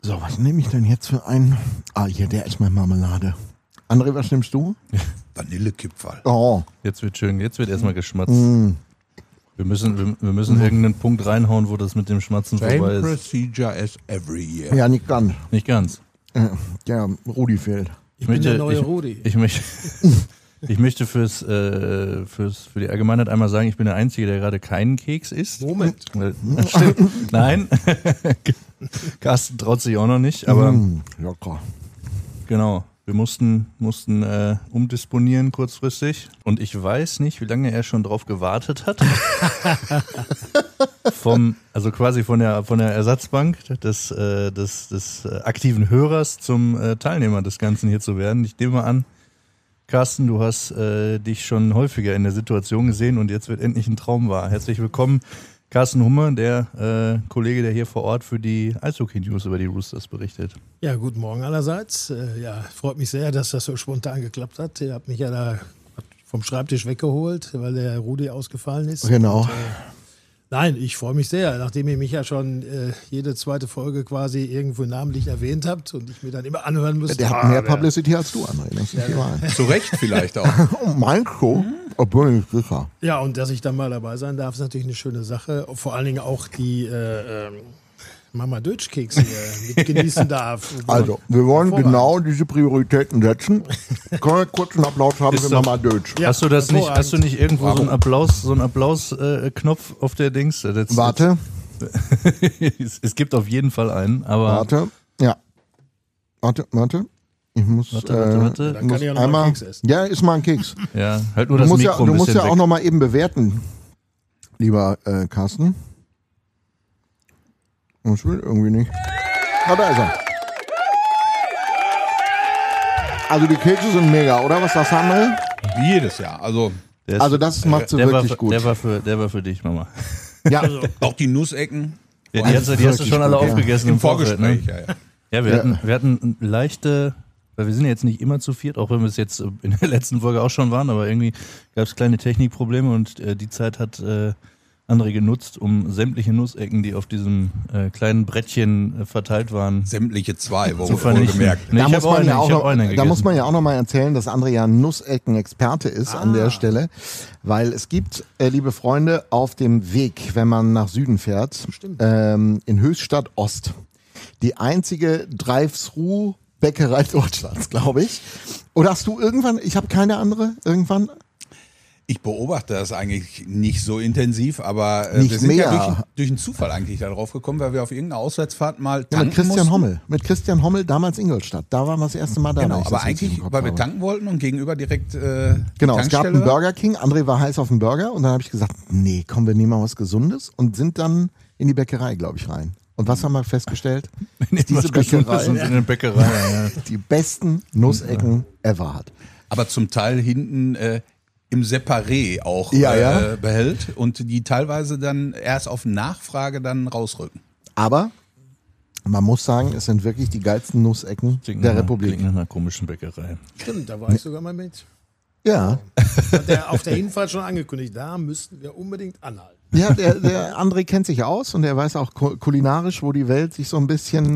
So, was nehme ich denn jetzt für einen? Hier, der ist mit Marmelade. André, was nimmst du? Vanillekipferl. Oh. Jetzt wird erstmal geschmatzt. Wir müssen irgendeinen Punkt reinhauen, wo das mit dem Schmatzen Same vorbei ist. procedure as every year. Ja, nicht ganz. Nicht ganz. Ja, Rudi fehlt. Ich bin der möchte, neue Rudi. ich möchte für die Allgemeinheit einmal sagen, ich bin der Einzige, der gerade keinen Keks isst. Moment. Das stimmt. Nein. Carsten traut sich auch noch nicht, aber Locker. genau. Wir mussten umdisponieren kurzfristig und ich weiß nicht, wie lange er schon drauf gewartet hat. Also quasi von der Ersatzbank des aktiven Hörers zum Teilnehmer des Ganzen hier zu werden. Ich nehme mal an, Carsten, du hast dich schon häufiger in der Situation gesehen und jetzt wird endlich ein Traum wahr. Herzlich willkommen, Carsten Hummer, der Kollege, der hier vor Ort für die Eishockey-News über die Roosters berichtet. Ja, guten Morgen allerseits. Freut mich sehr, dass das so spontan geklappt hat. Ihr habt mich ja da vom Schreibtisch weggeholt, weil der Rudi ausgefallen ist. Genau. Und, nein, ich freue mich sehr, nachdem ihr mich ja schon jede zweite Folge quasi irgendwo namentlich erwähnt habt und ich mir dann immer anhören musste. Der hat mehr Publicity als du, André. Das ist nicht wahr. Zu Recht vielleicht auch. Oh, meinst du? Obwohl ich sicher. Ja, und dass ich dann mal dabei sein darf, ist natürlich eine schöne Sache. Vor allen Dingen auch die Mama Deutsch-Kekse mit genießen darf. Also, wir wollen genau diese Prioritäten setzen. Können wir kurz einen Applaus haben für Mama Deutsch? Ja, Hast du nicht irgendwo so einen Applaus-Knopf auf der Dings? Warte. Es gibt auf jeden Fall einen, aber. Warte. Ja. Warte. Ich muss, Warte. Dann kann ich auch noch mal einmal. einen Keks essen. Ja, ist mal ein Keks. Ja, halt nur Du das musst Mikro ja, ein du musst bisschen ja auch weg. noch mal eben bewerten, lieber Carsten. Ich will irgendwie nicht. Ah, da ist er. Also die Kekse sind mega, oder? Was das haben wir? Wie jedes Jahr. Also Das macht sie der wirklich gut. Der war für dich, Mama. Ja, auch die Nussecken Ja, die hast du wirklich schon alle gut, ja. aufgegessen im Vorfeld, ne? Vorgespräch. Ja. Ja, wir hatten leichte, weil wir sind ja jetzt nicht immer zu viert, auch wenn wir es jetzt in der letzten Folge auch schon waren, aber irgendwie gab es kleine Technikprobleme und die Zeit hat André genutzt, um sämtliche Nussecken, die auf diesem kleinen Brettchen verteilt waren, Sämtliche zwei, wo zu wir vernichten. gemerkt. Nee, da ich muss habe man ja auch noch, eine da gegessen. muss man ja auch noch mal erzählen, dass André ja ein Nussecken-Experte ist an der Stelle, weil es gibt, liebe Freunde, auf dem Weg, wenn man nach Süden fährt, in Höchstadt Ost, die einzige Drive-Thru-Bäckerei Deutschlands, glaube ich. Oder hast du irgendwann, ich habe keine andere, irgendwann? Ich beobachte das eigentlich nicht so intensiv, aber Nicht wir sind mehr. ja durch einen Zufall eigentlich da drauf gekommen, weil wir auf irgendeiner Auswärtsfahrt mal Ja, tanken mit Christian mussten. Hommel. Mit Christian Hommel, damals Ingolstadt. Da waren wir das erste Mal da. Genau, wenn ich aber das richtig eigentlich, im Kopf weil wir habe. tanken wollten und gegenüber direkt Genau, es gab einen Tankstelle war. Burger King. André war heiß auf den Burger und dann habe ich gesagt, nee, komm, wir nehmen mal was Gesundes und sind dann in die Bäckerei, glaube ich, rein. Und was haben wir festgestellt? Diese Bäckerei, in der Bäckerei. Ja. die besten Nussecken ever hat. Aber zum Teil hinten im Separé auch Ja. behält und die teilweise dann erst auf Nachfrage dann rausrücken. Aber man muss sagen, es sind wirklich die geilsten Nussecken der Republik. Klingt nach einer komischen Bäckerei. Stimmt, da war ich sogar mal mit. Ja, Hat der auf der Hinfahrt schon angekündigt, da müssten wir unbedingt anhalten. ja, der André kennt sich aus und er weiß auch kulinarisch, wo die Welt sich so ein bisschen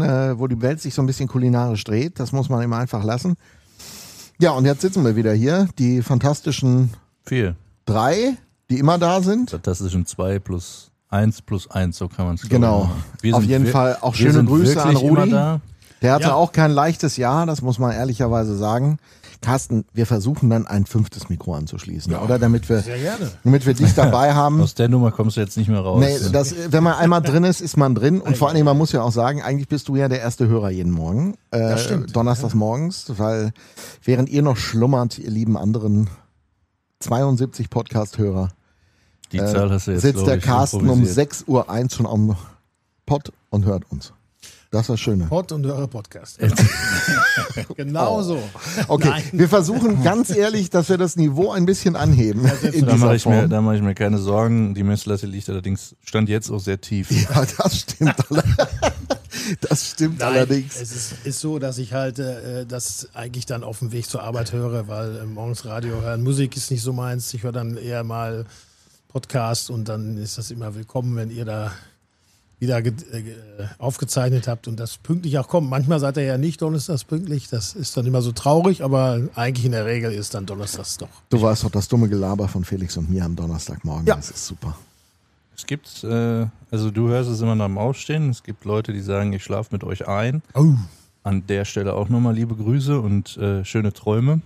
kulinarisch dreht. Das muss man ihm einfach lassen. Ja, und jetzt sitzen wir wieder hier, die fantastischen 4. 3, die immer da sind. Fantastischen 2 plus 1, so kann man es Genau. Auf jeden Fall auch schöne Grüße an Rudi. Da. Der hatte Ja. auch kein leichtes Jahr, das muss man ehrlicherweise sagen. Carsten, wir versuchen dann ein 5. Mikro anzuschließen, oder? Damit wir dich dabei haben. Aus der Nummer kommst du jetzt nicht mehr raus. Nee, wenn man einmal drin ist, ist man drin. Und vor allen Dingen, man muss ja auch sagen, eigentlich bist du ja der erste Hörer jeden Morgen. Das stimmt. Donnerstags morgens, weil während ihr noch schlummert, ihr lieben anderen 72 Podcast-Hörer, Die Zahl hast du jetzt, sitzt glaub der ich, Carsten um improvisiert. 6:01 Uhr schon am Pod und hört uns. Das ist das Schöne. Pod und höre Podcast. Genau so. Okay, Nein. wir versuchen ganz ehrlich, dass wir das Niveau ein bisschen anheben. In Da dieser mache ich, Form. mach ich mir keine Sorgen. Die Messlatte liegt allerdings, stand jetzt auch sehr tief. Ja, das stimmt. Das stimmt Nein, allerdings. es ist so, dass ich halt das eigentlich dann auf dem Weg zur Arbeit höre, weil morgens Radio hören, Musik ist nicht so meins. Ich höre dann eher mal Podcast und dann ist das immer willkommen, wenn ihr da wieder aufgezeichnet habt und das pünktlich auch kommt. Manchmal seid ihr ja nicht donnerstags pünktlich, das ist dann immer so traurig, aber eigentlich in der Regel ist dann donnerstags doch. Du weißt doch, das dumme Gelaber von Felix und mir am Donnerstagmorgen, Ja. das ist super. Es gibt, also du hörst es immer nach dem Aufstehen, es gibt Leute, die sagen, ich schlafe mit euch ein. Oh. An der Stelle auch nochmal liebe Grüße und schöne Träume.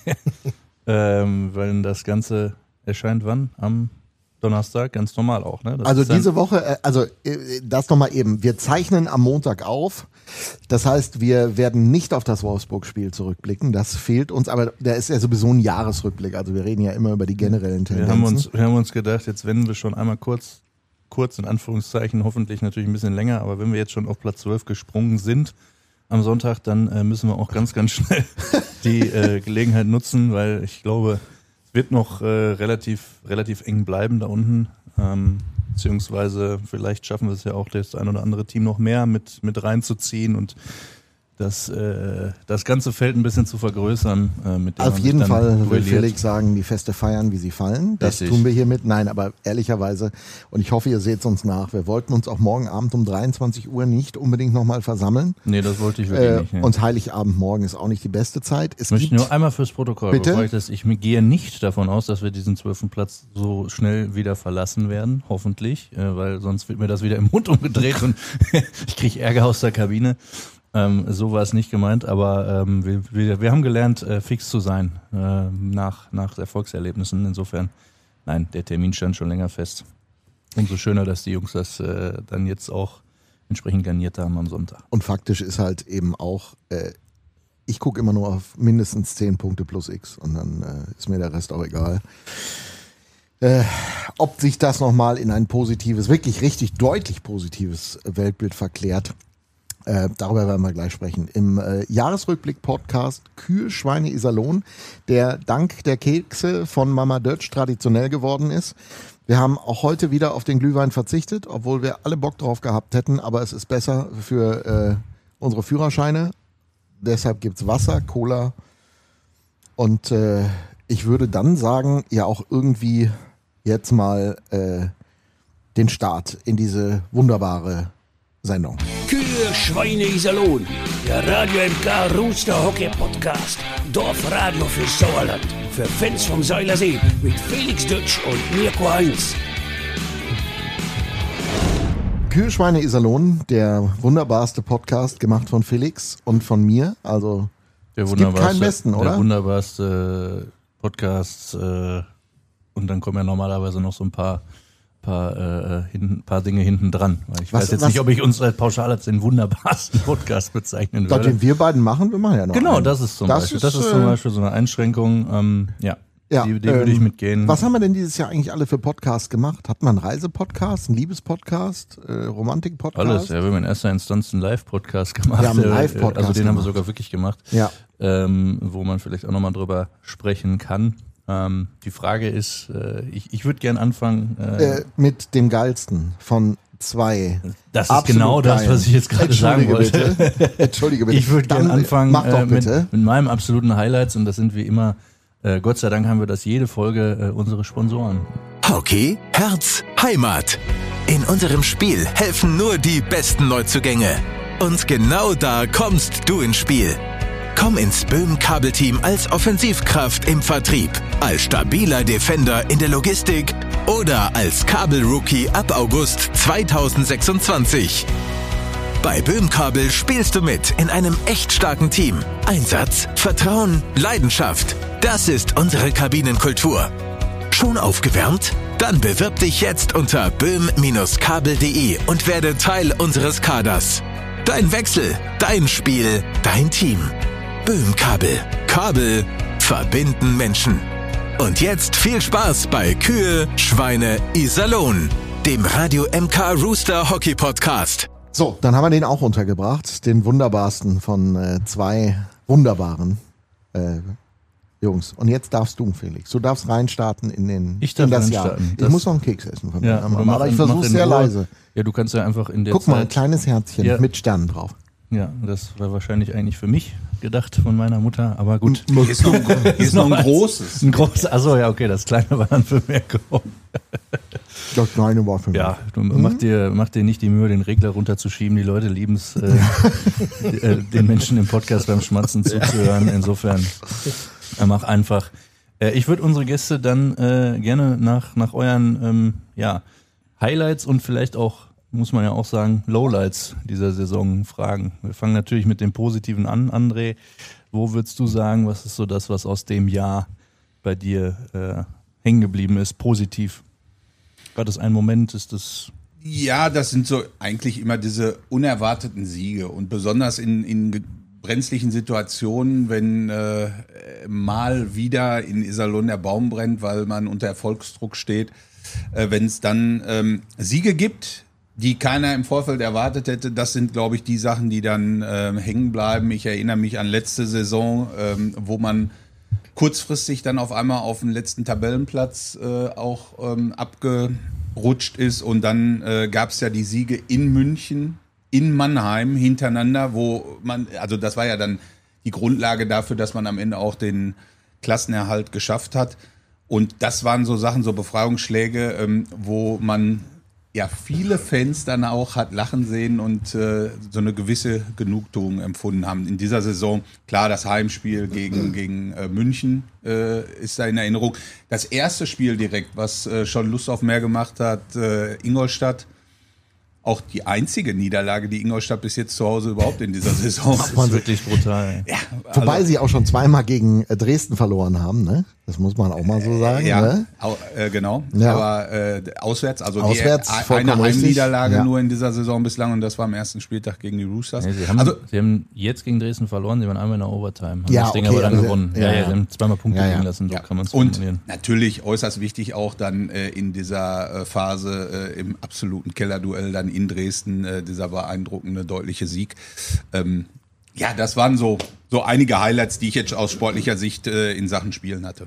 Weil das Ganze erscheint wann? Am Donnerstag, ganz normal auch, ne? Das Also ist dann- diese Woche, das nochmal eben, wir zeichnen am Montag auf, das heißt, wir werden nicht auf das Wolfsburg-Spiel zurückblicken, das fehlt uns, aber der ist ja sowieso ein Jahresrückblick, also wir reden ja immer über die generellen wir Tendenzen. haben uns gedacht, jetzt wenden wir schon einmal kurz in Anführungszeichen, hoffentlich natürlich ein bisschen länger, aber wenn wir jetzt schon auf Platz 12 gesprungen sind am Sonntag, dann müssen wir auch ganz, ganz schnell die Gelegenheit nutzen, weil ich glaube, es wird noch relativ eng bleiben da unten, beziehungsweise vielleicht schaffen wir es ja auch, das ein oder andere Team noch mehr mit reinzuziehen und das ganze Feld ein bisschen zu vergrößern. Mit dem Auf man jeden sich dann Fall will duelliert. Felix sagen, die Feste feiern, wie sie fallen. Das Richtig. tun wir hiermit. Nein, aber ehrlicherweise, und ich hoffe, ihr seht uns nach, wir wollten uns auch morgen Abend um 23 Uhr nicht unbedingt nochmal versammeln. Nee, das wollte ich wirklich nicht. Nee. Und Heiligabend morgen ist auch nicht die beste Zeit. Es Ich möchte gibt nur einmal fürs Protokoll, Bitte? bevor ich gehe nicht davon aus, dass wir diesen 12. Platz so schnell wieder verlassen werden, hoffentlich, weil sonst wird mir das wieder im Mund umgedreht und ich kriege Ärger aus der Kabine. So war es nicht gemeint, aber wir haben gelernt, fix zu sein nach Erfolgserlebnissen. Insofern, nein, der Termin stand schon länger fest. Umso schöner, dass die Jungs das dann jetzt auch entsprechend garniert haben am Sonntag. Und faktisch ist halt eben auch, ich gucke immer nur auf mindestens 10 Punkte plus X und dann ist mir der Rest auch egal. Ob sich das nochmal in ein positives, wirklich richtig deutlich positives Weltbild verklärt, darüber werden wir gleich sprechen. Im Jahresrückblick-Podcast Kühe, Schweine, Iserlohn, der dank der Kekse von Mama Dötsch traditionell geworden ist. Wir haben auch heute wieder auf den Glühwein verzichtet, obwohl wir alle Bock drauf gehabt hätten, aber es ist besser für unsere Führerscheine. Deshalb gibt's Wasser, Cola und ich würde dann sagen, ja auch irgendwie jetzt mal den Start in diese wunderbare Sendung. Kühe, Schweine, Iserlohn. Der Radio MK Rooster Hockey Podcast. Dorfradio für Sauerland. Für Fans vom Seilersee. Mit Felix Dötsch und Mirko Heinz. Kühe, Schweine, Iserlohn, der wunderbarste Podcast, gemacht von Felix und von mir. Also Der es gibt keinen besten, oder? Der wunderbarste Podcast und dann kommen ja normalerweise noch so ein paar Dinge hinten dran. Ich weiß jetzt nicht, ob ich uns pauschal als den wunderbarsten Podcast bezeichnen Das, würde. den wir beiden machen, wir machen ja noch Genau, einen. das ist zum Beispiel so eine Einschränkung. Ja, die würde ich mitgehen. Was haben wir denn dieses Jahr eigentlich alle für Podcasts gemacht? Hat man einen Reisepodcast, einen Liebespodcast, Romantikpodcast? Alles, ja, wir haben in erster Instanz einen Live-Podcast gemacht. Wir haben einen Live-Podcast Also den haben wir gemacht. sogar wirklich gemacht. Ja. Wo man vielleicht auch nochmal drüber sprechen kann. Die Frage ist, ich würde gern anfangen. Mit dem geilsten von 2. Das ist Absolut genau das, geil. was ich jetzt gerade sagen wollte. Entschuldige bitte. Ich würde Dann gerne anfangen Mach doch bitte. mit meinem absoluten Highlights und das sind wie immer, Gott sei Dank haben wir das jede Folge, unsere Sponsoren. Hockey, Herz, Heimat. In unserem Spiel helfen nur die besten Neuzugänge. Und genau da kommst du ins Spiel. Komm ins Böhm-Kabelteam als Offensivkraft im Vertrieb, als stabiler Defender in der Logistik oder als Kabel-Rookie ab August 2026. Bei Böhm-Kabel spielst du mit in einem echt starken Team. Einsatz, Vertrauen, Leidenschaft. Das ist unsere Kabinenkultur. Schon aufgewärmt? Dann bewirb dich jetzt unter böhm-kabel.de und werde Teil unseres Kaders. Dein Wechsel, dein Spiel, dein Team. Böhm-Kabel. Kabel verbinden Menschen. Und jetzt viel Spaß bei Kühe, Schweine, Iserlohn, dem Radio MK Rooster Hockey Podcast. So, dann haben wir den auch untergebracht. Den wunderbarsten von 2 wunderbaren Jungs. Und jetzt darfst du, Felix. Du darfst reinstarten in Ich darf das Jahr. reinstarten. Ich Das- muss noch einen Keks essen von Ja, meiner oder Mama, aber ich versuche es sehr leise. Ja, du kannst ja einfach in der Guck Zeit. mal, ein kleines Herzchen Ja. mit Sternen drauf. Ja, das war wahrscheinlich eigentlich für mich gedacht von meiner Mutter, aber gut. Hier ist noch ein großes. Ein großes. Achso, ja, okay, das kleine war dann für Mirko. Das Kleine war für mich. Ja, mach dir nicht die Mühe, den Regler runterzuschieben. Die Leute lieben es, den Menschen im Podcast beim Schmatzen zuzuhören. Insofern, mach einfach. Ich würde unsere Gäste dann gerne nach euren Highlights und vielleicht auch, muss man ja auch sagen, Lowlights dieser Saison fragen. Wir fangen natürlich mit dem Positiven an. André, wo würdest du sagen, was ist so das, was aus dem Jahr bei dir hängen geblieben ist, positiv? War das ein Moment, ist das... Ja, das sind so eigentlich immer diese unerwarteten Siege und besonders in brenzlichen Situationen, wenn mal wieder in Iserlohn der Baum brennt, weil man unter Erfolgsdruck steht, wenn es dann Siege gibt, die keiner im Vorfeld erwartet hätte, das sind, glaube ich, die Sachen, die dann hängen bleiben. Ich erinnere mich an letzte Saison, wo man kurzfristig dann auf einmal auf den letzten Tabellenplatz auch abgerutscht ist und dann gab es ja die Siege in München, in Mannheim hintereinander, wo man, also das war ja dann die Grundlage dafür, dass man am Ende auch den Klassenerhalt geschafft hat und das waren so Sachen, so Befreiungsschläge, wo man ja viele Fans dann auch hat lachen sehen und so eine gewisse Genugtuung empfunden haben. In dieser Saison, klar, das Heimspiel gegen München ist da in Erinnerung. Das erste Spiel direkt, was schon Lust auf mehr gemacht hat, Ingolstadt. Auch die einzige Niederlage, die Ingolstadt bis jetzt zu Hause überhaupt in dieser Saison Das ist wirklich brutal. Ja, Wobei sie auch schon zweimal gegen Dresden verloren haben, ne? Das muss man auch mal so sagen. Ja, ne? Genau. Ja. Aber auswärts, also Auswärts, eine vollkommen richtig. Heimniederlage Ja. nur in dieser Saison bislang und das war am ersten Spieltag gegen die Roosters. Nee, sie haben jetzt gegen Dresden verloren, sie waren einmal in der Overtime, haben Ja, das Ding okay, aber dann also, gewonnen. ja, Sie haben zweimal Punkte Ja, ja. liegen lassen, so Ja. kann man es Und formulieren. natürlich äußerst wichtig auch dann in dieser Phase im absoluten Kellerduell dann in Dresden, dieser beeindruckende, deutliche Sieg. Ja, das waren so einige Highlights, die ich jetzt aus sportlicher Sicht in Sachen Spielen hatte.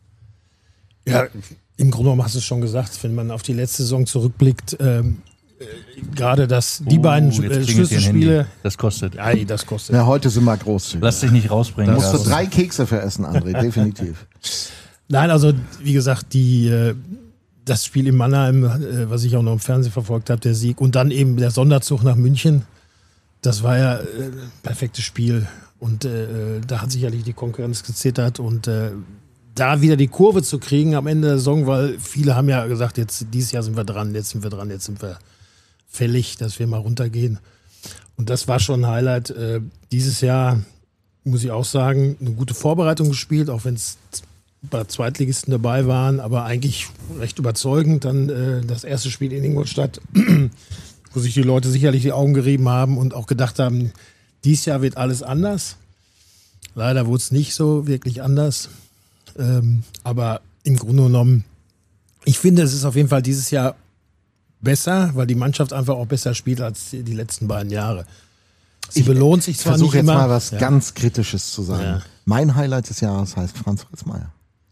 Ja, im Grunde genommen hast du es schon gesagt, wenn man auf die letzte Saison zurückblickt, gerade die beiden Jetzt klingelt hier ein Schlüsselspiele. Handy. Das kostet. Ja, das kostet. Ja, heute sind wir großzügig. Lass dich nicht rausbringen. Da musst du Carsten. 3 Kekse für essen, André, definitiv. Nein, also wie gesagt, das Spiel in Mannheim, was ich auch noch im Fernsehen verfolgt habe, der Sieg und dann eben der Sonderzug nach München, das war ja ein perfektes Spiel und da hat sicherlich die Konkurrenz gezittert und da wieder die Kurve zu kriegen am Ende der Saison, weil viele haben ja gesagt, jetzt dieses Jahr sind wir dran, jetzt sind wir fällig, dass wir mal runtergehen. Und das war schon ein Highlight. Dieses Jahr, muss ich auch sagen, eine gute Vorbereitung gespielt, auch wenn es bei Zweitligisten dabei waren, aber eigentlich recht überzeugend. Dann das erste Spiel in Ingolstadt, wo sich die Leute sicherlich die Augen gerieben haben und auch gedacht haben, dieses Jahr wird alles anders. Leider wurde es nicht so wirklich anders. Aber im Grunde genommen, ich finde, es ist auf jeden Fall dieses Jahr besser, weil die Mannschaft einfach auch besser spielt als die letzten beiden Jahre. Sie belohnt sich zwar nicht Versuche jetzt immer. mal was ganz Kritisches zu sagen. Ja. Mein Highlight des Jahres heißt Franz Fritzmeier.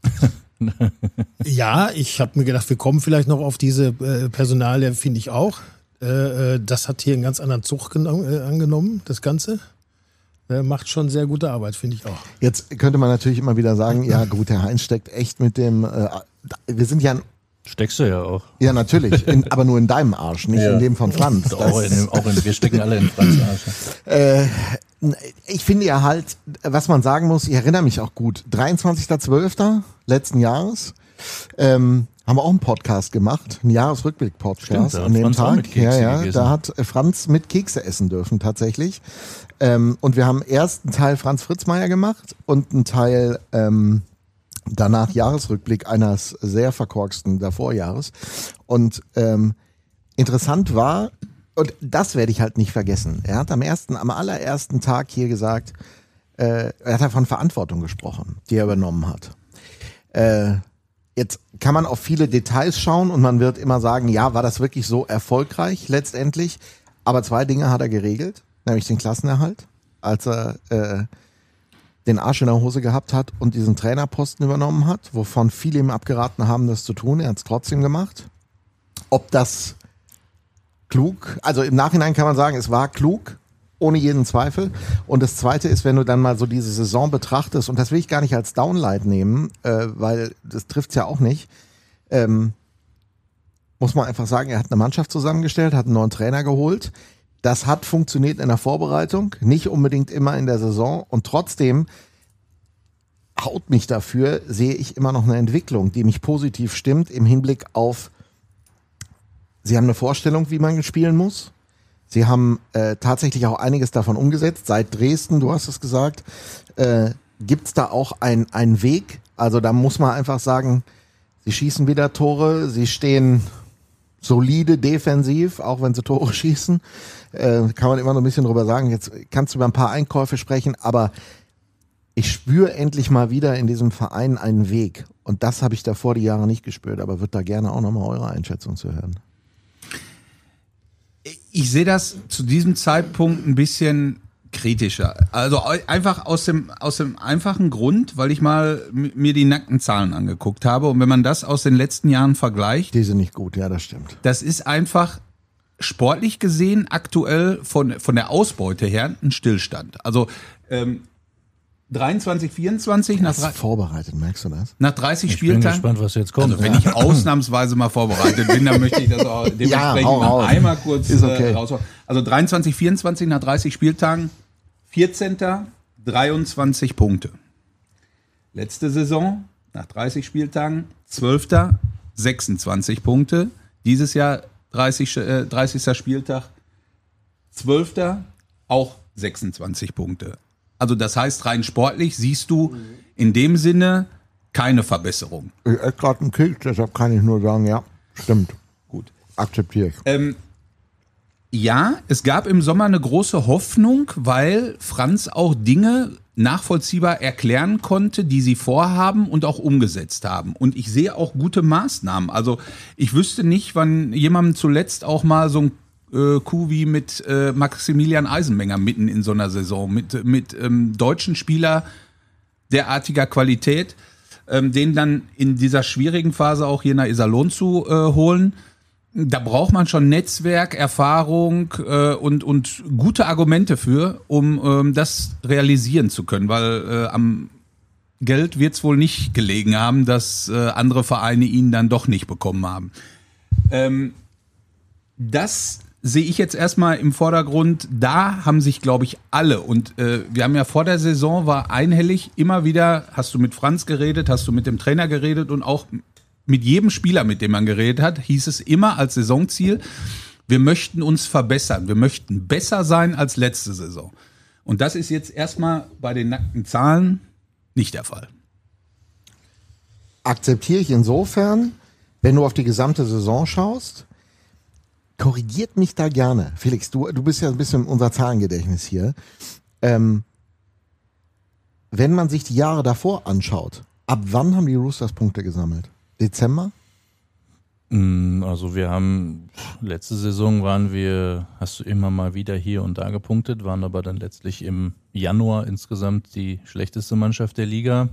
Ja, ich habe mir gedacht, wir kommen vielleicht noch auf diese Personalie, finde ich auch. Das hat hier einen ganz anderen Zug angenommen, das Ganze. Macht schon sehr gute Arbeit, finde ich auch. Jetzt könnte man natürlich immer wieder sagen, ja gut, der Heinz steckt echt mit dem, wir sind ja, Steckst du ja auch. ja natürlich, aber nur in deinem Arsch, nicht in dem von Franz. Wir stecken alle in Franz Arsch. Ich finde ja halt, was man sagen muss, ich erinnere mich auch gut, 23.12. letzten Jahres, haben wir auch einen Podcast gemacht, einen Jahresrückblick-Podcast Stimmt, da hat an dem Franz auch Tag. mit Kekse gegessen. Da hat Franz mit Kekse essen dürfen tatsächlich. Und wir haben erst einen Teil Franz Fritzmeier gemacht und einen Teil danach Jahresrückblick eines sehr verkorksten Vorjahres. Und interessant war, und das werde ich halt nicht vergessen, er hat am allerersten Tag hier gesagt, er hat davon Verantwortung gesprochen, die er übernommen hat. Jetzt kann man auf viele Details schauen und man wird immer sagen, ja, war das wirklich so erfolgreich letztendlich? Aber 2 Dinge hat er geregelt, nämlich den Klassenerhalt, als er den Arsch in der Hose gehabt hat und diesen Trainerposten übernommen hat, wovon viele ihm abgeraten haben, das zu tun. Er hat es trotzdem gemacht. Ob das klug, also im Nachhinein kann man sagen, es war klug, ohne jeden Zweifel. Und das Zweite ist, wenn du dann mal so diese Saison betrachtest, und das will ich gar nicht als Downlight nehmen, weil das trifft's ja auch nicht. muss man einfach sagen, er hat eine Mannschaft zusammengestellt, hat einen neuen Trainer geholt. Das hat funktioniert in der Vorbereitung, nicht unbedingt immer in der Saison. Und trotzdem haut mich dafür, sehe ich immer noch eine Entwicklung, die mich positiv stimmt im Hinblick auf, sie haben eine Vorstellung, wie man spielen muss. Sie haben tatsächlich auch einiges davon umgesetzt. Seit Dresden, du hast es gesagt, gibt's da auch einen Weg. Also da muss man einfach sagen, sie schießen wieder Tore, sie stehen solide defensiv, auch wenn sie Tore schießen. Kann man immer noch ein bisschen drüber sagen. Jetzt kannst du über ein paar Einkäufe sprechen, aber ich spüre endlich mal wieder in diesem Verein einen Weg. Und das habe ich davor die Jahre nicht gespürt, aber würde da gerne auch nochmal eure Einschätzung zu hören. Ich sehe das zu diesem Zeitpunkt ein bisschen kritischer. Also einfach aus dem einfachen Grund, weil ich mal mir die nackten Zahlen angeguckt habe. Und wenn man das aus den letzten Jahren vergleicht. Die sind nicht gut, ja, das stimmt. Das ist einfach sportlich gesehen aktuell von der Ausbeute her ein Stillstand. Also 23, 24 nach vorbereitet, merkst du das? Nach 30 Ich Spieltagen. bin gespannt, was jetzt kommt. Also wenn ich ausnahmsweise mal vorbereitet bin, dann möchte ich das auch dementsprechend mal einmal kurz raushauen. Also 23, 24 nach 30 Spieltagen, 14. 23 Punkte. Letzte Saison nach 30 Spieltagen, 12. 26 Punkte. Dieses Jahr 30. Spieltag, 12. auch 26 Punkte. Also das heißt, rein sportlich siehst du in dem Sinne keine Verbesserung. Ich esse gerade einen Keks, deshalb kann ich nur sagen, ja, stimmt. Gut. Akzeptiere ich. Ja, es gab im Sommer eine große Hoffnung, weil Franz auch Dinge nachvollziehbar erklären konnte, die sie vorhaben und auch umgesetzt haben. Und ich sehe auch gute Maßnahmen. Also ich wüsste nicht, wann jemandem zuletzt auch mal so ein Coup wie mit Maximilian Eisenmenger mitten in so einer Saison, mit deutschen Spieler derartiger Qualität, den dann in dieser schwierigen Phase auch hier nach Iserlohn zu holen. Da braucht man schon Netzwerk, Erfahrung und gute Argumente für, um das realisieren zu können, weil am Geld wird es wohl nicht gelegen haben, dass andere Vereine ihn dann doch nicht bekommen haben. Das sehe ich jetzt erstmal im Vordergrund. Da haben sich, glaube ich, alle, und wir haben ja vor der Saison, war einhellig immer wieder, hast du mit Franz geredet, hast du mit dem Trainer geredet und auch mit jedem Spieler, mit dem man geredet hat, hieß es immer als Saisonziel, wir möchten uns verbessern, wir möchten besser sein als letzte Saison. Und das ist jetzt erstmal bei den nackten Zahlen nicht der Fall. Akzeptiere ich insofern, wenn du auf die gesamte Saison schaust. Korrigiert mich da gerne. Felix, du bist ja ein bisschen unser Zahlengedächtnis hier. Wenn man sich die Jahre davor anschaut, ab wann haben die Roosters Punkte gesammelt? Dezember? Also wir haben, letzte Saison hast du immer mal wieder hier und da gepunktet, waren aber dann letztlich im Januar insgesamt die schlechteste Mannschaft der Liga.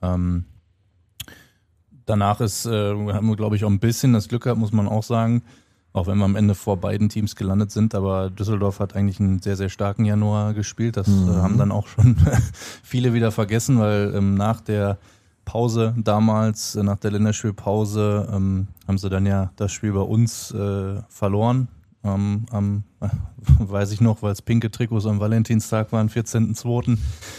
Danach haben wir, glaube ich, auch ein bisschen das Glück gehabt, muss man auch sagen, auch wenn wir am Ende vor beiden Teams gelandet sind, aber Düsseldorf hat eigentlich einen sehr, sehr starken Januar gespielt. Das haben dann auch schon viele wieder vergessen, weil nach der Pause damals, nach der Länderspielpause, haben sie dann ja das Spiel bei uns verloren. Weiß ich noch, weil es pinke Trikots am Valentinstag waren, 14.02.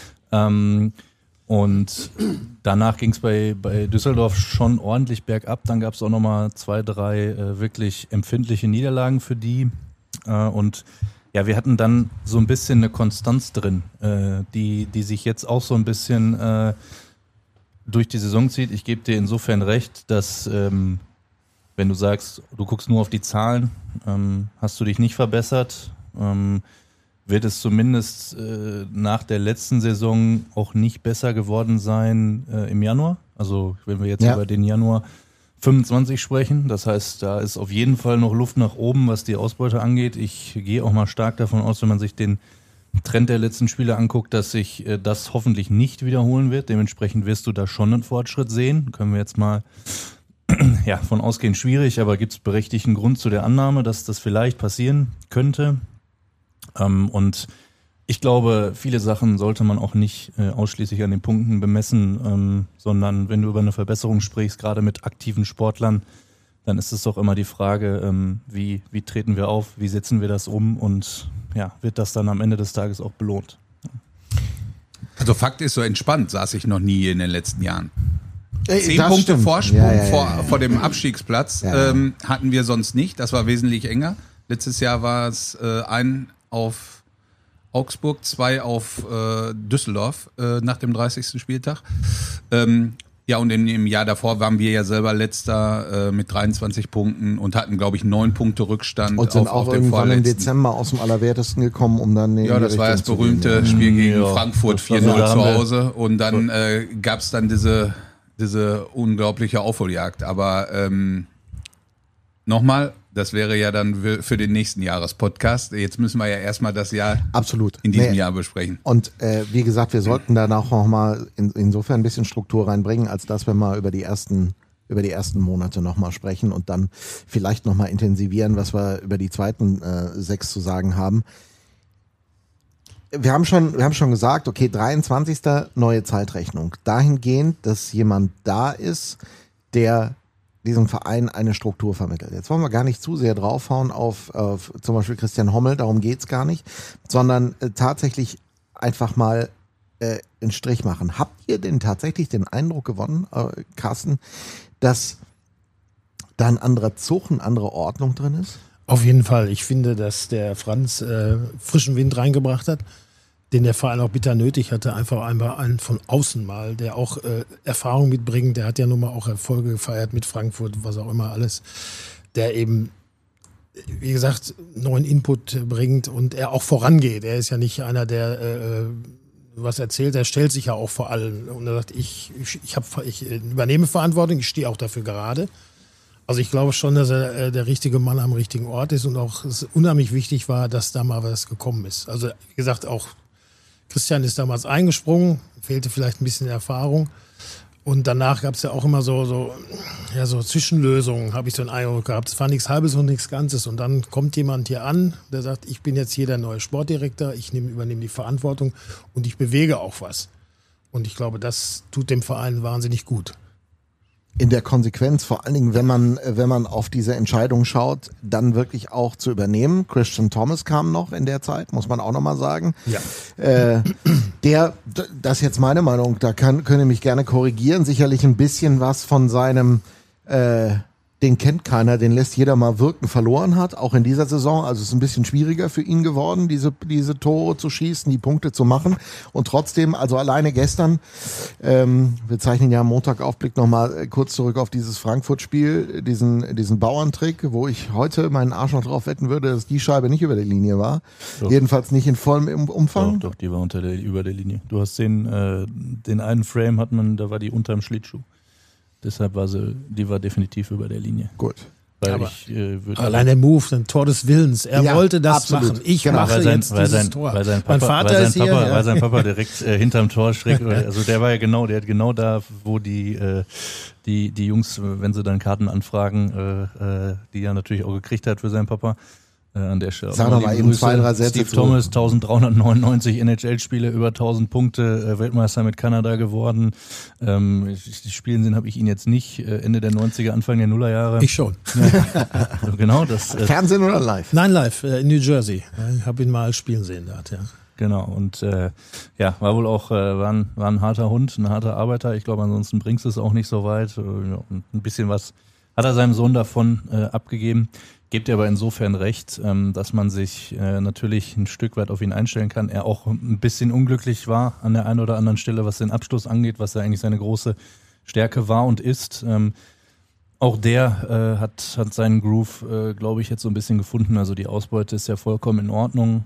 Und danach ging es bei Düsseldorf schon ordentlich bergab. Dann gab es auch nochmal 2, 3 wirklich empfindliche Niederlagen für die. Und ja, wir hatten dann so ein bisschen eine Konstanz drin, die sich jetzt auch so ein bisschen durch die Saison zieht. Ich gebe dir insofern recht, dass wenn du sagst, du guckst nur auf die Zahlen, hast du dich nicht verbessert, wird es zumindest nach der letzten Saison auch nicht besser geworden sein im Januar. Also wenn wir jetzt über den Januar 25 sprechen, das heißt, da ist auf jeden Fall noch Luft nach oben, was die Ausbeute angeht. Ich gehe auch mal stark davon aus, wenn man sich den Trend der letzten Spiele anguckt, dass sich das hoffentlich nicht wiederholen wird. Dementsprechend wirst du da schon einen Fortschritt sehen. Können wir jetzt mal von ausgehen, schwierig, aber gibt es berechtigten Grund zu der Annahme, dass das vielleicht passieren könnte. Und ich glaube, viele Sachen sollte man auch nicht ausschließlich an den Punkten bemessen, sondern wenn du über eine Verbesserung sprichst, gerade mit aktiven Sportlern, dann ist es doch immer die Frage, wie treten wir auf, wie setzen wir das um und ja, wird das dann am Ende des Tages auch belohnt. Also Fakt ist, so entspannt saß ich noch nie in den letzten Jahren. 10 Das Punkte stimmt. Vorsprung Ja. vor dem Abstiegsplatz hatten wir sonst nicht. Das war wesentlich enger. Letztes Jahr war es 1 auf Augsburg, 2 auf Düsseldorf nach dem 30. Spieltag. Ja, und im Jahr davor waren wir ja selber Letzter mit 23 Punkten und hatten, glaube ich, 9 Punkte Rückstand Und sind auch auf dem irgendwann im Vorletzten. Dezember aus dem Allerwertesten gekommen, um dann Ja, das war das berühmte Spiel gegen Frankfurt, das war 4-0 so, da zu haben wir- Hause. Und dann gab es dann diese unglaubliche Aufholjagd. Aber nochmal, das wäre ja dann für den nächsten Jahrespodcast. Jetzt müssen wir ja erstmal das Jahr Absolut. in diesem Jahr besprechen. Und wie gesagt, wir sollten da auch noch mal insofern ein bisschen Struktur reinbringen, als dass wir mal über die ersten Monate nochmal sprechen und dann vielleicht nochmal intensivieren, was wir über die zweiten 6 zu sagen haben. Wir haben schon gesagt, okay, 23. neue Zeitrechnung. Dahingehend, dass jemand da ist, der diesem Verein eine Struktur vermittelt. Jetzt wollen wir gar nicht zu sehr draufhauen auf zum Beispiel Christian Hommel, darum geht's gar nicht, sondern tatsächlich einfach mal einen Strich machen. Habt ihr denn tatsächlich den Eindruck gewonnen, Carsten, dass da ein anderer Zug, eine andere Ordnung drin ist? Auf jeden Fall. Ich finde, dass der Franz frischen Wind reingebracht hat, den der Verein auch bitter nötig hatte. Einfach einen von außen mal, der auch Erfahrung mitbringt. Der hat ja nun mal auch Erfolge gefeiert mit Frankfurt, was auch immer alles. Der eben, wie gesagt, neuen Input bringt und er auch vorangeht. Er ist ja nicht einer, der was erzählt. Er stellt sich ja auch vor allen. Und er sagt, ich übernehme Verantwortung, ich stehe auch dafür gerade. Also ich glaube schon, dass er der richtige Mann am richtigen Ort ist und auch es unheimlich wichtig war, dass da mal was gekommen ist. Also wie gesagt, auch Christian ist damals eingesprungen, fehlte vielleicht ein bisschen Erfahrung. Und danach gab es ja auch immer so Zwischenlösungen, habe ich so einen Eindruck gehabt. Es war nichts Halbes und nichts Ganzes. Und dann kommt jemand hier an, der sagt, ich bin jetzt hier der neue Sportdirektor, ich übernehme die Verantwortung und ich bewege auch was. Und ich glaube, das tut dem Verein wahnsinnig gut. In der Konsequenz, vor allen Dingen, wenn man auf diese Entscheidung schaut, dann wirklich auch zu übernehmen. Christian Thomas kam noch in der Zeit, muss man auch nochmal sagen. Ja. Das ist jetzt meine Meinung, da könnt ihr mich gerne korrigieren, sicherlich ein bisschen was von seinem, den kennt keiner, den lässt jeder mal wirken, verloren hat, auch in dieser Saison. Also es ist ein bisschen schwieriger für ihn geworden, diese Tore zu schießen, die Punkte zu machen. Und trotzdem, also alleine gestern, wir zeichnen ja am Montag Aufblick nochmal kurz zurück auf dieses Frankfurt-Spiel, diesen Bauerntrick, wo ich heute meinen Arsch noch drauf wetten würde, dass die Scheibe nicht über der Linie war. Doch. Jedenfalls nicht in vollem Umfang. Doch, die war über der Linie. Du hast den einen Frame da war die unterm Schlittschuh. Deshalb die war definitiv über der Linie. Gut. Weil Aber ich würde allein der Move, ein Tor des Willens. Er Ja, wollte das absolut. machen. Ich Genau. mache jetzt dieses Tor. Mein Vater ist hier. Weil sein Papa direkt hinterm Tor schräg, also der war ja genau, der hat genau da, wo die Jungs, wenn sie dann Karten anfragen, die er natürlich auch gekriegt hat für seinen Papa, an der Stelle. Sag doch mal eben 2, 3 Sätze Steve zu. Thomas, 1399 NHL-Spiele, über 1000 Punkte, Weltmeister mit Kanada geworden. Spielen sehen habe ich ihn jetzt nicht. Ende der 90er, Anfang der Nullerjahre. Ich schon. Genau, das. Fernsehen oder live? Nein, live in New Jersey. Ich habe ihn mal spielen sehen dort, ja. Genau, und war wohl auch war ein harter Hund, ein harter Arbeiter. Ich glaube, ansonsten bringst du es auch nicht so weit. Und ein bisschen was hat er seinem Sohn davon abgegeben. Gebt ihr aber insofern recht, dass man sich natürlich ein Stück weit auf ihn einstellen kann. Er auch ein bisschen unglücklich war an der einen oder anderen Stelle, was den Abschluss angeht, was ja eigentlich seine große Stärke war und ist. Auch der hat seinen Groove, glaube ich, jetzt so ein bisschen gefunden. Also die Ausbeute ist ja vollkommen in Ordnung.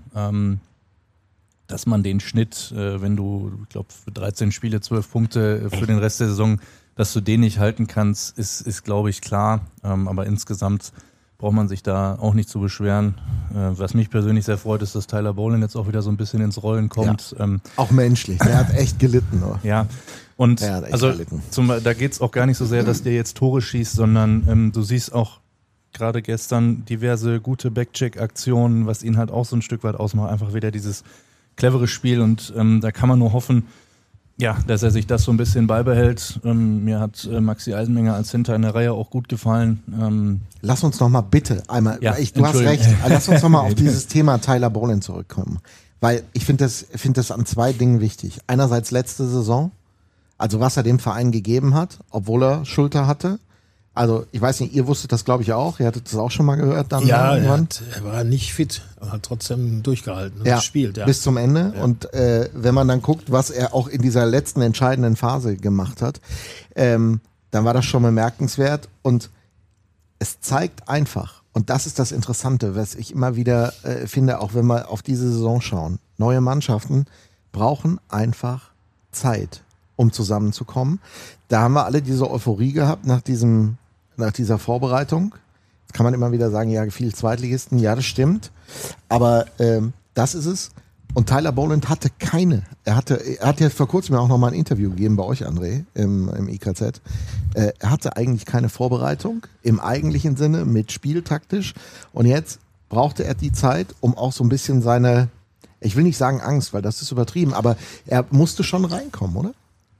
Dass man den Schnitt, wenn du, ich glaube, für 13 Spiele 12 Punkte für den Rest der Saison, dass du den nicht halten kannst, ist glaube ich, klar. Aber insgesamt braucht man sich da auch nicht zu beschweren. Was mich persönlich sehr freut, ist, dass Tyler Boland jetzt auch wieder so ein bisschen ins Rollen kommt. Ja, auch menschlich, der hat echt gelitten. Oder? Ja, und Der hat echt also gelitten. da geht es auch gar nicht so sehr, dass der jetzt Tore schießt, sondern du siehst auch gerade gestern diverse gute Backcheck-Aktionen, was ihn halt auch so ein Stück weit ausmacht. Einfach wieder dieses clevere Spiel und da kann man nur hoffen, Ja, dass er sich das so ein bisschen beibehält. Mir hat Maxi Eisenmenger als Center in der Reihe auch gut gefallen. Lass uns noch mal bitte einmal, Ja, du hast recht, lass uns noch mal auf dieses Thema Tyler Boland zurückkommen. Weil ich finde das an zwei Dingen wichtig. Einerseits letzte Saison, also was er dem Verein gegeben hat, obwohl er Schulter hatte. Also ich weiß nicht, ihr wusstet das glaube ich auch, ihr hattet das auch schon mal gehört. Dann Ja, irgendwann. er war nicht fit, aber hat trotzdem durchgehalten und gespielt. Ja. Bis zum Ende. Ja. Und wenn man dann guckt, was er auch in dieser letzten entscheidenden Phase gemacht hat, dann war das schon bemerkenswert. Und es zeigt einfach, und das ist das Interessante, was ich immer wieder finde, auch wenn wir auf diese Saison schauen, neue Mannschaften brauchen einfach Zeit, um zusammenzukommen. Da haben wir alle diese Euphorie gehabt nach dieser Vorbereitung. Jetzt kann man immer wieder sagen, ja, viele Zweitligisten, ja, das stimmt. Aber das ist es. Und Tyler Boland hatte keine. Er hat ja vor kurzem auch noch mal ein Interview gegeben bei euch, André, im IKZ. Er hatte eigentlich keine Vorbereitung im eigentlichen Sinne mit spieltaktisch. Und jetzt brauchte er die Zeit, um auch so ein bisschen seine, ich will nicht sagen Angst, weil das ist übertrieben, aber er musste schon reinkommen, oder?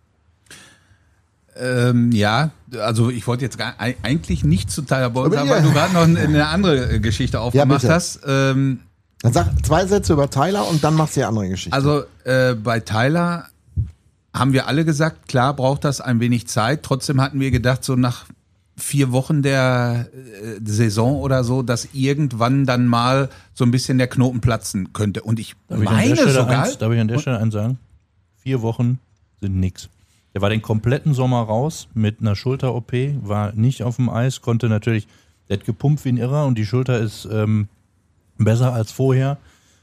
Ja, also ich wollte jetzt eigentlich nicht zu Tyler Boland sagen, weil du gerade noch eine andere Geschichte aufgemacht hast. Dann sag 2 Sätze über Tyler und dann machst du die andere Geschichte. Also bei Tyler haben wir alle gesagt, klar braucht das ein wenig Zeit. Trotzdem hatten wir gedacht, so nach 4 Wochen der Saison oder so, dass irgendwann dann mal so ein bisschen der Knoten platzen könnte. Und ich meine sogar... Darf ich an der Stelle eins sagen? 4 Wochen sind nix. Der war den kompletten Sommer raus mit einer Schulter-OP, war nicht auf dem Eis, konnte natürlich, der hat gepumpt wie ein Irrer und die Schulter ist besser als vorher.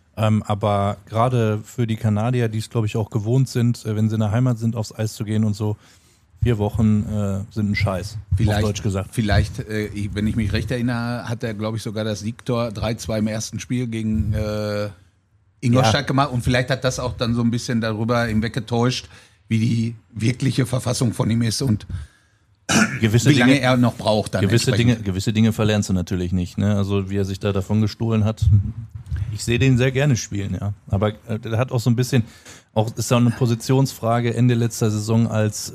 Aber gerade für die Kanadier, die es glaube ich auch gewohnt sind, wenn sie in der Heimat sind, aufs Eis zu gehen und so, 4 Wochen sind ein Scheiß, auf Deutsch gesagt. Vielleicht, wenn ich mich recht erinnere, hat er glaube ich sogar das Siegtor 3-2 im ersten Spiel gegen Ingolstadt gemacht und vielleicht hat das auch dann so ein bisschen darüber hinweggetäuscht, wie die wirkliche Verfassung von ihm ist und gewisse wie lange Dinge, er noch braucht. Dann gewisse Dinge verlernst du natürlich nicht. Ne? Also wie er sich da davon gestohlen hat. Ich sehe den sehr gerne spielen, ja. Aber er hat auch so ein bisschen, auch ist da eine Positionsfrage, Ende letzter Saison als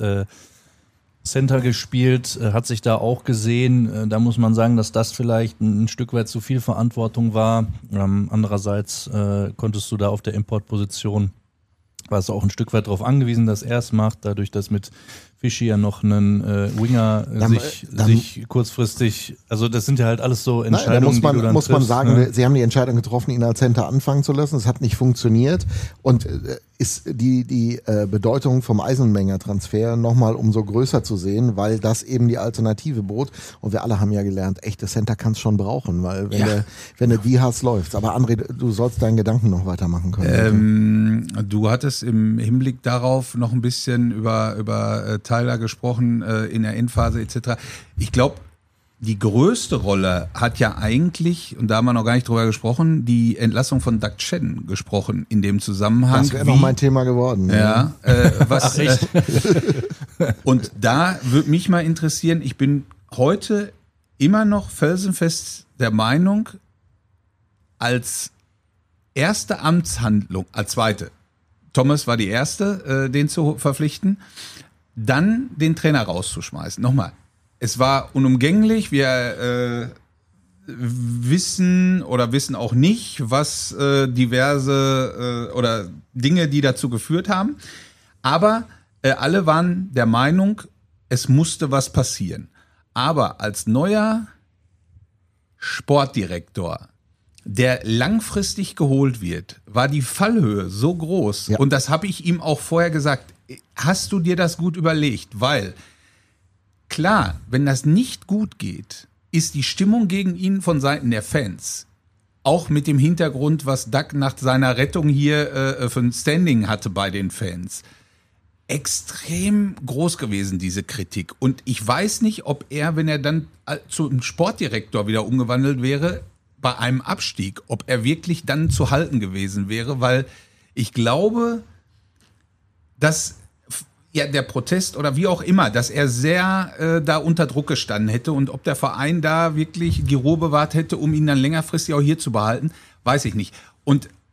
Center gespielt, hat sich da auch gesehen. Da muss man sagen, dass das vielleicht ein Stück weit zu viel Verantwortung war. Andererseits konntest du da auf der Importposition, warst du auch ein Stück weit darauf angewiesen, dass er es macht, dadurch, dass mit Fischi ja noch einen Winger sich kurzfristig, also das sind ja halt alles so Entscheidungen, da die du dann muss man triffst, sagen, ne? Sie haben die Entscheidung getroffen, ihn als Center anfangen zu lassen. Es hat nicht funktioniert und ist die Bedeutung vom Eisenmenger-Transfer nochmal umso größer zu sehen, weil das eben die Alternative bot. Und wir alle haben ja gelernt, echte Center kannst schon brauchen, weil wenn du die hast, läuft's. Aber André, du sollst deinen Gedanken noch weitermachen können. Du hattest im Hinblick darauf noch ein bisschen über Tyler gesprochen in der Endphase etc. Ich glaube, die größte Rolle hat ja eigentlich, und da haben wir noch gar nicht drüber gesprochen, die Entlassung von Doug Chen gesprochen in dem Zusammenhang. Das wäre noch mein Thema geworden. Ja, und da würde mich mal interessieren, ich bin heute immer noch felsenfest der Meinung, als erste Amtshandlung, als zweite, Thomas war die erste, den zu verpflichten, dann den Trainer rauszuschmeißen. Nochmal, es war unumgänglich, wir wissen auch nicht, was diverse oder Dinge, die dazu geführt haben, aber alle waren der Meinung, es musste was passieren. Aber als neuer Sportdirektor, der langfristig geholt wird, war die Fallhöhe so groß. Ja. Und das habe ich ihm auch vorher gesagt. Hast du dir das gut überlegt? Weil, klar, wenn das nicht gut geht, ist die Stimmung gegen ihn von Seiten der Fans, auch mit dem Hintergrund, was Doug nach seiner Rettung hier für ein Standing hatte bei den Fans, extrem groß gewesen, diese Kritik. Und ich weiß nicht, ob er, wenn er dann zum Sportdirektor wieder umgewandelt wäre, bei einem Abstieg, ob er wirklich dann zu halten gewesen wäre, weil ich glaube, dass ja der Protest oder wie auch immer, dass er sehr da unter Druck gestanden hätte und ob der Verein da wirklich die Ruhe bewahrt hätte, um ihn dann längerfristig auch hier zu behalten, weiß ich nicht. Und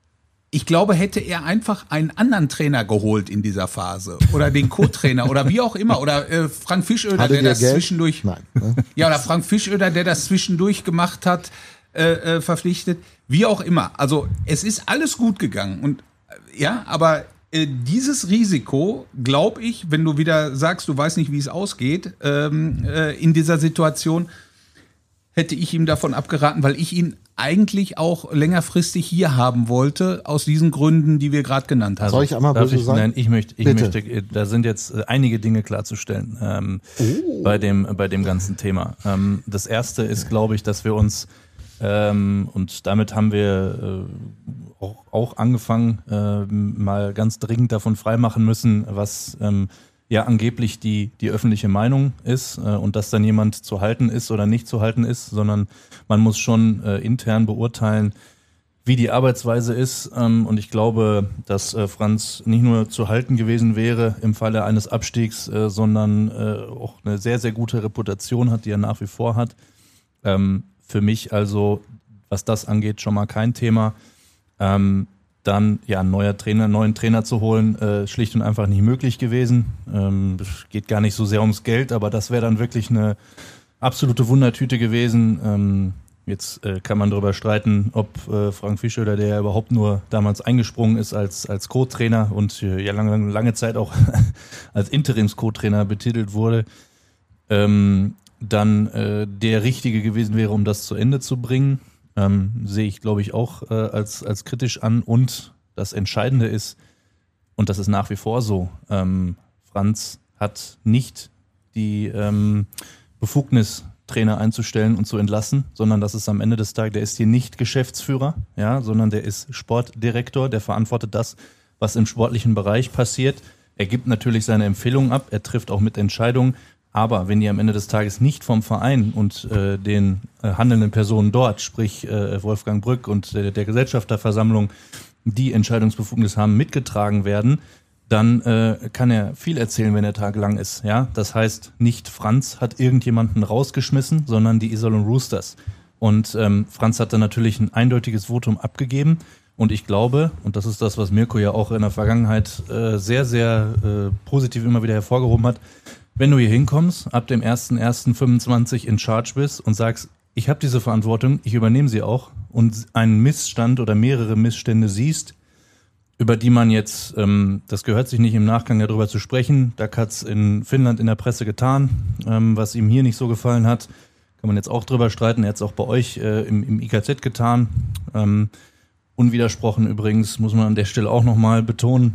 ich glaube, hätte er einfach einen anderen Trainer geholt in dieser Phase oder den Co-Trainer oder wie auch immer oder Frank Fischöder, der das Geld? Zwischendurch, nein, ne? Ja, oder Frank Fischöder, der das zwischendurch gemacht hat, verpflichtet, wie auch immer. Also es ist alles gut gegangen und ja, aber dieses Risiko, glaube ich, wenn du wieder sagst, du weißt nicht, wie es ausgeht, in dieser Situation, hätte ich ihm davon abgeraten, weil ich ihn eigentlich auch längerfristig hier haben wollte, aus diesen Gründen, die wir gerade genannt haben. Soll ich einmal böse sein? Nein, ich möchte, da sind jetzt einige Dinge klarzustellen bei dem ganzen Thema. Das erste ist, glaube ich, dass wir uns und damit haben wir auch angefangen, mal ganz dringend davon freimachen müssen, was ja angeblich die öffentliche Meinung ist und dass dann jemand zu halten ist oder nicht zu halten ist, sondern man muss schon intern beurteilen, wie die Arbeitsweise ist. Und ich glaube, dass Franz nicht nur zu halten gewesen wäre im Falle eines Abstiegs, sondern auch eine sehr, sehr gute Reputation hat, die er nach wie vor hat. Für mich also, was das angeht, schon mal kein Thema. Dann ja einen neuen Trainer zu holen, schlicht und einfach nicht möglich gewesen. Geht gar nicht so sehr ums Geld, aber das wäre dann wirklich eine absolute Wundertüte gewesen. Jetzt kann man darüber streiten, ob Frank Fischöder, der ja überhaupt nur damals eingesprungen ist als Co-Trainer und ja lange Zeit auch als Interims-Co-Trainer betitelt wurde, dann der Richtige gewesen wäre, um das zu Ende zu bringen. Sehe ich, glaube ich, auch als kritisch an. Und das Entscheidende ist, und das ist nach wie vor so, Franz hat nicht die Befugnis, Trainer einzustellen und zu entlassen, sondern das ist am Ende des Tages, der ist hier nicht Geschäftsführer, ja, sondern der ist Sportdirektor, der verantwortet das, was im sportlichen Bereich passiert. Er gibt natürlich seine Empfehlungen ab, er trifft auch mit Entscheidungen, aber wenn die am Ende des Tages nicht vom Verein und den handelnden Personen dort, sprich Wolfgang Brück und der Gesellschafterversammlung, die Entscheidungsbefugnis haben, mitgetragen werden, dann kann er viel erzählen, wenn der Tag lang ist. Ja, das heißt, nicht Franz hat irgendjemanden rausgeschmissen, sondern die Iserlohn Roosters. Und Franz hat dann natürlich ein eindeutiges Votum abgegeben. Und ich glaube, und das ist das, was Mirko ja auch in der Vergangenheit sehr, sehr positiv immer wieder hervorgehoben hat, wenn du hier hinkommst, ab dem 1.1.25 in Charge bist und sagst, ich habe diese Verantwortung, ich übernehme sie auch und einen Missstand oder mehrere Missstände siehst, über die man jetzt, das gehört sich nicht im Nachgang darüber zu sprechen, da hat es in Finnland in der Presse getan, was ihm hier nicht so gefallen hat, kann man jetzt auch drüber streiten, er hat es auch bei euch im IKZ getan, unwidersprochen übrigens, muss man an der Stelle auch nochmal betonen,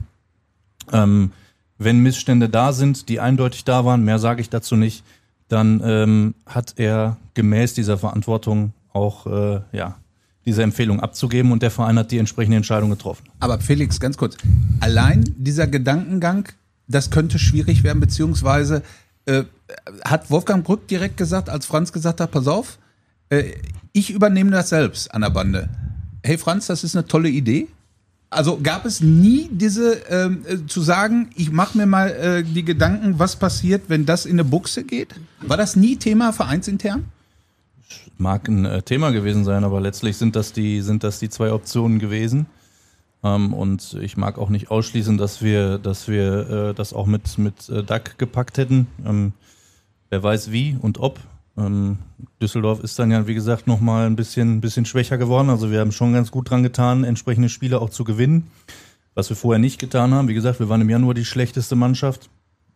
wenn Missstände da sind, die eindeutig da waren, mehr sage ich dazu nicht, dann hat er gemäß dieser Verantwortung auch diese Empfehlung abzugeben und der Verein hat die entsprechende Entscheidung getroffen. Aber Felix, ganz kurz, allein dieser Gedankengang, das könnte schwierig werden, beziehungsweise hat Wolfgang Brück direkt gesagt, als Franz gesagt hat, pass auf, ich übernehme das selbst an der Bande. Hey Franz, das ist eine tolle Idee. Also gab es nie diese, zu sagen, ich mache mir mal die Gedanken, was passiert, wenn das in eine Buchse geht? War das nie Thema vereinsintern? Mag ein Thema gewesen sein, aber letztlich sind das die zwei Optionen gewesen. Und ich mag auch nicht ausschließen, dass wir das auch mit DAC gepackt hätten. Wer weiß wie und ob. Düsseldorf ist dann ja, wie gesagt, nochmal ein bisschen schwächer geworden. Also wir haben schon ganz gut dran getan, entsprechende Spiele auch zu gewinnen. Was wir vorher nicht getan haben. Wie gesagt, wir waren im Januar die schlechteste Mannschaft.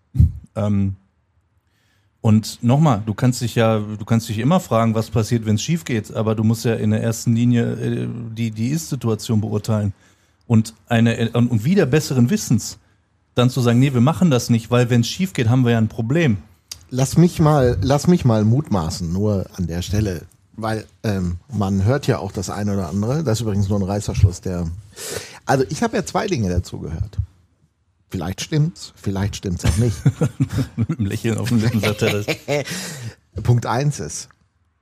Und nochmal, du kannst dich immer fragen, was passiert, wenn es schief geht, aber du musst ja in der ersten Linie die Ist-Situation beurteilen. Und wieder besseren Wissens dann zu sagen, nee, wir machen das nicht, weil wenn es schief geht, haben wir ja ein Problem. Lass mich mal mutmaßen, nur an der Stelle, weil man hört ja auch das eine oder andere. Das ist übrigens nur ein Reißverschluss. Also ich habe ja zwei Dinge dazu gehört. Vielleicht stimmt's auch nicht. Mit einem Lächeln auf den Lippen sagt er das. Punkt 1 ist,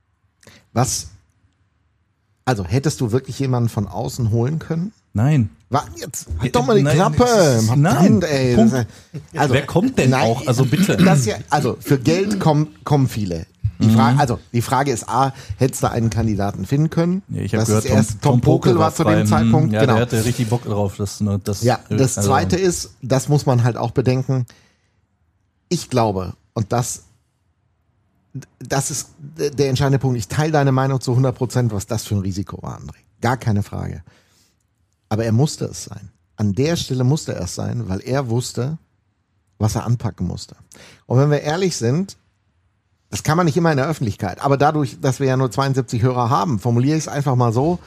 also hättest du wirklich jemanden von außen holen können? Nein. Jetzt halt doch mal die Klappe. Nein, ey. Also, wer kommt denn auch? Also bitte. Also für Geld kommen viele. Die Frage ist A, hättest du einen Kandidaten finden können? Ja, ich habe das gehört, ist erst Tom Pokel war zu dem Zeitpunkt. Ja, genau. der hatte richtig Bock drauf. Das Zweite ist, das muss man halt auch bedenken, ich glaube, und das ist der entscheidende Punkt, ich teile deine Meinung zu 100%, was das für ein Risiko war, André. Gar keine Frage. Aber er musste es sein. An der Stelle musste er es sein, weil er wusste, was er anpacken musste. Und wenn wir ehrlich sind, das kann man nicht immer in der Öffentlichkeit, aber dadurch, dass wir ja nur 72 Hörer haben, formuliere ich es einfach mal so,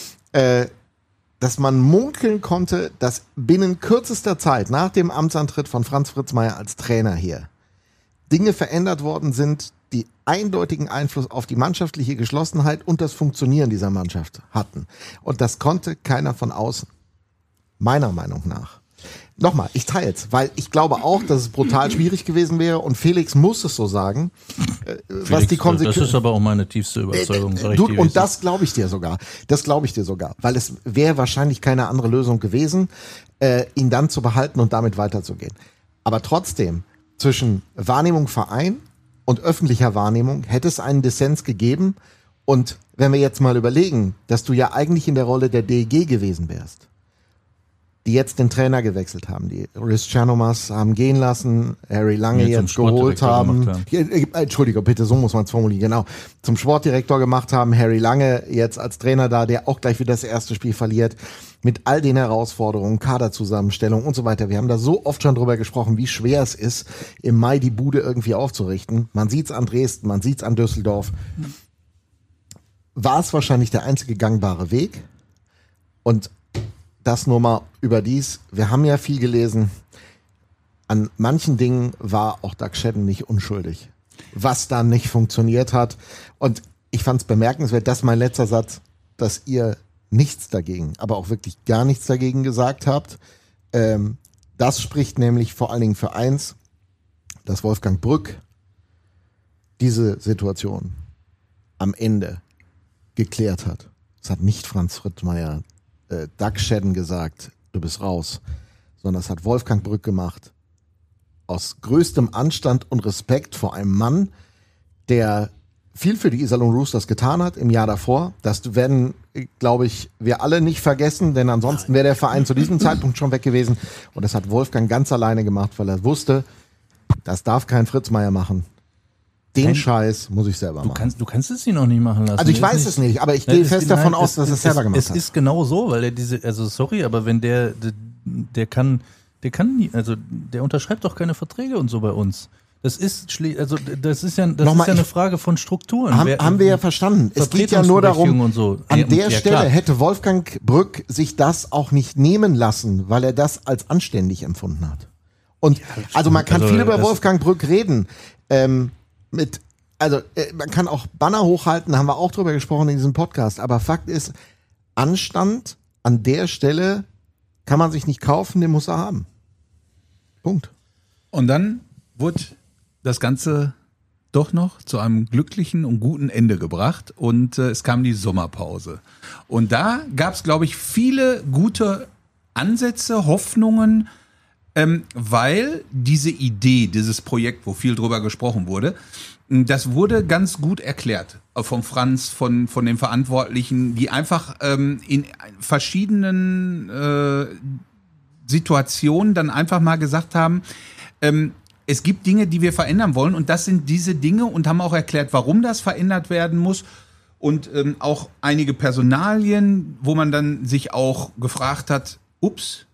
dass man munkeln konnte, dass binnen kürzester Zeit nach dem Amtsantritt von Franz Fritz Meier als Trainer hier Dinge verändert worden sind, die eindeutigen Einfluss auf die mannschaftliche Geschlossenheit und das Funktionieren dieser Mannschaft hatten. Und das konnte keiner von außen. Meiner Meinung nach. Nochmal, ich teile es, weil ich glaube auch, dass es brutal schwierig gewesen wäre und Felix muss es so sagen, was die Konsequenzen. Das ist aber auch meine tiefste Überzeugung. Und das glaube ich dir sogar. Weil es wäre wahrscheinlich keine andere Lösung gewesen, ihn dann zu behalten und damit weiterzugehen. Aber trotzdem, zwischen Wahrnehmung Verein und öffentlicher Wahrnehmung hätte es einen Dissens gegeben. Und wenn wir jetzt mal überlegen, dass du ja eigentlich in der Rolle der DEG gewesen wärst, die jetzt den Trainer gewechselt haben, die Rhys Chernomas haben gehen lassen, Harry Lange jetzt geholt haben. Entschuldigung, bitte, so muss man es formulieren, genau. Zum Sportdirektor gemacht haben, Harry Lange jetzt als Trainer da, der auch gleich wieder das erste Spiel verliert, mit all den Herausforderungen, Kaderzusammenstellung und so weiter. Wir haben da so oft schon drüber gesprochen, wie schwer es ist, im Mai die Bude irgendwie aufzurichten. Man sieht's an Dresden, man sieht's an Düsseldorf. War es wahrscheinlich der einzige gangbare Weg? Und das nur mal überdies. Wir haben ja viel gelesen. An manchen Dingen war auch Doug Shedden nicht unschuldig. Was da nicht funktioniert hat. Und ich fand es bemerkenswert, das ist mein letzter Satz, dass ihr nichts dagegen, aber auch wirklich gar nichts dagegen gesagt habt. Das spricht nämlich vor allen Dingen für eins, dass Wolfgang Brück diese Situation am Ende geklärt hat. Es hat nicht Franz Fritz Meier Doug Shedden gesagt, du bist raus, sondern das hat Wolfgang Brück gemacht. Aus größtem Anstand und Respekt vor einem Mann, der viel für die Iserlohn Roosters getan hat im Jahr davor. Das werden, glaube ich, wir alle nicht vergessen, denn ansonsten wäre der Verein zu diesem Zeitpunkt schon weg gewesen. Und das hat Wolfgang ganz alleine gemacht, weil er wusste, das darf kein Fritz Meier machen. Den Scheiß muss ich selber machen. Du kannst es ihn auch nicht machen lassen. Also ich weiß es nicht, aber ich gehe fest davon aus, dass er es selber gemacht hat. Es ist genau so, weil er aber wenn der kann nie, also der unterschreibt doch keine Verträge und so bei uns. Das ist ja eine Frage von Strukturen. Haben wir ja verstanden. Es geht ja nur darum, und so. An der Stelle hätte Wolfgang Brück sich das auch nicht nehmen lassen, weil er das als anständig empfunden hat. Und also man kann viel über Wolfgang Brück reden. Man kann auch Banner hochhalten, haben wir auch drüber gesprochen in diesem Podcast, aber Fakt ist, Anstand an der Stelle kann man sich nicht kaufen, den muss er haben. Punkt. Und dann wurde das Ganze doch noch zu einem glücklichen und guten Ende gebracht und es kam die Sommerpause. Und da gab es, glaube ich, viele gute Ansätze, Hoffnungen, weil diese Idee, dieses Projekt, wo viel drüber gesprochen wurde, das wurde ganz gut erklärt vom Franz, von den Verantwortlichen, die einfach in verschiedenen Situationen dann einfach mal gesagt haben, es gibt Dinge, die wir verändern wollen und das sind diese Dinge und haben auch erklärt, warum das verändert werden muss und auch einige Personalien, wo man dann sich auch gefragt hat, ups,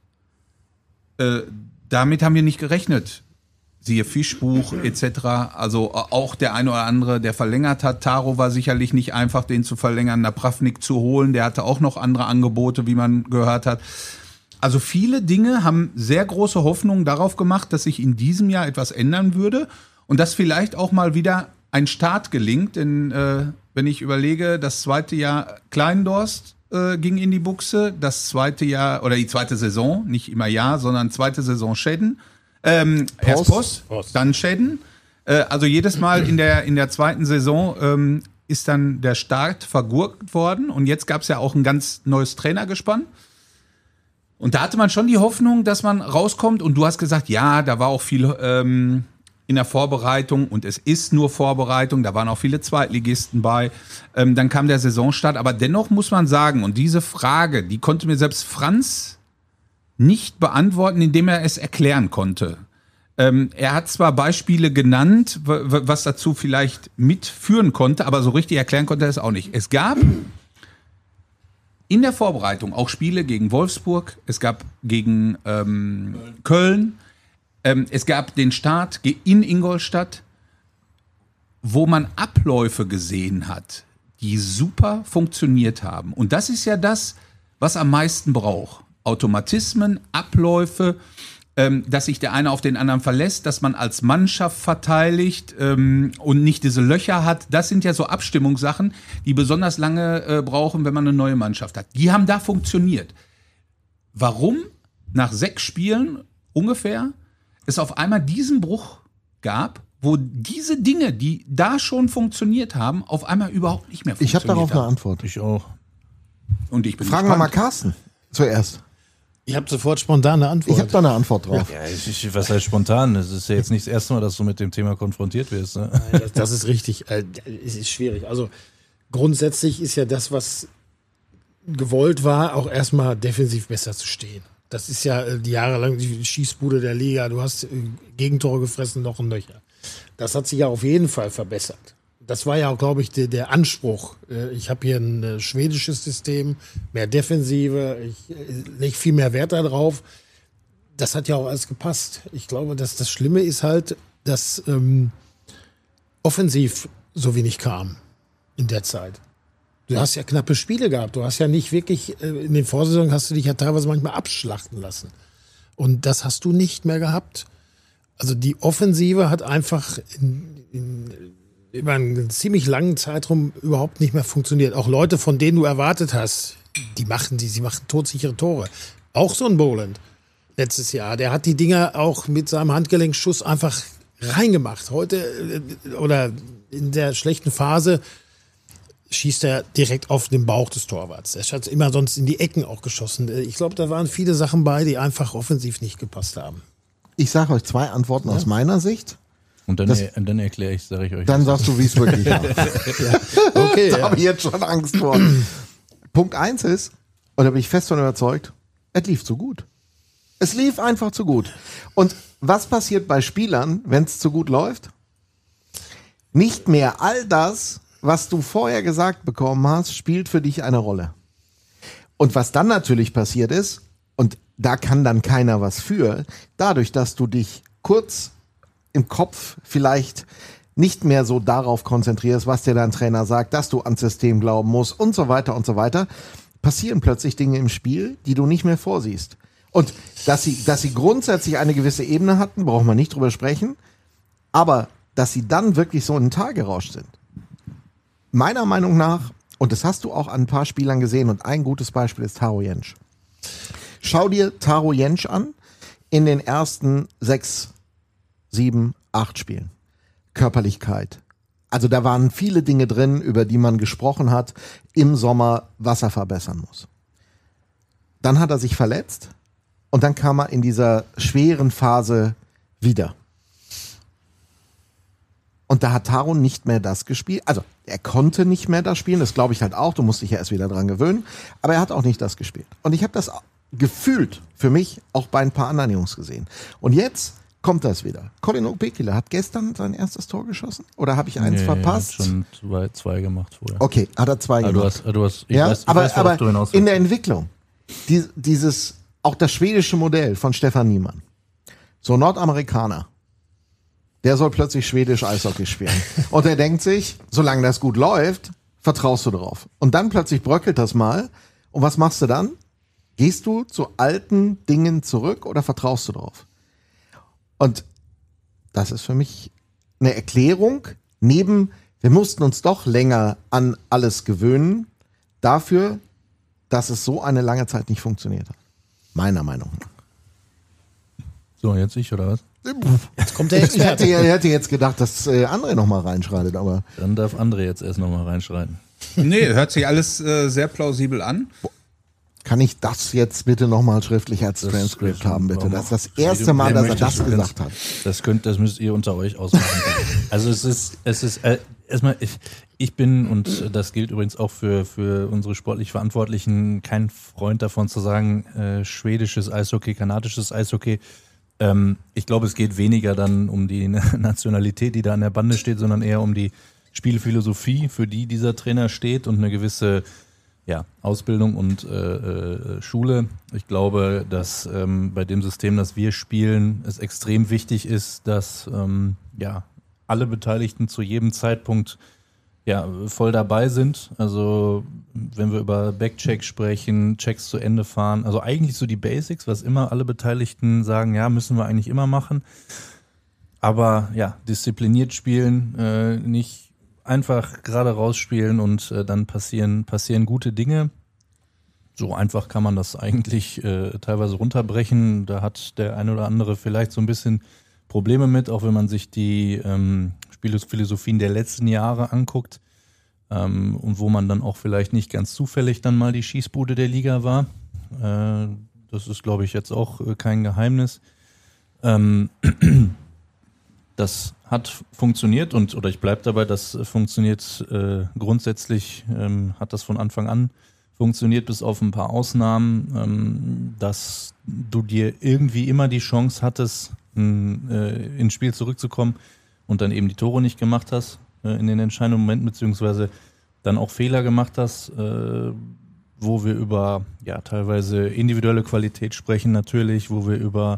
damit haben wir nicht gerechnet. Siehe Fischbuch etc. Also auch der eine oder andere, der verlängert hat. Taro war sicherlich nicht einfach, den zu verlängern, Napravnik zu holen. Der hatte auch noch andere Angebote, wie man gehört hat. Also viele Dinge haben sehr große Hoffnungen darauf gemacht, dass sich in diesem Jahr etwas ändern würde und dass vielleicht auch mal wieder ein Start gelingt. Denn wenn ich überlege, das zweite Jahr Kleindorst ging in die Buchse, das zweite Jahr oder die zweite Saison, nicht immer Jahr, sondern zweite Saison Shedden. Erst Post, dann Shedden. Also jedes Mal in der zweiten Saison ist dann der Start vergurkt worden und jetzt gab es ja auch ein ganz neues Trainergespann. Und da hatte man schon die Hoffnung, dass man rauskommt und du hast gesagt, ja, da war auch viel in der Vorbereitung und es ist nur Vorbereitung, da waren auch viele Zweitligisten bei, dann kam der Saisonstart, aber dennoch muss man sagen, und diese Frage, die konnte mir selbst Franz nicht beantworten, indem er es erklären konnte. Er hat zwar Beispiele genannt, was dazu vielleicht mitführen konnte, aber so richtig erklären konnte er es auch nicht. Es gab in der Vorbereitung auch Spiele gegen Wolfsburg, es gab gegen Köln, es gab den Start in Ingolstadt, wo man Abläufe gesehen hat, die super funktioniert haben. Und das ist ja das, was am meisten braucht. Automatismen, Abläufe, dass sich der eine auf den anderen verlässt, dass man als Mannschaft verteidigt und nicht diese Löcher hat. Das sind ja so Abstimmungssachen, die besonders lange brauchen, wenn man eine neue Mannschaft hat. Die haben da funktioniert. Warum nach 6 Spielen ungefähr es auf einmal diesen Bruch gab, wo diese Dinge, die da schon funktioniert haben, auf einmal überhaupt nicht mehr Ich funktioniert habe darauf haben. eine Antwort. Ich auch. Und ich bin Fragen wir mal gespannt. Carsten zuerst. Ich habe sofort spontan eine Antwort. Ich habe da eine Antwort drauf. Ja, was heißt spontan? Es ist ja jetzt nicht das erste Mal, dass du mit dem Thema konfrontiert wirst. Ne? Nein, das ist richtig. Es ist schwierig. Also grundsätzlich ist ja das, was gewollt war, auch erstmal defensiv besser zu stehen. Das ist ja die jahrelang die Schießbude der Liga. Du hast Gegentore gefressen, noch ein Nöcher. Das hat sich ja auf jeden Fall verbessert. Das war ja auch, glaube ich, der Anspruch. Ich habe hier ein schwedisches System, mehr Defensive, ich lege viel mehr Wert darauf. Das hat ja auch alles gepasst. Ich glaube, dass das Schlimme ist halt, dass offensiv so wenig kam in der Zeit. Du hast ja knappe Spiele gehabt. Du hast ja nicht wirklich, in den Vorsaisons hast du dich ja teilweise manchmal abschlachten lassen. Und das hast du nicht mehr gehabt. Also die Offensive hat einfach über einen ziemlich langen Zeitraum überhaupt nicht mehr funktioniert. Auch Leute, von denen du erwartet hast, sie machen todsichere Tore. Auch so ein Boland letztes Jahr, der hat die Dinger auch mit seinem Handgelenkschuss einfach reingemacht. Heute oder in der schlechten Phase schießt er direkt auf den Bauch des Torwarts. Er hat immer sonst in die Ecken auch geschossen. Ich glaube, da waren viele Sachen bei, die einfach offensiv nicht gepasst haben. Ich sage euch 2 Antworten aus meiner Sicht. Und dann erkläre ich, sage ich euch. Dann sagst du, wie es wirklich war. Okay, Da habe ich jetzt schon Angst vor. Punkt 1 ist, und da bin ich fest von überzeugt, es lief zu gut. Es lief einfach zu gut. Und was passiert bei Spielern, wenn es zu gut läuft? Nicht mehr all das, was du vorher gesagt bekommen hast, spielt für dich eine Rolle. Und was dann natürlich passiert ist, und da kann dann keiner was für, dadurch, dass du dich kurz im Kopf vielleicht nicht mehr so darauf konzentrierst, was dir dein Trainer sagt, dass du ans System glauben musst und so weiter, passieren plötzlich Dinge im Spiel, die du nicht mehr vorsiehst. Und dass sie grundsätzlich eine gewisse Ebene hatten, braucht man nicht drüber sprechen, aber dass sie dann wirklich so in den Tag gerauscht sind. Meiner Meinung nach, und das hast du auch an ein paar Spielern gesehen, und ein gutes Beispiel ist Taro Jentsch. Schau dir Taro Jentsch an in den ersten 6, 7, 8 Spielen. Körperlichkeit. Also da waren viele Dinge drin, über die man gesprochen hat im Sommer, was er verbessern muss. Dann hat er sich verletzt und dann kam er in dieser schweren Phase wieder. Und da hat Taro nicht mehr das gespielt. Also er konnte nicht mehr das spielen, das glaube ich halt auch. Du musst dich ja erst wieder dran gewöhnen. Aber er hat auch nicht das gespielt. Und ich habe das gefühlt für mich auch bei ein paar anderen Jungs gesehen. Und jetzt kommt das wieder. Colin Okpekile hat gestern sein erstes Tor geschossen? Oder habe ich eins verpasst? Er hat schon 2 gemacht vorher. Okay, hat er 2 gemacht. Ich weiß, worauf du hinaus willst. In der Entwicklung, dieses, auch das schwedische Modell von Stefan Niemann, so Nordamerikaner, der soll plötzlich schwedisch Eishockey spielen. Und er denkt sich, solange das gut läuft, vertraust du drauf. Und dann plötzlich bröckelt das mal. Und was machst du dann? Gehst du zu alten Dingen zurück oder vertraust du drauf? Und das ist für mich eine Erklärung, wir mussten uns doch länger an alles gewöhnen, dafür, dass es so eine lange Zeit nicht funktioniert hat. Meiner Meinung nach. So, jetzt ich, oder was? Jetzt kommt der Ich Experte. hätte jetzt gedacht, dass André nochmal reinschreitet, aber Dann darf André jetzt erst nochmal reinschreiten. Nee, hört sich alles sehr plausibel an. kann ich das jetzt bitte nochmal schriftlich als Transkript haben, bitte? Das ist das erste Mal, dass er das gesagt hat. Das müsst ihr unter euch ausmachen. Also es ist erstmal, ich bin, und das gilt übrigens auch für unsere sportlich Verantwortlichen, kein Freund davon zu sagen, schwedisches Eishockey, kanadisches Eishockey. Ich glaube, es geht weniger dann um die Nationalität, die da an der Bande steht, sondern eher um die Spielphilosophie, für die dieser Trainer steht, und eine gewisse Ausbildung und Schule. Ich glaube, dass bei dem System, das wir spielen, es extrem wichtig ist, dass alle Beteiligten zu jedem Zeitpunkt voll dabei sind. Also wenn wir über Backcheck sprechen, Checks zu Ende fahren, also eigentlich so die Basics, was immer alle Beteiligten sagen, müssen wir eigentlich immer machen. Aber diszipliniert spielen, nicht einfach gerade rausspielen und dann passieren gute Dinge. So einfach kann man das eigentlich teilweise runterbrechen. Da hat der eine oder andere vielleicht so ein bisschen Probleme mit, auch wenn man sich die Spielphilosophien der letzten Jahre anguckt, und wo man dann auch vielleicht nicht ganz zufällig dann mal die Schießbude der Liga war. Das ist, glaube ich, jetzt auch kein Geheimnis. Das hat funktioniert oder ich bleibe dabei, das funktioniert grundsätzlich, hat das von Anfang an funktioniert, bis auf ein paar Ausnahmen, dass du dir irgendwie immer die Chance hattest, ins Spiel zurückzukommen und dann eben die Tore nicht gemacht hast in den entscheidenden Momenten, beziehungsweise dann auch Fehler gemacht hast, wo wir über teilweise individuelle Qualität sprechen natürlich, wo wir über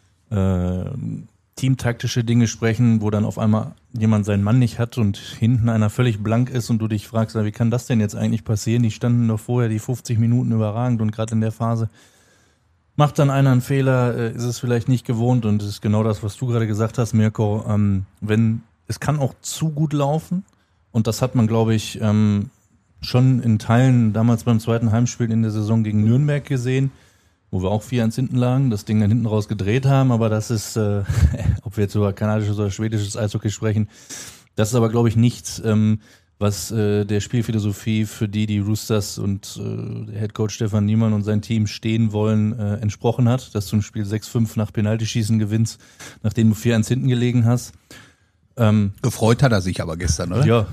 teamtaktische Dinge sprechen, wo dann auf einmal jemand seinen Mann nicht hat und hinten einer völlig blank ist und du dich fragst, wie kann das denn jetzt eigentlich passieren? Die standen doch vorher die 50 Minuten überragend und gerade in der Phase macht dann einer einen Fehler, ist es vielleicht nicht gewohnt, und es ist genau das, was du gerade gesagt hast, Mirko. Es kann auch zu gut laufen, und das hat man, glaube ich, schon in Teilen damals beim zweiten Heimspiel in der Saison gegen Nürnberg gesehen, wo wir auch 4-1 hinten lagen, das Ding dann hinten raus gedreht haben, aber das ist, ob wir jetzt über kanadisches oder schwedisches Eishockey sprechen, das ist aber, glaube ich, nichts, was der Spielphilosophie, für die Roosters und der Headcoach Stefan Niemann und sein Team stehen wollen, entsprochen hat, dass du ein Spiel 6-5 nach Penaltyschießen gewinnst, nachdem du 4-1 hinten gelegen hast. Gefreut hat er sich aber gestern, oder?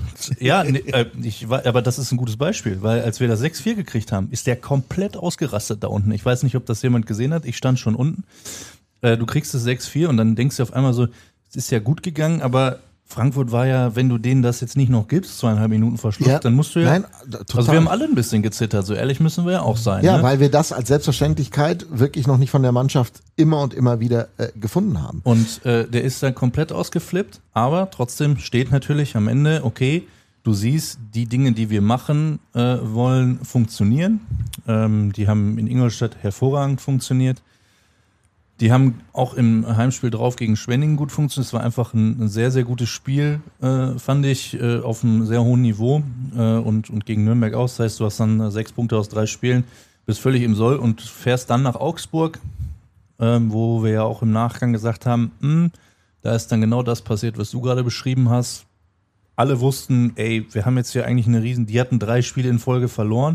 Aber das ist ein gutes Beispiel, weil als wir das 6-4 gekriegt haben, ist der komplett ausgerastet da unten. Ich weiß nicht, ob das jemand gesehen hat, ich stand schon unten. Du kriegst das 6-4 und dann denkst du auf einmal so, es ist ja gut gegangen, aber Frankfurt war ja, wenn du denen das jetzt nicht noch gibst, 2,5 Minuten vor Schluss, dann musst du Nein, total. Also wir haben alle ein bisschen gezittert, so ehrlich müssen wir ja auch sein. Ja, ne? weil wir das als Selbstverständlichkeit wirklich noch nicht von der Mannschaft immer und immer wieder gefunden haben. Und der ist dann komplett ausgeflippt, aber trotzdem steht natürlich am Ende, okay, du siehst, die Dinge, die wir machen wollen, funktionieren. Die haben in Ingolstadt hervorragend funktioniert. Die haben auch im Heimspiel drauf gegen Schwenningen gut funktioniert. Es war einfach ein sehr, sehr gutes Spiel, fand ich, auf einem sehr hohen Niveau, und gegen Nürnberg auch. Das heißt, du hast dann 6 Punkte aus 3 Spielen, bist völlig im Soll und fährst dann nach Augsburg, wo wir ja auch im Nachgang gesagt haben, da ist dann genau das passiert, was du gerade beschrieben hast. Alle wussten, wir haben jetzt hier eigentlich die hatten 3 Spiele in Folge verloren,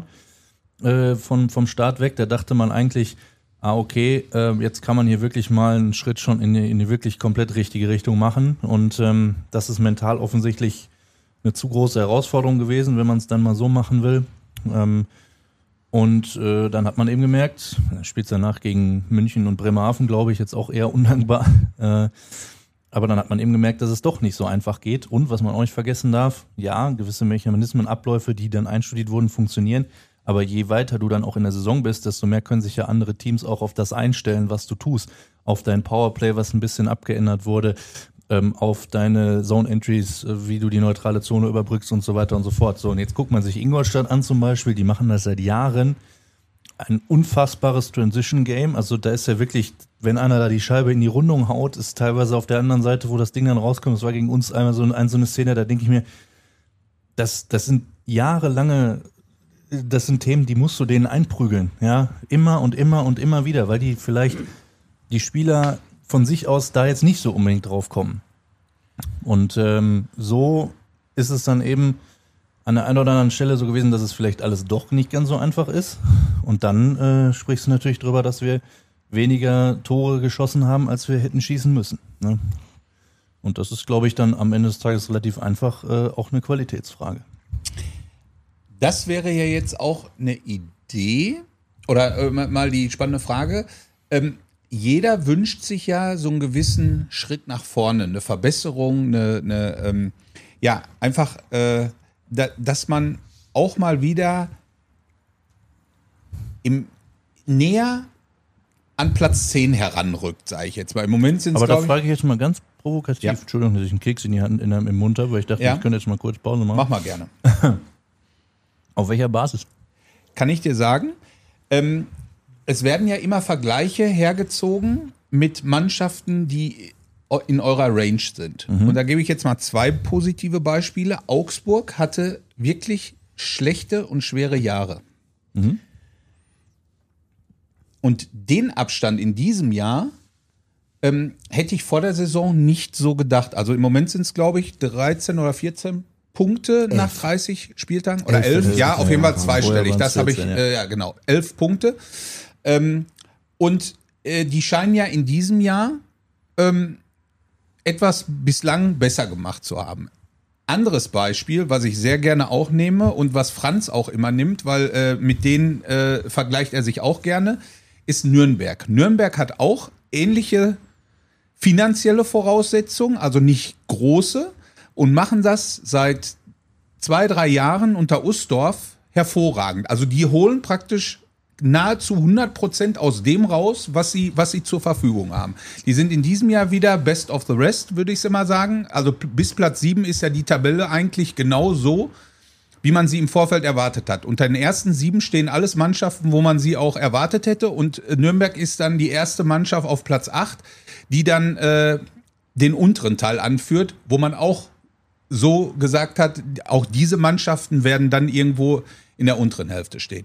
vom Start weg. Da dachte man eigentlich, okay, jetzt kann man hier wirklich mal einen Schritt schon in die wirklich komplett richtige Richtung machen, und das ist mental offensichtlich eine zu große Herausforderung gewesen, wenn man es dann mal so machen will. Und dann hat man eben gemerkt, spielt danach gegen München und Bremerhaven, glaube ich, jetzt auch eher undankbar, aber dann hat man eben gemerkt, dass es doch nicht so einfach geht, und was man auch nicht vergessen darf, gewisse Mechanismen, Abläufe, die dann einstudiert wurden, funktionieren. Aber je weiter du dann auch in der Saison bist, desto mehr können sich ja andere Teams auch auf das einstellen, was du tust. Auf dein Powerplay, was ein bisschen abgeändert wurde, auf deine Zone-Entries, wie du die neutrale Zone überbrückst und so weiter und so fort. So, und jetzt guckt man sich Ingolstadt an zum Beispiel, die machen das seit Jahren. Ein unfassbares Transition-Game. Also da ist ja wirklich, wenn einer da die Scheibe in die Rundung haut, ist teilweise auf der anderen Seite, wo das Ding dann rauskommt, das war gegen uns einmal so eine Szene, da denke ich mir, das sind jahrelange... Das sind Themen, die musst du denen einprügeln, ja, immer und immer und immer wieder, weil die vielleicht die Spieler von sich aus da jetzt nicht so unbedingt drauf kommen. Und so ist es dann eben an der einen oder anderen Stelle so gewesen, dass es vielleicht alles doch nicht ganz so einfach ist. Und dann sprichst du natürlich drüber, dass wir weniger Tore geschossen haben, als wir hätten schießen müssen. Ne? Und das ist, glaube ich, dann am Ende des Tages relativ einfach auch eine Qualitätsfrage. Das wäre ja jetzt auch eine Idee oder mal die spannende Frage. Jeder wünscht sich ja so einen gewissen Schritt nach vorne, eine Verbesserung, einfach, dass man auch mal wieder näher an Platz 10 heranrückt, sage ich jetzt mal. Im Moment sind es, aber da frage ich jetzt mal ganz provokativ, Ja. Entschuldigung, dass ich einen Keks in die Hand im Mund habe, weil ich dachte, Ja. ich könnte jetzt mal kurz Pause machen. Mach mal gerne. Auf welcher Basis? Kann ich dir sagen, es werden ja immer Vergleiche hergezogen mit Mannschaften, die in eurer Range sind. Und da gebe ich jetzt mal 2 positive Beispiele. Augsburg hatte wirklich schlechte und schwere Jahre. Und den Abstand in diesem Jahr hätte ich vor der Saison nicht so gedacht. Also im Moment sind es, glaube ich, 13 oder 14 Punkte nach 30 Spieltagen. Oder 11. Ja, auf jeden Fall zweistellig. Das habe ich, 11 Punkte. Und die scheinen ja in diesem Jahr etwas bislang besser gemacht zu haben. Anderes Beispiel, was ich sehr gerne auch nehme und was Franz auch immer nimmt, weil mit denen vergleicht er sich auch gerne, ist Nürnberg. Nürnberg hat auch ähnliche finanzielle Voraussetzungen, also nicht große, und machen das seit 2-3 Jahren unter Ustorf hervorragend. Also die holen praktisch nahezu 100% aus dem raus, was sie zur Verfügung haben. Die sind in diesem Jahr wieder best of the rest, würde ich immer sagen. Also bis Platz 7 ist ja die Tabelle eigentlich genau so, wie man sie im Vorfeld erwartet hat. Unter den ersten 7 stehen alles Mannschaften, wo man sie auch erwartet hätte. Und Nürnberg ist dann die erste Mannschaft auf Platz 8, die dann den unteren Teil anführt, wo man auch so gesagt hat, auch diese Mannschaften werden dann irgendwo in der unteren Hälfte stehen.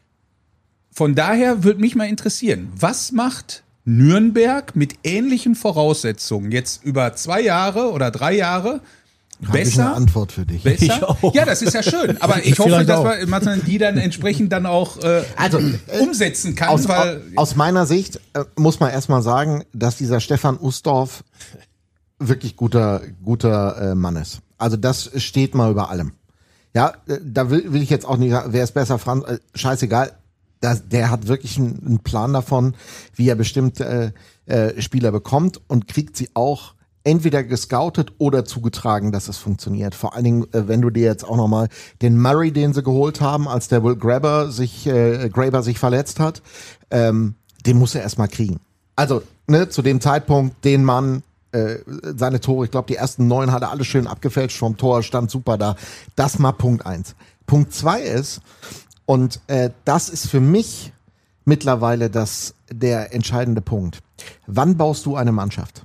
Von daher würde mich mal interessieren, was macht Nürnberg mit ähnlichen Voraussetzungen jetzt über 2 Jahre oder 3 Jahre Habe ich besser? eine Antwort für dich. Besser? Ich auch. Ja, das ist ja schön. Aber ich hoffe, Vielleicht dass auch. man die dann entsprechend dann auch umsetzen kann. Aus meiner Sicht muss man erstmal sagen, dass dieser Stefan Ustorf wirklich guter Mann ist. Also das steht mal über allem. Ja, da will ich jetzt auch nicht sagen, wer ist besser, Franz, scheißegal. Der hat wirklich einen Plan davon, wie er bestimmt Spieler bekommt und kriegt sie auch entweder gescoutet oder zugetragen, dass es funktioniert. Vor allen Dingen, wenn du dir jetzt auch nochmal den Murray, den sie geholt haben, als der Will Graber sich verletzt hat, den muss er erstmal kriegen. Also, zu dem Zeitpunkt, den Mann, seine Tore, ich glaube, die ersten 9 hat er alle schön abgefälscht vom Tor, stand super da. Das mal Punkt 1. Punkt 2 ist, und das ist für mich mittlerweile der entscheidende Punkt. Wann baust du eine Mannschaft?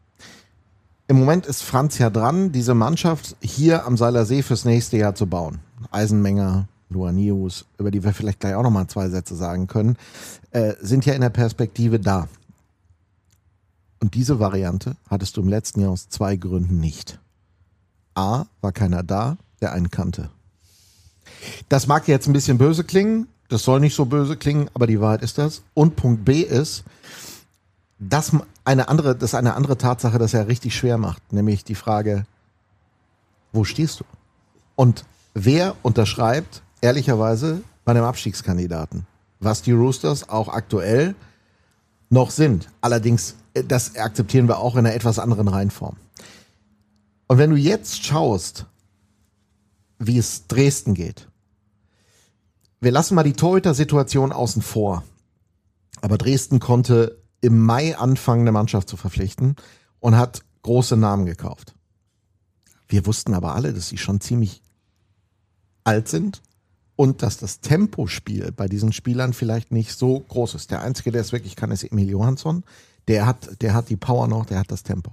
Im Moment ist Franz ja dran, diese Mannschaft hier am Seiler See fürs nächste Jahr zu bauen. Eisenmenger, Luanius, über die wir vielleicht gleich auch nochmal 2 Sätze sagen können, sind ja in der Perspektive da. Und diese Variante hattest du im letzten Jahr aus 2 Gründen nicht. A, war keiner da, der einen kannte. Das mag jetzt ein bisschen böse klingen, das soll nicht so böse klingen, aber die Wahrheit ist das. Und Punkt B ist, dass eine andere Tatsache das ja richtig schwer macht, nämlich die Frage, wo stehst du? Und wer unterschreibt, ehrlicherweise, bei einem Abstiegskandidaten? Was die Roosters auch aktuell noch sind. Allerdings, das akzeptieren wir auch in einer etwas anderen Reihenform. Und wenn du jetzt schaust, wie es Dresden geht, wir lassen mal die Torhüter-Situation außen vor, aber Dresden konnte im Mai anfangen, eine Mannschaft zu verpflichten und hat große Namen gekauft. Wir wussten aber alle, dass sie schon ziemlich alt sind und dass das Tempospiel bei diesen Spielern vielleicht nicht so groß ist. Der Einzige, der es wirklich kann, ist Emil Johansson. Der hat die Power noch, der hat das Tempo.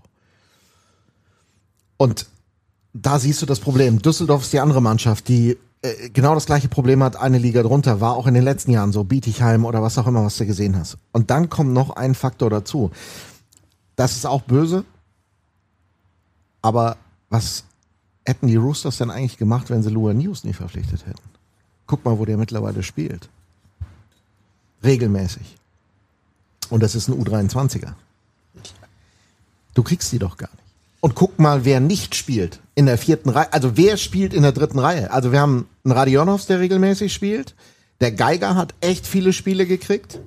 Und da siehst du das Problem. Düsseldorf ist die andere Mannschaft, die genau das gleiche Problem hat, eine Liga drunter, war auch in den letzten Jahren so, Bietigheim oder was auch immer, was du gesehen hast. Und dann kommt noch ein Faktor dazu. Das ist auch böse, aber was hätten die Roosters denn eigentlich gemacht, wenn sie Lua News nie verpflichtet hätten? Guck mal, wo der mittlerweile spielt. Regelmäßig. Und das ist ein U23er. Du kriegst die doch gar nicht. Und guck mal, wer nicht spielt in der 4. Reihe. Also wer spielt in der 3. Reihe? Also wir haben einen Radionovs, der regelmäßig spielt. Der Geiger hat echt viele Spiele gekriegt.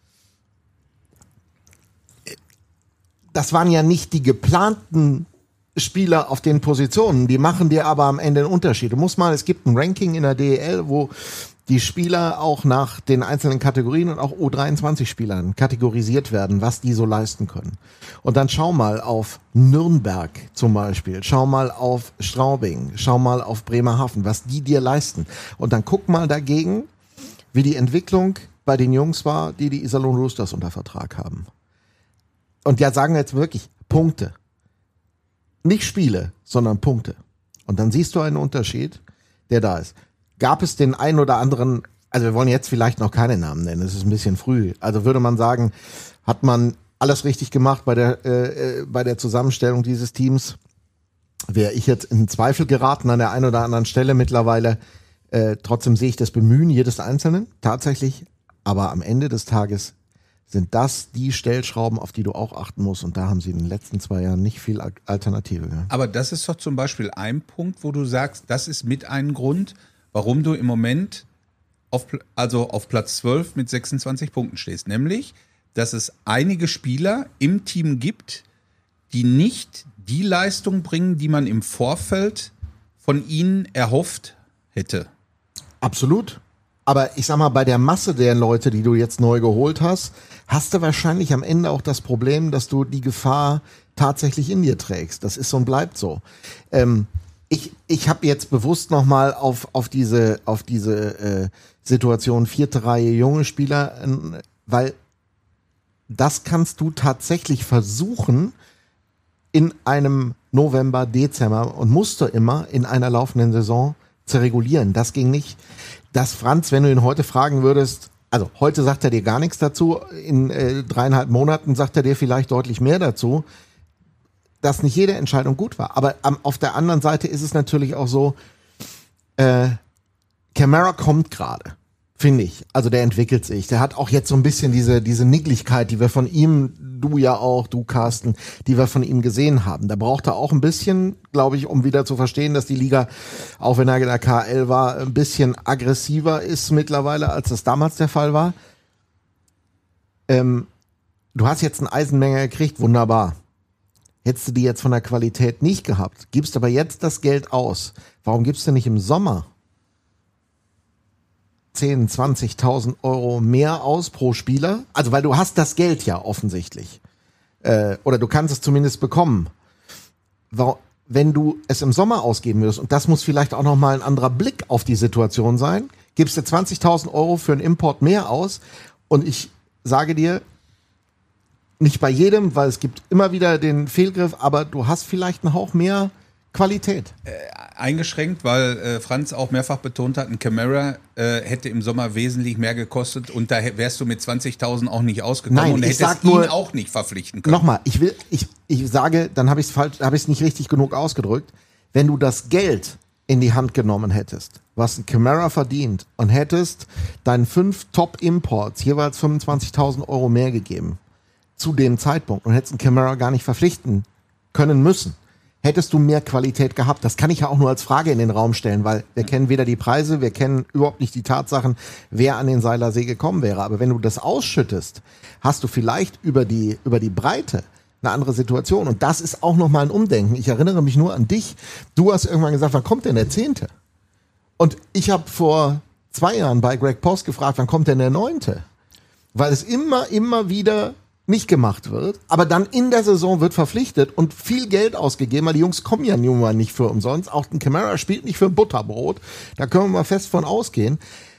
Das waren ja nicht die geplanten Spieler auf den Positionen. Die machen dir aber am Ende einen Unterschied. Du musst mal, es gibt ein Ranking in der DEL, wo die Spieler auch nach den einzelnen Kategorien und auch U23-Spielern kategorisiert werden, was die so leisten können. Und dann schau mal auf Nürnberg zum Beispiel, schau mal auf Straubing, schau mal auf Bremerhaven, was die dir leisten. Und dann guck mal dagegen, wie die Entwicklung bei den Jungs war, die Iserlohn Roosters unter Vertrag haben. Und ja, sagen wir jetzt wirklich Punkte. Nicht Spiele, sondern Punkte. Und dann siehst du einen Unterschied, der da ist. Gab es den einen oder anderen, also wir wollen jetzt vielleicht noch keine Namen nennen, es ist ein bisschen früh. Also würde man sagen, hat man alles richtig gemacht bei der Zusammenstellung dieses Teams? Wäre ich jetzt in Zweifel geraten an der einen oder anderen Stelle mittlerweile. Trotzdem sehe ich das Bemühen jedes Einzelnen, tatsächlich. Aber am Ende des Tages sind das die Stellschrauben, auf die du auch achten musst. Und da haben sie in den letzten 2 Jahren nicht viel Alternative gehabt. Aber das ist doch zum Beispiel ein Punkt, wo du sagst, das ist mit ein Grund, warum du im Moment auf Platz 12 mit 26 Punkten stehst. Nämlich, dass es einige Spieler im Team gibt, die nicht die Leistung bringen, die man im Vorfeld von ihnen erhofft hätte. Absolut. Aber ich sag mal, bei der Masse der Leute, die du jetzt neu geholt hast, hast du wahrscheinlich am Ende auch das Problem, dass du die Gefahr tatsächlich in dir trägst. Das ist so und bleibt so. Ich habe jetzt bewusst nochmal auf diese Situation 4. Reihe junge Spieler, weil das kannst du tatsächlich versuchen in einem November, Dezember und musst du immer in einer laufenden Saison zu regulieren. Das ging nicht. Dass Franz, wenn du ihn heute fragen würdest, also heute sagt er dir gar nichts dazu, in 3,5 Monaten sagt er dir vielleicht deutlich mehr dazu, dass nicht jede Entscheidung gut war. Aber auf der anderen Seite ist es natürlich auch so, Camara kommt gerade, finde ich. Also der entwickelt sich. Der hat auch jetzt so ein bisschen diese Nicklichkeit, die wir von ihm, du ja auch, du Carsten, die wir von ihm gesehen haben. Da braucht er auch ein bisschen, glaube ich, um wieder zu verstehen, dass die Liga, auch wenn er in der KL war, ein bisschen aggressiver ist mittlerweile, als das damals der Fall war. Du hast jetzt eine Eisenmenge gekriegt, wunderbar. Hättest du die jetzt von der Qualität nicht gehabt, gibst aber jetzt das Geld aus. Warum gibst du nicht im Sommer 10.000, 20.000 Euro mehr aus pro Spieler? Also, weil du hast das Geld ja offensichtlich. Oder du kannst es zumindest bekommen. Wenn du es im Sommer ausgeben würdest, und das muss vielleicht auch nochmal ein anderer Blick auf die Situation sein, gibst du 20.000 Euro für einen Import mehr aus und ich sage dir, nicht bei jedem, weil es gibt immer wieder den Fehlgriff, aber du hast vielleicht einen Hauch mehr Qualität. Eingeschränkt, weil Franz auch mehrfach betont hat, ein Camara hätte im Sommer wesentlich mehr gekostet und da wärst du mit 20.000 auch nicht ausgekommen. Nein, und hättest ihn auch nicht verpflichten können. Nochmal, ich sage, dann habe ich es nicht richtig genug ausgedrückt. Wenn du das Geld in die Hand genommen hättest, was ein Camara verdient, und hättest deinen 5 Top-Imports jeweils 25.000 Euro mehr gegeben zu dem Zeitpunkt und hättest einen Camara gar nicht verpflichten können müssen, hättest du mehr Qualität gehabt. Das kann ich ja auch nur als Frage in den Raum stellen, weil wir kennen weder die Preise, wir kennen überhaupt nicht die Tatsachen, wer an den Seilersee gekommen wäre. Aber wenn du das ausschüttest, hast du vielleicht über die Breite eine andere Situation. Und das ist auch nochmal ein Umdenken. Ich erinnere mich nur an dich. Du hast irgendwann gesagt, wann kommt denn der 10.? Und ich habe vor 2 Jahren bei Greg Post gefragt, wann kommt denn der 9.? Weil es immer wieder nicht gemacht wird, aber dann in der Saison wird verpflichtet und viel Geld ausgegeben, weil die Jungs kommen ja nun mal nicht für umsonst. Auch ein Camara spielt nicht für ein Butterbrot. Da können wir mal fest von ausgehen.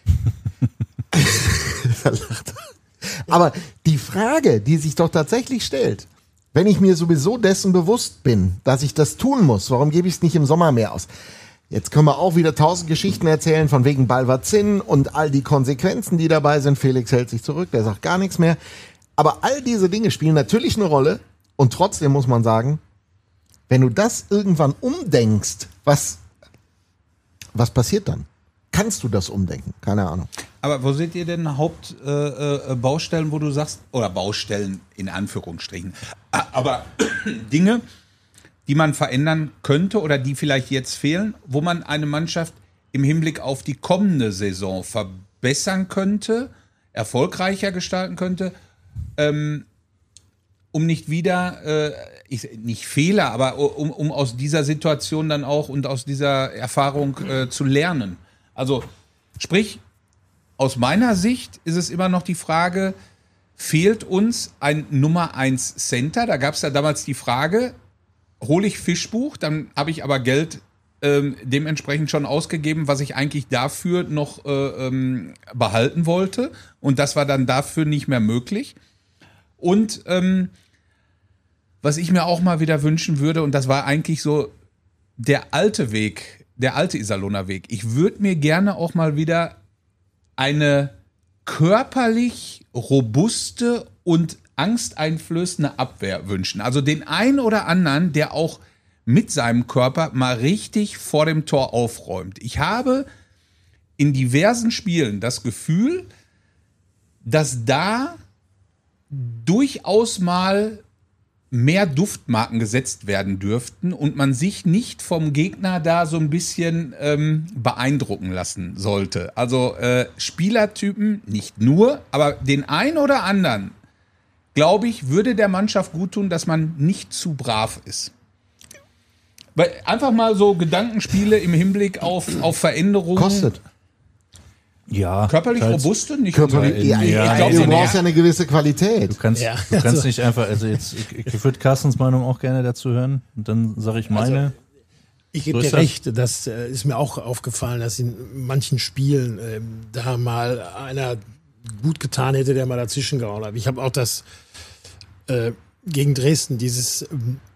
Aber die Frage, die sich doch tatsächlich stellt, wenn ich mir sowieso dessen bewusst bin, dass ich das tun muss, warum gebe ich es nicht im Sommer mehr aus? Jetzt können wir auch wieder 1000 Geschichten erzählen von wegen Balvazin und all die Konsequenzen, die dabei sind. Felix hält sich zurück, der sagt gar nichts mehr. Aber all diese Dinge spielen natürlich eine Rolle und trotzdem muss man sagen, Wenn du das irgendwann umdenkst, was passiert dann? Kannst du das umdenken? Keine Ahnung. Aber wo seht ihr denn Hauptbaustellen, wo du sagst, oder Baustellen in Anführungsstrichen, aber Dinge, die man verändern könnte oder die vielleicht jetzt fehlen, wo man eine Mannschaft im Hinblick auf die kommende Saison verbessern könnte, erfolgreicher gestalten könnte, um nicht wieder, nicht Fehler, aber um aus dieser Situation dann auch und aus dieser Erfahrung zu lernen. Also sprich, aus meiner Sicht ist es immer noch die Frage, fehlt uns ein Nummer 1 Center? Da gab es ja damals die Frage, hole ich Fischbuch, dann habe ich aber Geld dementsprechend schon ausgegeben, was ich eigentlich dafür noch behalten wollte. Und das war dann dafür nicht mehr möglich. Und was ich mir auch mal wieder wünschen würde, und das war eigentlich so der alte Weg, der alte Iserlohner Weg. Ich würde mir gerne auch mal wieder eine körperlich robuste und angsteinflößende Abwehr wünschen. Also den einen oder anderen, der auch mit seinem Körper mal richtig vor dem Tor aufräumt. Ich habe in diversen Spielen das Gefühl, dass da durchaus mal mehr Duftmarken gesetzt werden dürften und man sich nicht vom Gegner da so ein bisschen beeindrucken lassen sollte. Also Spielertypen, nicht nur, aber den einen oder anderen, glaube ich, würde der Mannschaft gut tun, dass man nicht zu brav ist. Weil einfach mal so Gedankenspiele im Hinblick auf Veränderungen. Kostet. Ja. Körperlich robuste? Nicht Körperlich, du brauchst ja eine gewisse Qualität. Du kannst nicht einfach, also jetzt, ich würde Carstens Meinung auch gerne dazu hören und dann sage ich meine. Also, ich gebe dir recht, das ist mir auch aufgefallen, dass in manchen Spielen da mal einer gut getan hätte, der mal dazwischen gehauen hat. Ich habe auch das gegen Dresden, dieses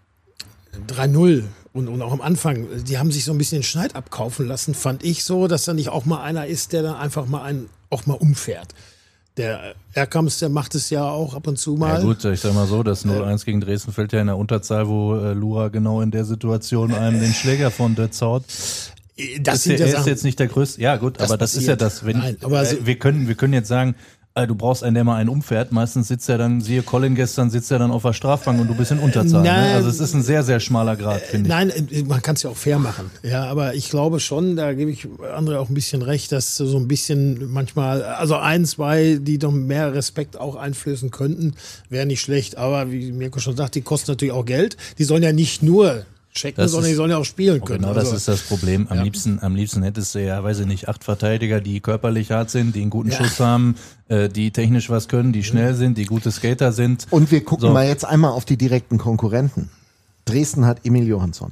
3-0 und auch am Anfang, die haben sich so ein bisschen den Schneid abkaufen lassen, fand ich so, dass da nicht auch mal einer ist, der dann einfach mal auch mal umfährt. Der Erkams, der macht es ja auch ab und zu mal. Ja gut, ich sag mal so, das 0-1 gegen Dresden fällt ja in der Unterzahl, wo Lura genau in der Situation einem den Schläger von der Zaut. Das er ist jetzt nicht der größte. Ja gut, aber das ist ja das. Wenn, Nein, aber wir können jetzt sagen, du brauchst einen, der mal einen umfährt. Meistens sitzt er dann, siehe Colin gestern, sitzt er dann auf der Strafbank und du bist in Unterzahl. Ne? Also es ist ein sehr, sehr schmaler Grad, finde ich. Nein, man kann es ja auch fair machen. Ja, aber ich glaube schon, da gebe ich André auch ein bisschen recht, dass so ein bisschen manchmal, also 1, 2, die doch mehr Respekt auch einflößen könnten, wäre nicht schlecht. Aber wie Mirko schon sagt, die kosten natürlich auch Geld. Die sollen ja nicht nur checken, sondern die sollen ja auch spielen können. Genau, das ist das Problem. Am liebsten hättest du ja, weiß ich nicht, 8 Verteidiger, die körperlich hart sind, die einen guten Schuss haben, die technisch was können, die schnell sind, die gute Skater sind. Und wir gucken mal jetzt einmal auf die direkten Konkurrenten. Dresden hat Emil Johansson.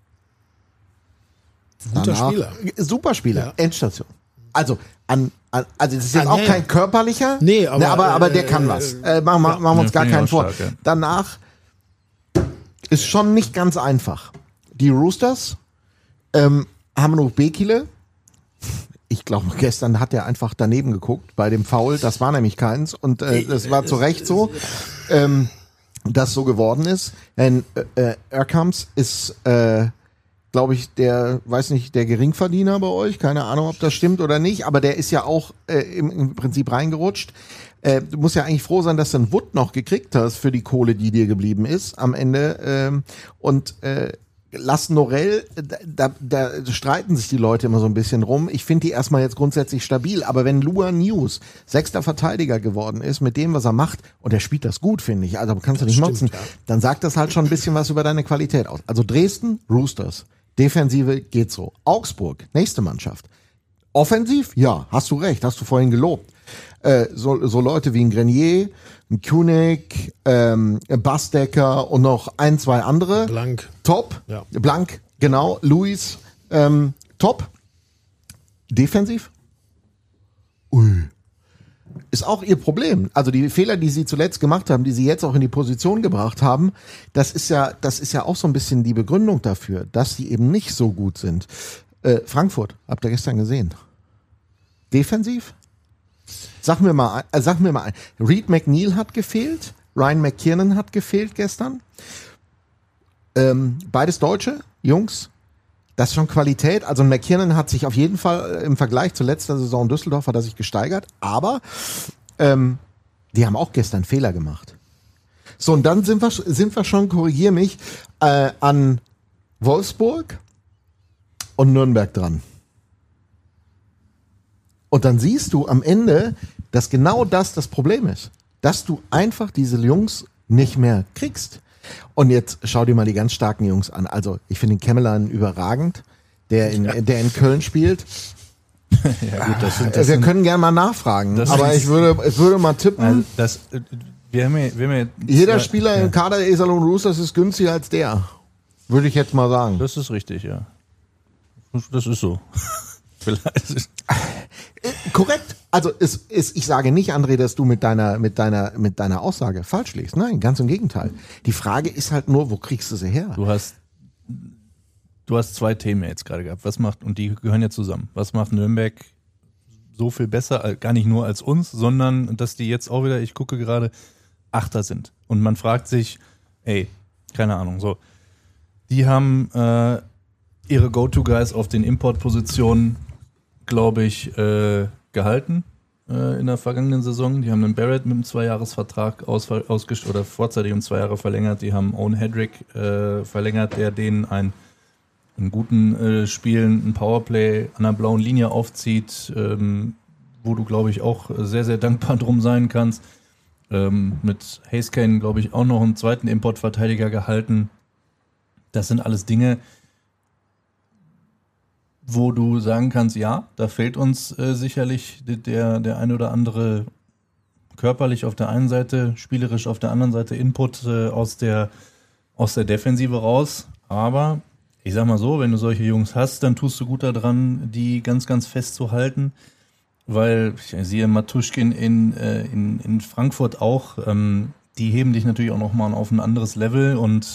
Guter Spieler. Super Spieler, ja. Endstation. Also das ist jetzt auch kein körperlicher, aber der kann was. Machen wir uns gar keinen vor. Stark, ja. Danach ist schon nicht ganz einfach. Die Roosters haben noch Bekele. Ich glaube, gestern hat er einfach daneben geguckt bei dem Foul. Das war nämlich keins. Und das war zu Recht so, dass so geworden ist. Denn Erkams ist, glaube ich, der Geringverdiener bei euch. Keine Ahnung, ob das stimmt oder nicht. Aber der ist ja auch im Prinzip reingerutscht. Du musst ja eigentlich froh sein, dass du einen Wood noch gekriegt hast für die Kohle, die dir geblieben ist am Ende. Lars Norell, da streiten sich die Leute immer so ein bisschen rum. Ich finde die erstmal jetzt grundsätzlich stabil. Aber wenn Luan News 6. Verteidiger geworden ist mit dem, was er macht, und er spielt das gut, finde ich, also kannst du nicht motzen, dann sagt das halt schon ein bisschen was über deine Qualität aus. Also Dresden, Roosters. Defensive geht so. Augsburg, nächste Mannschaft. Offensiv? Ja, hast du recht, hast du vorhin gelobt. So Leute wie ein Grenier, ein Kunig, Basdecker und noch 1, 2 andere. Blank. Top. Ja. Blank, genau. Luis, top. Defensiv? Ui. Ist auch ihr Problem. Also die Fehler, die sie zuletzt gemacht haben, die sie jetzt auch in die Position gebracht haben, das ist ja auch so ein bisschen die Begründung dafür, dass sie eben nicht so gut sind. Frankfurt, habt ihr gestern gesehen. Defensiv? Sag mir mal ein. Reed McNeil hat gefehlt, Ryan McKiernan hat gefehlt gestern. Beides Deutsche, Jungs. Das ist schon Qualität. Also McKinnon hat sich auf jeden Fall im Vergleich zur letzten Saison in Düsseldorf hat er sich gesteigert. Aber die haben auch gestern Fehler gemacht. So, und dann sind wir schon, korrigier mich, an Wolfsburg und Nürnberg dran. Und dann siehst du am Ende, dass genau das Problem ist. Dass du einfach diese Jungs nicht mehr kriegst. Und jetzt schau dir mal die ganz starken Jungs an. Also ich finde den Kämmerlein überragend, der in Köln spielt. Ja, gut, wir können gerne mal nachfragen, aber ich würde mal tippen. Also wir haben ja jeder Spieler im Kader der Iserlohn Roosters ist günstiger als der. Würde ich jetzt mal sagen. Das ist richtig, ja. Das ist so. Vielleicht. Korrekt. Also ich sage nicht, André, dass du mit deiner Aussage falsch liegst. Nein, ganz im Gegenteil. Die Frage ist halt nur, wo kriegst du sie her? Du hast 2 Themen jetzt gerade gehabt. Und die gehören ja zusammen. Was macht Nürnberg so viel besser, gar nicht nur als uns, sondern dass die jetzt auch wieder, ich gucke gerade, Achter sind. Und man fragt sich, keine Ahnung, so. Die haben ihre Go-To-Guys auf den Importpositionen, glaube ich, gehalten in der vergangenen Saison. Die haben einen Barrett mit einem 2-Jahres-Vertrag oder vorzeitig um 2 Jahre verlängert. Die haben Owen Hedrick verlängert, der denen in guten Spielen ein Powerplay an der blauen Linie aufzieht, wo du, glaube ich, auch sehr, sehr dankbar drum sein kannst. Mit Hayes Kane, glaube ich, auch noch einen zweiten Importverteidiger gehalten. Das sind alles Dinge, wo du sagen kannst, ja, da fehlt uns sicherlich der eine oder andere körperlich auf der einen Seite, spielerisch auf der anderen Seite Input aus der Defensive raus. Aber ich sag mal so, wenn du solche Jungs hast, dann tust du gut daran, die ganz, ganz fest zu halten. Weil ich sehe Matuschkin in Frankfurt auch, die heben dich natürlich auch nochmal auf ein anderes Level. Und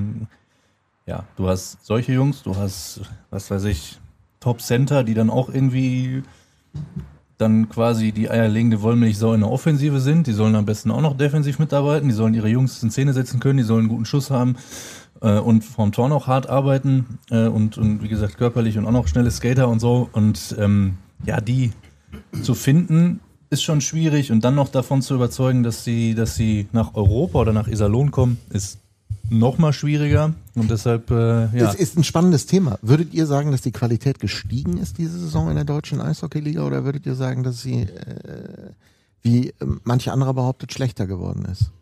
ja, du hast solche Jungs, du hast, was weiß ich, Top-Center, die dann auch irgendwie dann quasi die eierlegende Wollmilchsau in der Offensive sind. Die sollen am besten auch noch defensiv mitarbeiten. Die sollen ihre Jungs in Szene setzen können. Die sollen einen guten Schuss haben und vom Tor noch hart arbeiten und wie gesagt körperlich und auch noch schnelle Skater und so. Und ja, die zu finden ist schon schwierig und dann noch davon zu überzeugen, dass sie nach Europa oder nach Iserlohn kommen, ist noch mal schwieriger und deshalb, ja. Es ist ein spannendes Thema. Würdet ihr sagen, dass die Qualität gestiegen ist diese Saison in der deutschen Eishockey-Liga oder würdet ihr sagen, dass sie, wie manche andere behauptet, schlechter geworden ist?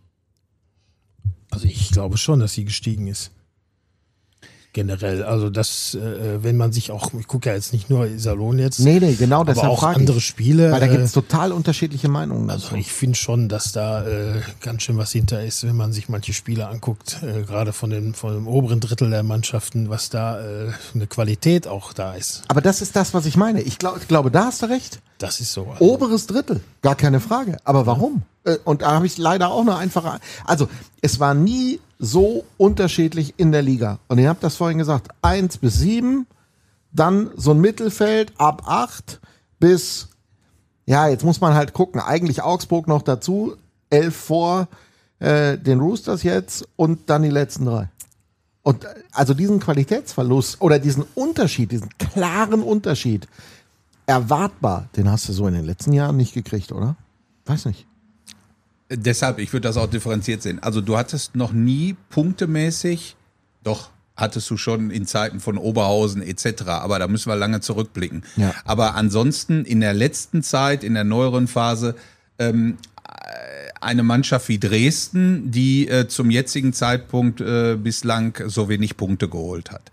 Also ich glaube schon, dass sie gestiegen ist. Generell, also das, wenn man sich auch, ich gucke ja jetzt nicht nur Iserlohn jetzt, nee, genau, aber auch andere Spiele. Weil da gibt es total unterschiedliche Meinungen dazu. Also ich finde schon, dass da ganz schön was hinter ist, wenn man sich manche Spiele anguckt, gerade von dem oberen Drittel der Mannschaften, was da eine Qualität auch da ist. Aber das ist das, was ich meine. Ich glaube, da hast du recht. Das ist so. Also. Oberes Drittel, gar keine Frage. Aber warum? Und da habe ich leider auch eine einfache. Also, es war nie so unterschiedlich in der Liga. Und ihr habt das vorhin gesagt, 1 bis 7, dann so ein Mittelfeld ab 8 bis, ja, jetzt muss man halt gucken, eigentlich Augsburg noch dazu, 11 vor den Roosters jetzt und dann die letzten 3. Und also diesen Qualitätsverlust oder diesen Unterschied, diesen klaren Unterschied, erwartbar, den hast du so in den letzten Jahren nicht gekriegt, oder? Weiß nicht. Deshalb, ich würde das auch differenziert sehen. Also du hattest noch nie punktemäßig, doch hattest du schon in Zeiten von Oberhausen etc., aber da müssen wir lange zurückblicken. Ja. Aber ansonsten in der letzten Zeit, in der neueren Phase, eine Mannschaft wie Dresden, die zum jetzigen Zeitpunkt bislang so wenig Punkte geholt hat.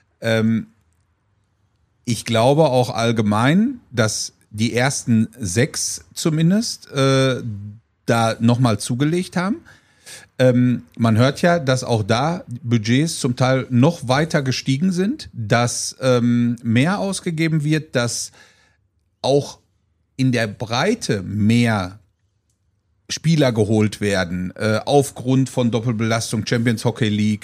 Ich glaube auch allgemein, dass die ersten 6 zumindest da nochmal zugelegt haben. Man hört ja, dass auch da Budgets zum Teil noch weiter gestiegen sind, dass mehr ausgegeben wird, dass auch in der Breite mehr Spieler geholt werden, aufgrund von Doppelbelastung, Champions Hockey League.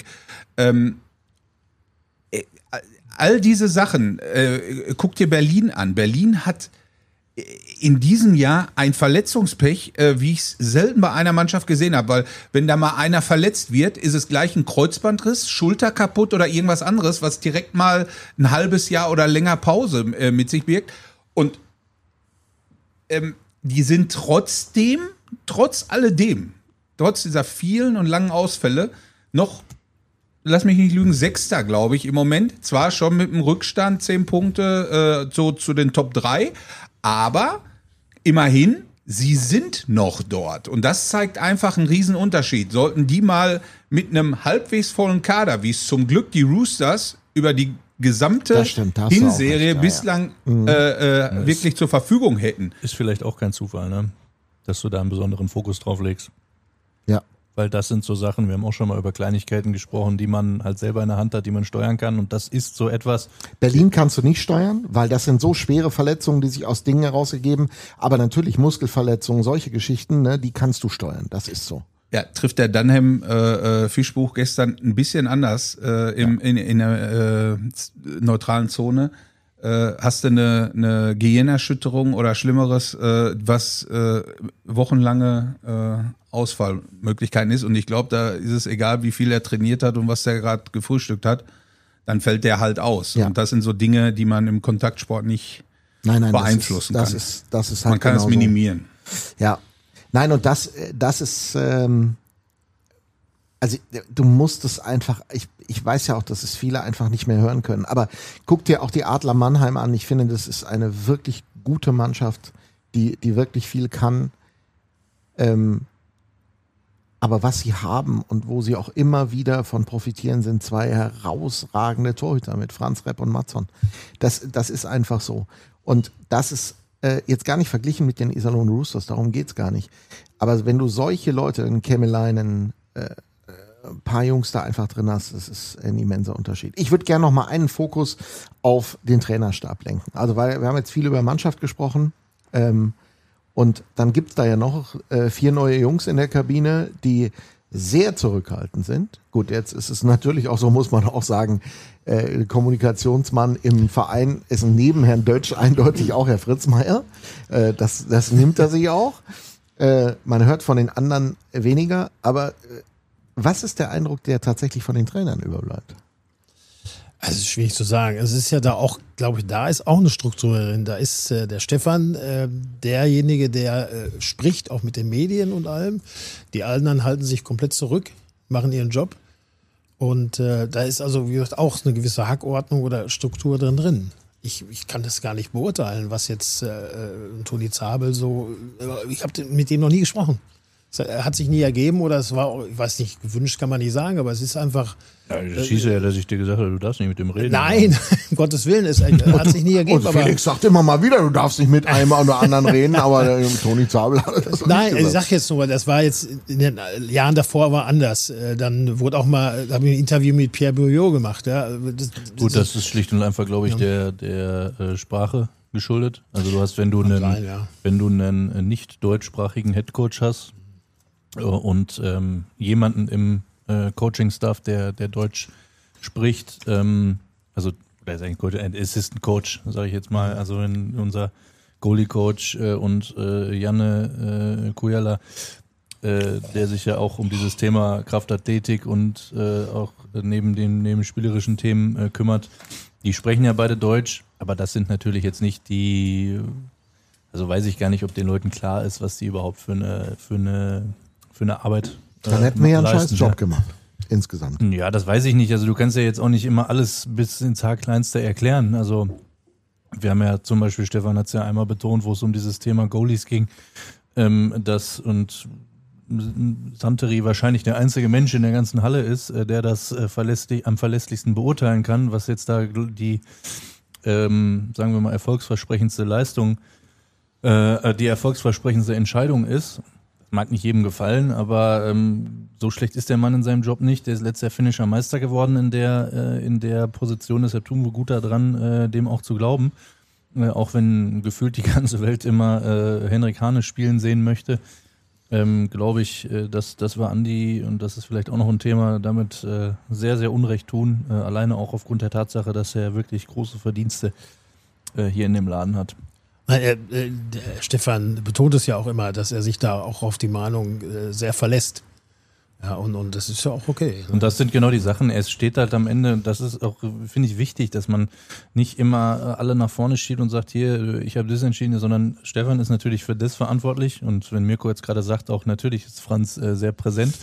All diese Sachen, guck dir Berlin an. Berlin hat in diesem Jahr ein Verletzungspech, wie ich es selten bei einer Mannschaft gesehen habe, weil wenn da mal einer verletzt wird, ist es gleich ein Kreuzbandriss, Schulter kaputt oder irgendwas anderes, was direkt mal ein halbes Jahr oder länger Pause mit sich birgt. Und die sind trotz alledem, trotz dieser vielen und langen Ausfälle, noch, lass mich nicht lügen, Sechster, glaube ich, im Moment. Zwar schon mit dem Rückstand 10 Punkte so zu den Top 3, aber immerhin, sie sind noch dort. Und das zeigt einfach einen riesen Unterschied. Sollten die mal mit einem halbwegs vollen Kader, wie es zum Glück die Roosters über die gesamte Hinserie bislang wirklich zur Verfügung hätten. Ist vielleicht auch kein Zufall, ne? Dass du da einen besonderen Fokus drauf legst. Ja. Weil das sind so Sachen, wir haben auch schon mal über Kleinigkeiten gesprochen, die man halt selber in der Hand hat, die man steuern kann. Und das ist so etwas. Berlin kannst du nicht steuern, weil das sind so schwere Verletzungen, die sich aus Dingen herausgegeben. Aber natürlich Muskelverletzungen, solche Geschichten, ne, die kannst du steuern. Das ist so. Ja, trifft der Dunham Fischbuch gestern ein bisschen anders in der neutralen Zone. Hast du eine Gehirnerschütterung oder Schlimmeres, was wochenlange Ausfallmöglichkeiten ist. Und ich glaube, da ist es egal, wie viel er trainiert hat und was der gerade gefrühstückt hat, dann fällt der halt aus. Ja. Und das sind so Dinge, die man im Kontaktsport nicht beeinflussen kann. Das ist halt man kann es minimieren. Ja. Nein, und das ist, also du musst es einfach, ich weiß ja auch, dass es viele einfach nicht mehr hören können, aber guck dir auch die Adler Mannheim an. Ich finde, das ist eine wirklich gute Mannschaft, die wirklich viel kann. Aber was sie haben und wo sie auch immer wieder von profitieren, sind 2 herausragende Torhüter mit Franz Repp und Mattsson. Das ist einfach so. Und das ist jetzt gar nicht verglichen mit den Iserlohn Roosters, darum geht's gar nicht. Aber wenn du solche Leute, einen Kemmeleinen, ein paar Jungs da einfach drin hast, das ist ein immenser Unterschied. Ich würde gerne noch mal einen Fokus auf den Trainerstab lenken. Also weil wir haben jetzt viel über Mannschaft gesprochen, und dann gibt's da ja noch 4 neue Jungs in der Kabine, die sehr zurückhaltend sind. Gut, jetzt ist es natürlich auch so, muss man auch sagen, Kommunikationsmann im Verein ist neben Herrn Dötsch eindeutig auch Herr Fritzmeier. Das nimmt er sich auch. Man hört von den anderen weniger, aber was ist der Eindruck, der tatsächlich von den Trainern überbleibt? Also schwierig zu sagen. Es ist ja da auch, glaube ich, da ist auch eine Struktur drin. Da ist der Stefan derjenige, der spricht, auch mit den Medien und allem. Die anderen halten sich komplett zurück, machen ihren Job. Und da ist also, wie gesagt, auch eine gewisse Hackordnung oder Struktur drin. Ich kann das gar nicht beurteilen, was jetzt Toni Zabel so... Ich habe mit dem noch nie gesprochen. Er hat sich nie ergeben oder es war, ich weiß nicht, gewünscht kann man nicht sagen, aber es ist einfach... Ja, das hieß ja, dass ich dir gesagt habe, du darfst nicht mit dem reden. Nein, um Gottes Willen, es hat sich nie ergeben. Und Felix sagt immer mal wieder, du darfst nicht mit einem oder anderen reden, aber Toni Zabel hat das Nein, ich sag jetzt nur, das war jetzt in den Jahren davor war anders. Dann wurde auch mal, da habe ich ein Interview mit Pierre Bouillot gemacht. Ja. Das ist schlicht und einfach, glaube ich, der Sprache geschuldet. Also du hast, wenn du einen nicht deutschsprachigen Headcoach hast und jemanden im Coaching-Staff, der Deutsch spricht, also der ist eigentlich Coach, Assistant Coach, sage ich jetzt mal, also wenn unser Goalie-Coach und Janne Kujala, der sich ja auch um dieses Thema Kraftathletik und auch neben den spielerischen Themen kümmert, die sprechen ja beide Deutsch, aber das sind natürlich jetzt nicht die, also weiß ich gar nicht, ob den Leuten klar ist, was die überhaupt für eine Arbeit dann hätten wir ja einen scheiß Job gemacht, insgesamt. Ja, das weiß ich nicht. Also du kannst ja jetzt auch nicht immer alles bis ins Haarkleinste erklären. Also wir haben ja zum Beispiel, Stefan hat es ja einmal betont, wo es um dieses Thema Goalies ging, dass und Santeri wahrscheinlich der einzige Mensch in der ganzen Halle ist, der das am verlässlichsten beurteilen kann, was jetzt da die, sagen wir mal, erfolgsversprechendste Leistung, die erfolgsversprechendste Entscheidung ist. Mag nicht jedem gefallen, aber so schlecht ist der Mann in seinem Job nicht. Der ist letzter finnischer Meister geworden in der Position. Deshalb tun wir gut daran, dem auch zu glauben. Auch wenn gefühlt die ganze Welt immer Henrik Hane spielen sehen möchte, glaube ich, dass wir Andi, und das ist vielleicht auch noch ein Thema, damit sehr, sehr Unrecht tun. Alleine auch aufgrund der Tatsache, dass er wirklich große Verdienste hier in dem Laden hat. Der Stefan betont es ja auch immer, dass er sich da auch auf die Mahnung sehr verlässt. Ja, und das ist ja auch okay. Und das sind genau die Sachen. Es steht halt am Ende, das ist auch, finde ich, wichtig, dass man nicht immer alle nach vorne schiebt und sagt, hier, ich habe das entschieden, sondern Stefan ist natürlich für das verantwortlich. Und wenn Mirko jetzt gerade sagt, auch natürlich ist Franz sehr präsent.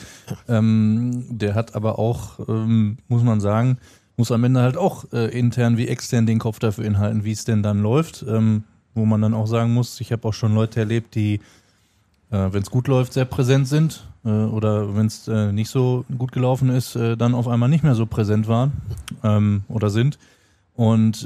Der hat aber auch, muss man sagen, muss am Ende halt auch intern wie extern den Kopf dafür inhalten, wie es denn dann läuft. Wo man dann auch sagen muss, ich habe auch schon Leute erlebt, die, wenn es gut läuft, sehr präsent sind oder wenn es nicht so gut gelaufen ist, dann auf einmal nicht mehr so präsent waren oder sind. Und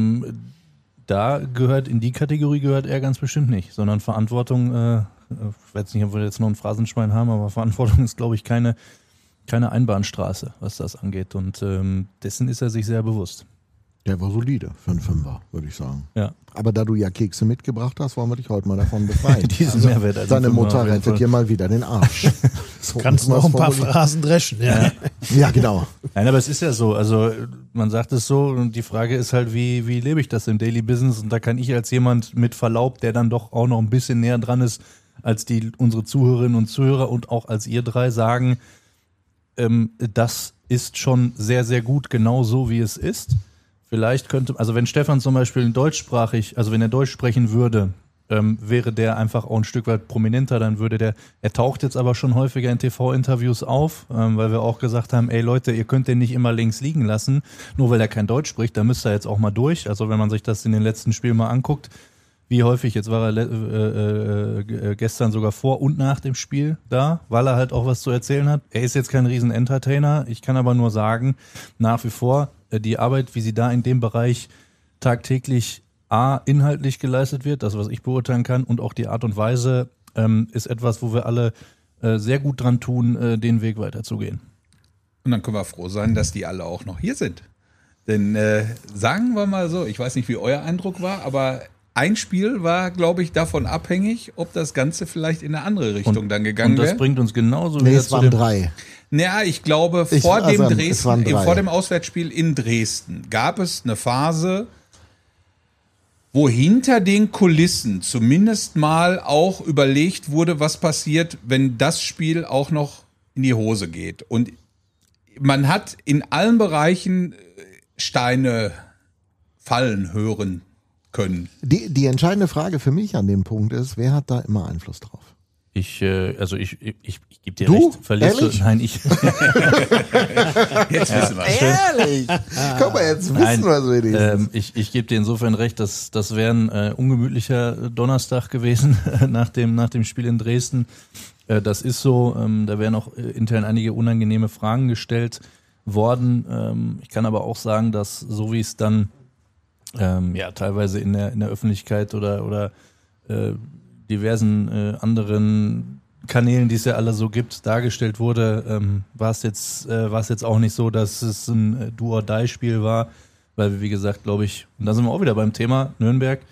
da gehört, in die Kategorie gehört er ganz bestimmt nicht, sondern Verantwortung, ich weiß nicht, ob wir jetzt noch ein Phrasenschwein haben, aber Verantwortung ist, glaube ich, keine Einbahnstraße, was das angeht. Und dessen ist er sich sehr bewusst. Der war solide für einen Fünfer, würde ich sagen. Ja. Aber da du ja Kekse mitgebracht hast, wollen wir dich heute mal davon befreien. Diesen Mehrwert als Deine Fünfer Mutter auf jeden rettet Fall. dir mal wieder den Arsch. So Kannst muss noch ein man's paar formulieren. Phrasen dreschen. Ja. Ja, genau. Nein, aber es ist ja so, also man sagt es so und die Frage ist halt, wie lebe ich das im Daily Business? Und da kann ich als jemand mit Verlaub, der dann doch auch noch ein bisschen näher dran ist, als unsere Zuhörerinnen und Zuhörer und auch als ihr drei sagen, das ist schon sehr, sehr gut, genau so wie es ist. Vielleicht könnte, also wenn Stefan zum Beispiel deutschsprachig, also wenn er Deutsch sprechen würde, wäre der einfach auch ein Stück weit prominenter, dann würde er taucht jetzt aber schon häufiger in TV-Interviews auf, weil wir auch gesagt haben, ey Leute, ihr könnt den nicht immer links liegen lassen, nur weil er kein Deutsch spricht, da müsst ihr jetzt auch mal durch. Also wenn man sich das in den letzten Spielen mal anguckt, wie häufig, jetzt war er gestern sogar vor und nach dem Spiel da, weil er halt auch was zu erzählen hat. Er ist jetzt kein Riesen-Entertainer, ich kann aber nur sagen, nach wie vor, die Arbeit, wie sie da in dem Bereich tagtäglich inhaltlich geleistet wird, das, was ich beurteilen kann, und auch die Art und Weise ist etwas, wo wir alle sehr gut dran tun, den Weg weiterzugehen. Und dann können wir froh sein, dass die alle auch noch hier sind. Denn sagen wir mal so, ich weiß nicht, wie euer Eindruck war, aber ein Spiel war, glaube ich, davon abhängig, ob das Ganze vielleicht in eine andere Richtung dann gegangen wäre. Und das bringt uns genauso Nee, wieder es zu waren dem... 3. Naja, ich glaube, Es waren 3. vor dem Auswärtsspiel in Dresden gab es eine Phase, wo hinter den Kulissen zumindest mal auch überlegt wurde, was passiert, wenn das Spiel auch noch in die Hose geht. Und man hat in allen Bereichen Steine fallen hören können. Die entscheidende Frage für mich an dem Punkt ist, wer hat da immer Einfluss drauf? Ich gebe dir Du? recht. Verlierst Ehrlich? du? Nein, ich. Jetzt wissen wir. Ehrlich? Guck mal, jetzt wissen wir es wenigstens. Ich gebe dir insofern recht, dass das wäre ein ungemütlicher Donnerstag gewesen nach dem Spiel in Dresden. Das ist so. Da wären auch intern einige unangenehme Fragen gestellt worden. Ich kann aber auch sagen, dass so wie es dann teilweise in der Öffentlichkeit oder diversen anderen Kanälen, die es ja alle so gibt, dargestellt wurde, war es jetzt auch nicht so, dass es ein Do-or-Die-Spiel war, weil wir, wie gesagt, glaube ich, und da sind wir auch wieder beim Thema Nürnberg,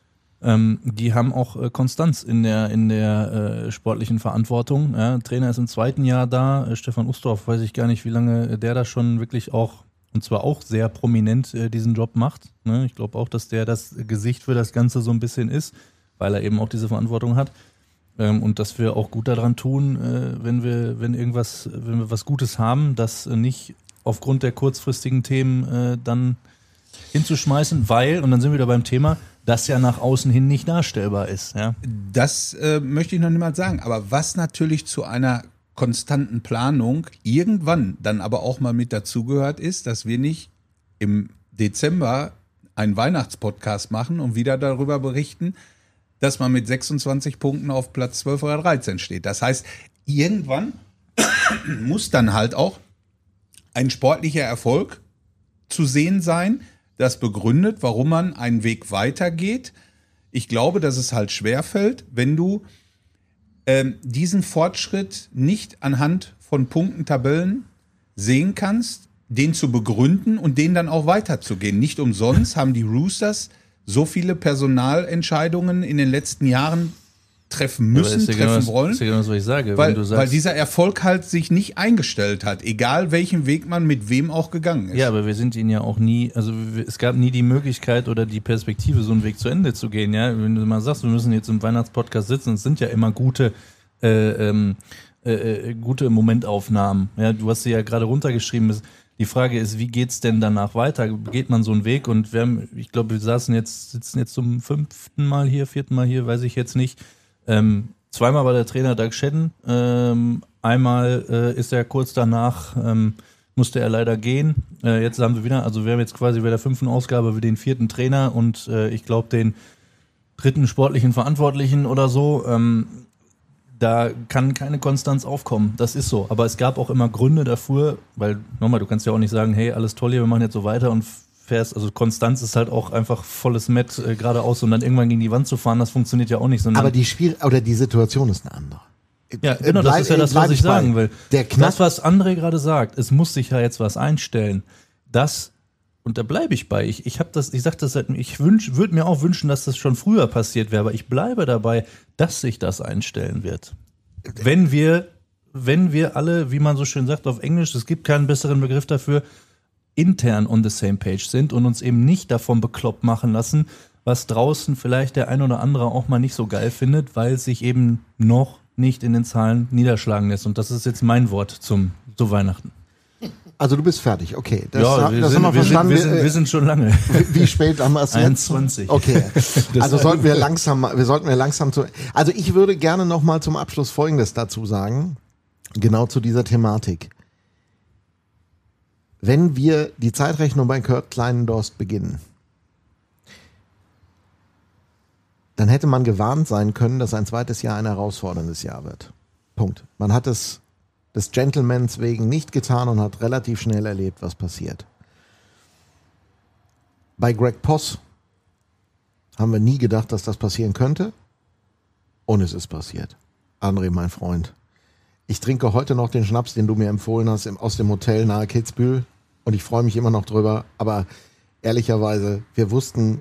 die haben auch Konstanz in der sportlichen Verantwortung. Ja, Trainer ist im 2. Jahr da, Stefan Ustorf, weiß ich gar nicht, wie lange der da schon wirklich auch, und zwar auch sehr prominent diesen Job macht. Ne? Ich glaube auch, dass der das Gesicht für das Ganze so ein bisschen ist, weil er eben auch diese Verantwortung hat. Und dass wir auch gut daran tun, wenn wir was Gutes haben, das nicht aufgrund der kurzfristigen Themen dann hinzuschmeißen, weil, und dann sind wir wieder beim Thema, das ja nach außen hin nicht darstellbar ist. Ja? Das möchte ich noch niemals sagen. Aber was natürlich zu einer konstanten Planung irgendwann dann aber auch mal mit dazugehört ist, dass wir nicht im Dezember einen Weihnachtspodcast machen und wieder darüber berichten, dass man mit 26 Punkten auf Platz 12 oder 13 steht. Das heißt, irgendwann muss dann halt auch ein sportlicher Erfolg zu sehen sein, das begründet, warum man einen Weg weitergeht. Ich glaube, dass es halt schwerfällt, wenn du diesen Fortschritt nicht anhand von Punkten, Tabellen sehen kannst, den zu begründen und den dann auch weiterzugehen. Nicht umsonst haben die Roosters so viele Personalentscheidungen in den letzten Jahren treffen müssen, treffen wollen. Das ist ja genau das, was ich sage. Weil, Wenn du sagst, weil dieser Erfolg halt sich nicht eingestellt hat, egal welchen Weg man mit wem auch gegangen ist. ja, aber wir sind ihn ja auch nie, also es gab nie die Möglichkeit oder die Perspektive, so einen Weg zu Ende zu gehen. Ja, wenn du mal sagst, wir müssen jetzt im Weihnachtspodcast sitzen, es sind ja immer gute Momentaufnahmen. Ja, du hast sie ja gerade runtergeschrieben. Die Frage ist, wie geht's denn danach weiter? Geht man so einen Weg? Und ich glaube, wir sitzen jetzt zum 5. Mal hier, 4. Mal hier, weiß ich jetzt nicht. Zweimal war der Trainer Doug Shedden. Einmal ist er kurz danach, musste er leider gehen. Jetzt haben wir wieder, also wir haben jetzt quasi bei der 5. Ausgabe den 4. Trainer und ich glaube den 3. sportlichen Verantwortlichen oder so. Da kann keine Konstanz aufkommen. Das ist so. Aber es gab auch immer Gründe dafür, weil, nochmal, du kannst ja auch nicht sagen, hey, alles toll hier, wir machen jetzt so weiter und fährst, also Konstanz ist halt auch einfach volles Met geradeaus und dann irgendwann gegen die Wand zu fahren, das funktioniert ja auch nicht. Aber die Situation ist eine andere. Ja, genau, das ist ja das, was ich sagen will. Das, was André gerade sagt, es muss sich ja jetzt was einstellen. Und da bleibe ich bei. Ich würde mir auch wünschen, dass das schon früher passiert wäre, aber ich bleibe dabei, dass sich das einstellen wird. Wenn wir alle, wie man so schön sagt auf Englisch, es gibt keinen besseren Begriff dafür, intern on the same page sind und uns eben nicht davon bekloppt machen lassen, was draußen vielleicht der ein oder andere auch mal nicht so geil findet, weil es sich eben noch nicht in den Zahlen niederschlagen lässt. Und das ist jetzt mein Wort zu Weihnachten. Also du bist fertig, okay. Das haben wir verstanden. Wir sind schon lange. Wie spät haben wir es jetzt? 21. Okay. Also sollten wir langsam Also ich würde gerne noch mal zum Abschluss Folgendes dazu sagen, genau zu dieser Thematik. Wenn wir die Zeitrechnung bei Kurt Kleinendorst beginnen, dann hätte man gewarnt sein können, dass ein zweites Jahr ein herausforderndes Jahr wird. Punkt. Man hat es des Gentlemans wegen nicht getan und hat relativ schnell erlebt, was passiert. Bei Greg Poss haben wir nie gedacht, dass das passieren könnte. Und es ist passiert. André, mein Freund, ich trinke heute noch den Schnaps, den du mir empfohlen hast, aus dem Hotel nahe Kitzbühel. Und ich freue mich immer noch drüber. Aber ehrlicherweise, wir wussten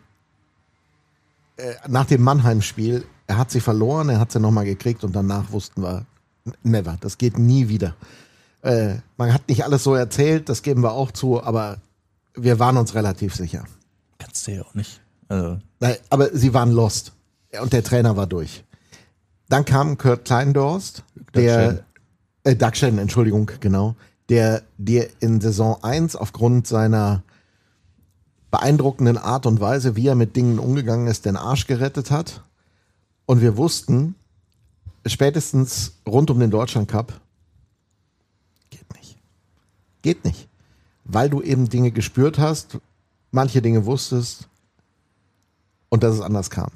nach dem Mannheim-Spiel, er hat sie verloren, er hat sie nochmal gekriegt und danach wussten wir, never, das geht nie wieder. Man hat nicht alles so erzählt, das geben wir auch zu, aber wir waren uns relativ sicher. Kannst du ja auch nicht. Also. Nein, aber sie waren lost und der Trainer war durch. Dann kam Kurt Kleinendorst, Doug Shedden, Entschuldigung, genau, der dir in Saison 1 aufgrund seiner beeindruckenden Art und Weise, wie er mit Dingen umgegangen ist, den Arsch gerettet hat. Und wir wussten, spätestens rund um den Deutschlandcup, geht nicht. Weil du eben Dinge gespürt hast, manche Dinge wusstest und dass es anders kam.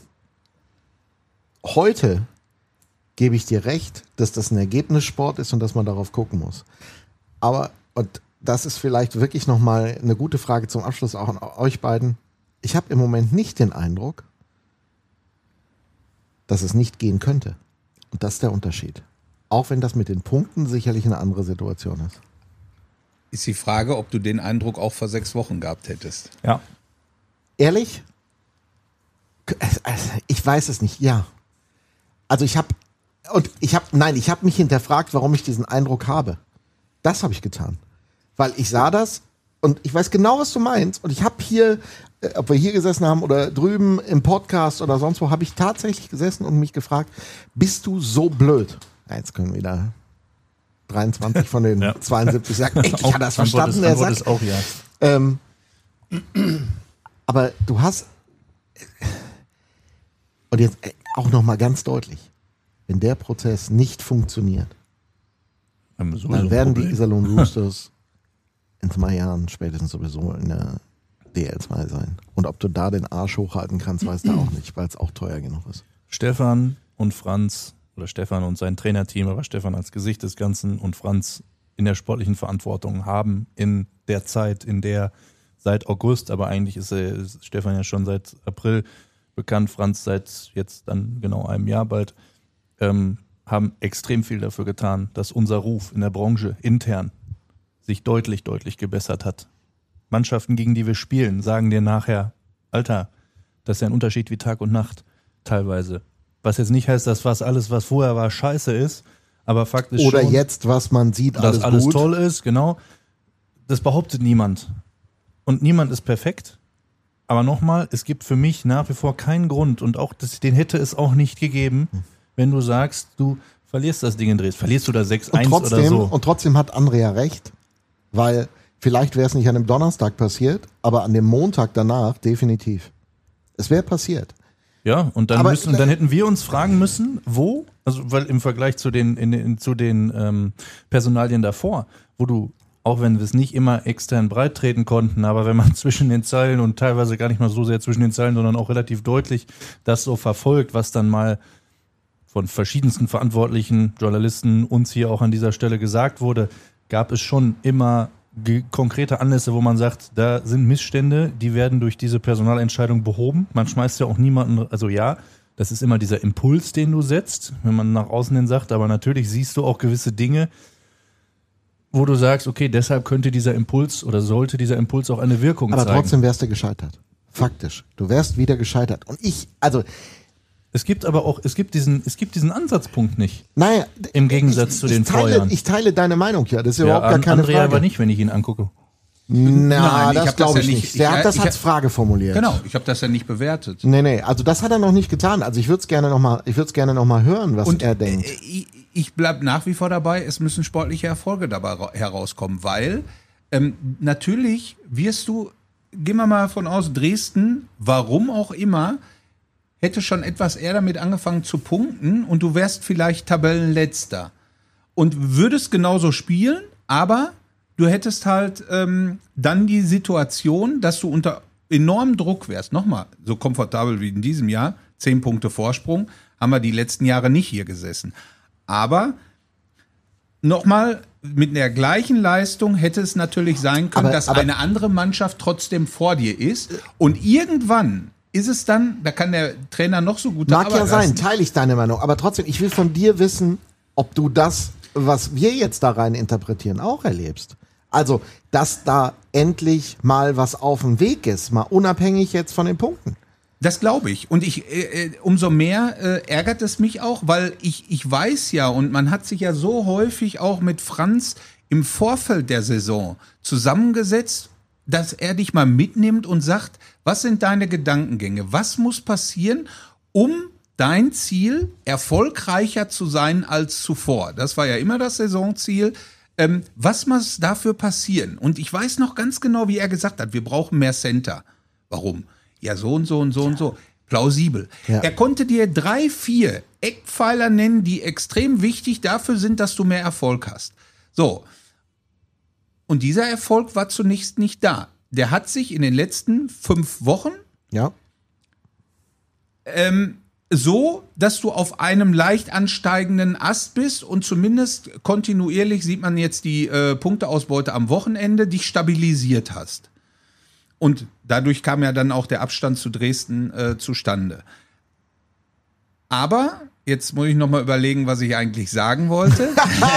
Heute gebe ich dir recht, dass das ein Ergebnissport ist und dass man darauf gucken muss. Aber, und das ist vielleicht wirklich nochmal eine gute Frage zum Abschluss auch an euch beiden. Ich habe im Moment nicht den Eindruck, dass es nicht gehen könnte. Und das ist der Unterschied. Auch wenn das mit den Punkten sicherlich eine andere Situation ist. Ist die Frage, ob du den Eindruck auch vor 6 Wochen gehabt hättest. Ja. Ehrlich? Ich weiß es nicht, ja. Also ich habe mich hinterfragt, warum ich diesen Eindruck habe. Das habe ich getan. Weil ich sah das und ich weiß genau, was du meinst. Und ich habe hier, ob wir hier gesessen haben oder drüben im Podcast oder sonst wo, habe ich tatsächlich gesessen und mich gefragt, bist du so blöd? Ja, jetzt können wieder 23 von den 72 sagen, ich habe das verstanden. Die Antwort ist auch ja. Aber du hast, und jetzt auch nochmal ganz deutlich, wenn der Prozess nicht funktioniert, dann werden die Iserlohn Roosters in 2 Jahren spätestens sowieso in der DL2 sein. Und ob du da den Arsch hochhalten kannst, weißt du auch nicht, weil es auch teuer genug ist. Stefan und Franz, oder Stefan und sein Trainerteam, aber Stefan als Gesicht des Ganzen und Franz in der sportlichen Verantwortung haben in der Zeit, in der seit August, aber eigentlich ist Stefan ja schon seit April bekannt, Franz seit jetzt dann genau einem Jahr bald, haben extrem viel dafür getan, dass unser Ruf in der Branche intern sich deutlich, deutlich gebessert hat. Mannschaften, gegen die wir spielen, sagen dir nachher, Alter, das ist ja ein Unterschied wie Tag und Nacht teilweise. Was jetzt nicht heißt, dass alles, was vorher war, scheiße ist. Aber Fakt ist Oder schon, jetzt, was man sieht, dass alles gut. toll ist, genau. Das behauptet niemand. Und niemand ist perfekt. Aber nochmal, es gibt für mich nach wie vor keinen Grund und auch den hätte es auch nicht gegeben, wenn du sagst, du verlierst das Ding in Dresden. Verlierst du da 6-1 oder so. Und trotzdem hat Andrea recht, weil vielleicht wäre es nicht an dem Donnerstag passiert, aber an dem Montag danach definitiv. Es wäre passiert. Ja, und dann dann hätten wir uns fragen müssen, wo, also weil im Vergleich zu den Personalien davor, wo du, auch wenn wir es nicht immer extern breit treten konnten, aber wenn man zwischen den Zeilen und teilweise gar nicht mal so sehr zwischen den Zeilen, sondern auch relativ deutlich das so verfolgt, was dann mal von verschiedensten verantwortlichen Journalisten uns hier auch an dieser Stelle gesagt wurde, gab es schon immer konkrete Anlässe, wo man sagt, da sind Missstände, die werden durch diese Personalentscheidung behoben. Man schmeißt ja auch niemanden, also ja, das ist immer dieser Impuls, den du setzt, wenn man nach außen hin sagt, aber natürlich siehst du auch gewisse Dinge, wo du sagst, okay, deshalb könnte dieser Impuls oder sollte dieser Impuls auch eine Wirkung zeigen. Aber trotzdem wärst du gescheitert. Faktisch. Du wärst wieder gescheitert. Und es gibt diesen Ansatzpunkt nicht. Naja, im Gegensatz zu den Vorjahren. Ich teile deine Meinung, ja. Das ist überhaupt gar keine Andrea Frage. aber nicht, wenn ich ihn angucke. Na, Nein, das glaube ich nicht. Der hat das als Frage formuliert. Genau, ich habe das ja nicht bewertet. Nee, also das hat er noch nicht getan. Also ich würde es gerne noch mal hören, was er denkt. Ich bleib nach wie vor dabei, es müssen sportliche Erfolge dabei herauskommen, weil natürlich wirst du, gehen wir mal von aus, Dresden, warum auch immer, hätte schon etwas eher damit angefangen zu punkten und du wärst vielleicht Tabellenletzter und würdest genauso spielen, aber du hättest halt dann die Situation, dass du unter enormem Druck wärst. Nochmal, so komfortabel wie in diesem Jahr, 10 Punkte Vorsprung, haben wir die letzten Jahre nicht hier gesessen. Aber nochmal, mit der gleichen Leistung hätte es natürlich sein können, dass eine andere Mannschaft trotzdem vor dir ist und irgendwann ist es dann, da kann der Trainer noch so gut Mag ja sein, teile ich deine Meinung. Aber trotzdem, ich will von dir wissen, ob du das, was wir jetzt da rein interpretieren, auch erlebst. Also, dass da endlich mal was auf dem Weg ist, mal unabhängig jetzt von den Punkten. Das glaube ich. Und umso mehr ärgert es mich auch, weil ich weiß ja, und man hat sich ja so häufig auch mit Franz im Vorfeld der Saison zusammengesetzt, dass er dich mal mitnimmt und sagt, was sind deine Gedankengänge? Was muss passieren, um dein Ziel, erfolgreicher zu sein als zuvor? Das war ja immer das Saisonziel. Was muss dafür passieren? Und ich weiß noch ganz genau, wie er gesagt hat, wir brauchen mehr Center. Warum? Ja, so und so und so und so. Plausibel. Ja. Er konnte dir 3, 4 Eckpfeiler nennen, die extrem wichtig dafür sind, dass du mehr Erfolg hast. So. Und dieser Erfolg war zunächst nicht da. Der hat sich in den letzten 5 Wochen so, dass du auf einem leicht ansteigenden Ast bist und zumindest kontinuierlich, sieht man jetzt die Punkteausbeute am Wochenende, dich stabilisiert hast. Und dadurch kam ja dann auch der Abstand zu Dresden zustande. Aber, jetzt muss ich nochmal überlegen, was ich eigentlich sagen wollte.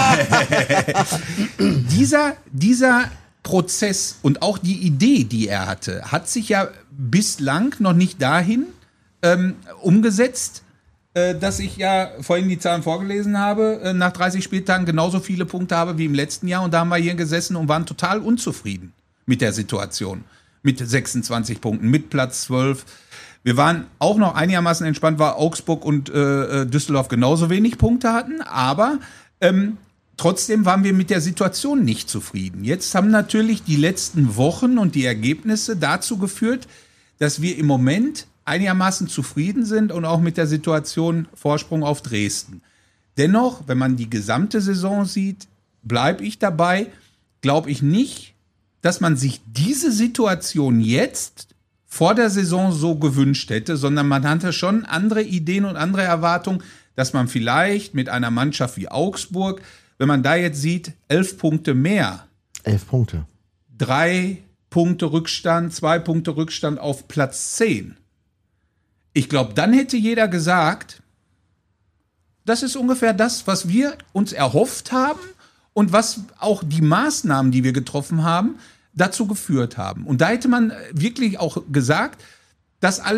Dieser Prozess und auch die Idee, die er hatte, hat sich ja bislang noch nicht dahin umgesetzt, dass ich ja vorhin die Zahlen vorgelesen habe, nach 30 Spieltagen genauso viele Punkte habe wie im letzten Jahr. Und da haben wir hier gesessen und waren total unzufrieden mit der Situation. Mit 26 Punkten, mit Platz 12. Wir waren auch noch einigermaßen entspannt, weil Augsburg und Düsseldorf genauso wenig Punkte hatten. Aber trotzdem waren wir mit der Situation nicht zufrieden. Jetzt haben natürlich die letzten Wochen und die Ergebnisse dazu geführt, dass wir im Moment einigermaßen zufrieden sind und auch mit der Situation Vorsprung auf Dresden. Dennoch, wenn man die gesamte Saison sieht, bleibe ich dabei, glaube ich nicht, dass man sich diese Situation jetzt vor der Saison so gewünscht hätte, sondern man hatte schon andere Ideen und andere Erwartungen, dass man vielleicht mit einer Mannschaft wie Augsburg, wenn man da jetzt sieht, 11 Punkte mehr. 11 Punkte. 3 Punkte Rückstand, 2 Punkte Rückstand auf Platz 10. Ich glaube, dann hätte jeder gesagt, das ist ungefähr das, was wir uns erhofft haben und was auch die Maßnahmen, die wir getroffen haben, dazu geführt haben. Und da hätte man wirklich auch gesagt, das alles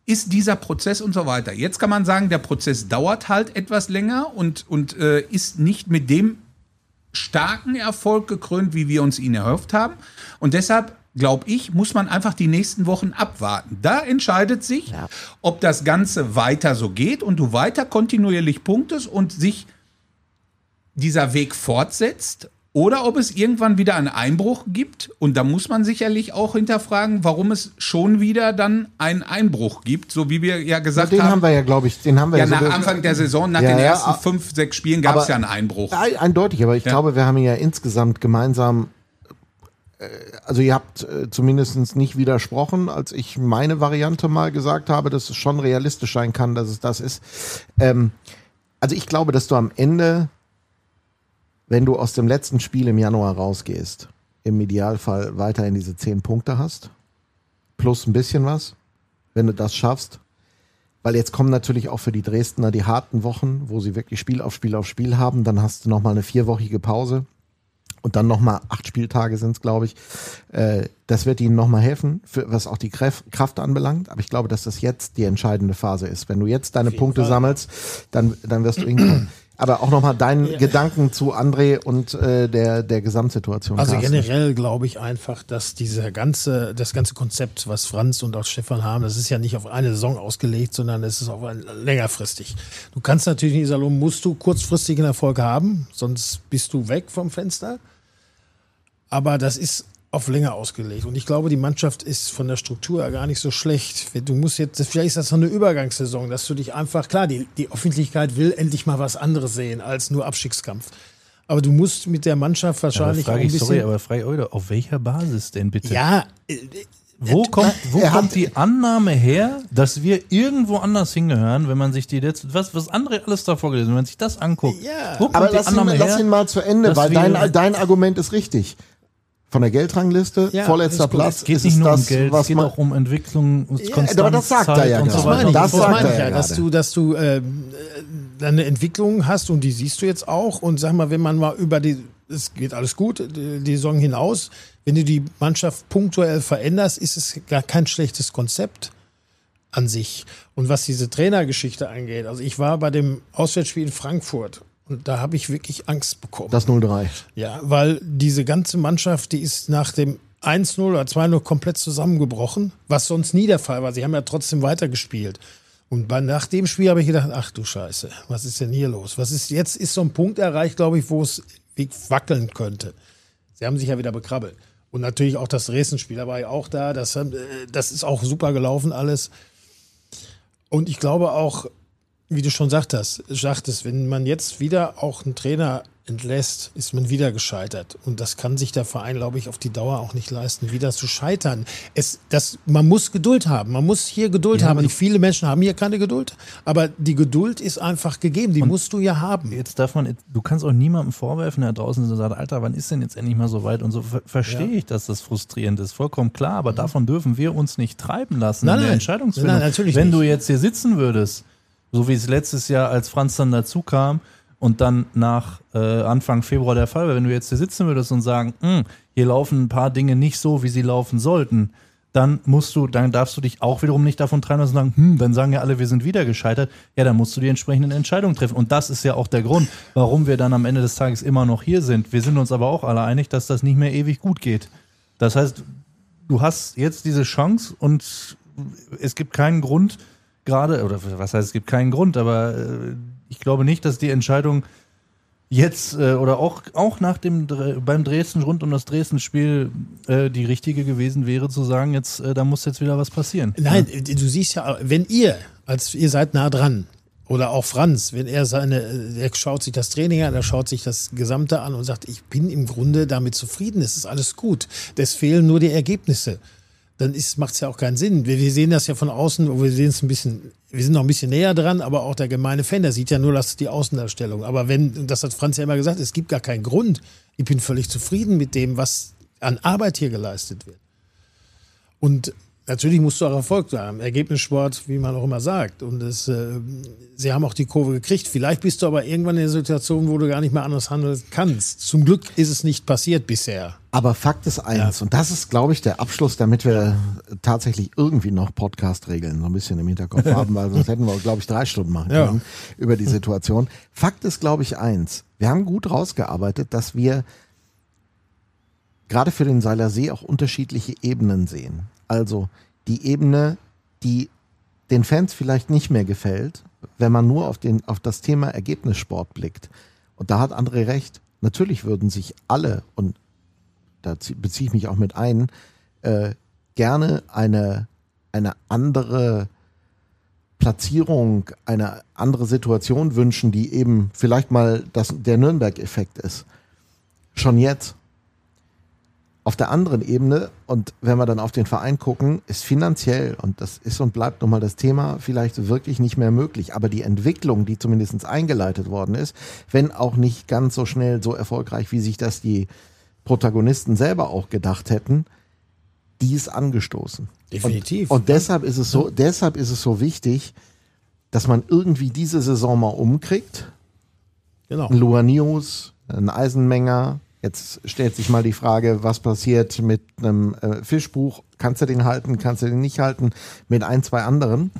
ist dieser Prozess und so weiter. Jetzt kann man sagen, der Prozess dauert halt etwas länger und ist nicht mit dem starken Erfolg gekrönt, wie wir uns ihn erhofft haben. Und deshalb, glaube ich, muss man einfach die nächsten Wochen abwarten. Da entscheidet sich, ob das Ganze weiter so geht und du weiter kontinuierlich punktest und sich dieser Weg fortsetzt. Oder ob es irgendwann wieder einen Einbruch gibt. Und da muss man sicherlich auch hinterfragen, warum es schon wieder dann einen Einbruch gibt. So wie wir ja gesagt den haben. haben wir ja, glaube ich, nach Anfang der Saison, nach den ersten 5, 6 Spielen gab es ja einen Einbruch. Eindeutig, aber ich glaube, wir haben ja insgesamt gemeinsam, also ihr habt zumindest nicht widersprochen, als ich meine Variante mal gesagt habe, dass es schon realistisch sein kann, dass es das ist. Also ich glaube, dass du am Ende, wenn du aus dem letzten Spiel im Januar rausgehst, im Idealfall weiterhin diese 10 Punkte hast, plus ein bisschen was, wenn du das schaffst. Weil jetzt kommen natürlich auch für die Dresdner die harten Wochen, wo sie wirklich Spiel auf Spiel auf Spiel haben. Dann hast du nochmal eine 4-wöchige Pause und dann nochmal 8 Spieltage sind es, glaube ich. Das wird ihnen nochmal helfen, was auch die Kraft anbelangt. Aber ich glaube, dass das jetzt die entscheidende Phase ist. Wenn du jetzt deine Punkte sammelst, dann wirst du hinkommen. Aber auch nochmal deinen Gedanken zu André und der Gesamtsituation. Also Carsten. generell glaube ich einfach, dass das ganze Konzept, was Franz und auch Stefan haben, das ist ja nicht auf eine Saison ausgelegt, sondern es ist auch längerfristig. Du kannst natürlich in Iserlohn, musst du kurzfristigen Erfolg haben, sonst bist du weg vom Fenster. Aber das ist auf länger ausgelegt. Und ich glaube, die Mannschaft ist von der Struktur her gar nicht so schlecht. Du musst jetzt, vielleicht ist das so eine Übergangssaison, dass du dich einfach, klar, die Öffentlichkeit will endlich mal was anderes sehen als nur Abstiegskampf. Aber du musst mit der Mannschaft wahrscheinlich auch ein bisschen... aber frei Eure, auf welcher Basis denn bitte? Ja, Wo kommt die Annahme her, dass wir irgendwo anders hingehören, wenn man sich die letzten, was André alles da vorgelesen, wenn man sich das anguckt? Ja. Wo kommt Aber die lass ihn mal zu Ende, weil wir- dein Argument ist richtig. Von der Geldrangliste, Ja, vorletzter ist gut. Platz, Es geht ist nicht es nur um das, Geld, was es geht man... auch um Entwicklung, Konstanz, aber das sagt er Zeit ja und gerade. so weiter. Das sagt meine er ich ja ja, dass du eine Entwicklung hast und die siehst du jetzt auch. Und sag mal, wenn man mal es geht alles gut, die Saison hinaus, wenn du die Mannschaft punktuell veränderst, ist es gar kein schlechtes Konzept an sich. Und was diese Trainergeschichte angeht, also ich war bei dem Auswärtsspiel in Frankfurt und da habe ich wirklich Angst bekommen. Das 0-3. Ja, weil diese ganze Mannschaft, die ist nach dem 1-0 oder 2-0 komplett zusammengebrochen, was sonst nie der Fall war. Sie haben ja trotzdem weitergespielt. Und nach dem Spiel habe ich gedacht, ach du Scheiße, was ist denn hier los? Jetzt ist so ein Punkt erreicht, glaube ich, wo es wackeln könnte. Sie haben sich ja wieder bekrabbelt. Und natürlich auch das Dresden-Spiel, da war ich auch da. Das ist auch super gelaufen alles. Und ich glaube auch, wie du schon sagtest, wenn man jetzt wieder auch einen Trainer entlässt, ist man wieder gescheitert. Und das kann sich der Verein, glaube ich, auf die Dauer auch nicht leisten, wieder zu scheitern. Man muss Geduld haben. Man muss hier Geduld haben. Und viele Menschen haben hier keine Geduld. Aber die Geduld ist einfach gegeben. Die musst du ja haben. Jetzt du kannst auch niemandem vorwerfen, der draußen so sagt, Alter, wann ist denn jetzt endlich mal so weit? Und so verstehe ich, dass das frustrierend ist. Vollkommen klar. Aber davon dürfen wir uns nicht treiben lassen in der Entscheidungsfindung. Nein, natürlich Wenn nicht. du jetzt hier sitzen würdest, so wie es letztes Jahr, als Franz dann dazu kam, und dann nach Anfang Februar der Fall wäre, wenn du jetzt hier sitzen würdest und sagen, hier laufen ein paar Dinge nicht so, wie sie laufen sollten, dann darfst du dich auch wiederum nicht davon treiben lassen und sagen, dann sagen ja alle, wir sind wieder gescheitert. Ja, dann musst du die entsprechenden Entscheidungen treffen. Und das ist ja auch der Grund, warum wir dann am Ende des Tages immer noch hier sind. Wir sind uns aber auch alle einig, dass das nicht mehr ewig gut geht. Das heißt, du hast jetzt diese Chance und es gibt keinen Grund, oder was heißt, es gibt keinen Grund, aber ich glaube nicht, dass die Entscheidung jetzt oder auch beim Dresden, rund um das Dresden-Spiel die richtige gewesen wäre, zu sagen, da muss jetzt wieder was passieren. Nein, du siehst ja, wenn ihr seid nah dran, oder auch Franz, wenn er schaut sich das Training an, er schaut sich das Gesamte an und sagt, ich bin im Grunde damit zufrieden, es ist alles gut. Es fehlen nur die Ergebnisse. Dann macht es ja auch keinen Sinn. Wir sehen das ja von außen, wir sind noch ein bisschen näher dran, aber auch der gemeine Fan, der sieht ja nur die Außendarstellung. Aber das hat Franz ja immer gesagt, es gibt gar keinen Grund. Ich bin völlig zufrieden mit dem, was an Arbeit hier geleistet wird. Und Natürlich musst du auch Erfolg haben. Ergebnissport, wie man auch immer sagt. Und sie haben auch die Kurve gekriegt. Vielleicht bist du aber irgendwann in der Situation, wo du gar nicht mehr anders handeln kannst. Zum Glück ist es nicht passiert bisher. Aber Fakt ist eins, und das ist, glaube ich, der Abschluss, damit wir tatsächlich irgendwie noch Podcast-Regeln so ein bisschen im Hinterkopf haben, weil sonst hätten wir, glaube ich, 3 Stunden machen können über die Situation. Fakt ist, glaube ich, eins. Wir haben gut rausgearbeitet, dass wir gerade für den Seiler See auch unterschiedliche Ebenen sehen. Also die Ebene, die den Fans vielleicht nicht mehr gefällt, wenn man nur auf das Thema Ergebnissport blickt. Und da hat André recht. Natürlich würden sich alle, und da beziehe ich mich auch mit ein, gerne eine andere Platzierung, eine andere Situation wünschen, die eben vielleicht mal der Nürnberg-Effekt ist. Schon jetzt. Auf der anderen Ebene, und wenn wir dann auf den Verein gucken, ist finanziell, und das ist und bleibt nochmal das Thema, vielleicht wirklich nicht mehr möglich. Aber die Entwicklung, die zumindest eingeleitet worden ist, wenn auch nicht ganz so schnell so erfolgreich, wie sich das die Protagonisten selber auch gedacht hätten, die ist angestoßen. Definitiv. Und deshalb ist es so wichtig, dass man irgendwie diese Saison mal umkriegt. Genau. Ein Luanius, ein Eisenmenger. Jetzt stellt sich mal die Frage, was passiert mit einem Fischbuch? Kannst du den halten, kannst du den nicht halten? Mit 1, 2 anderen.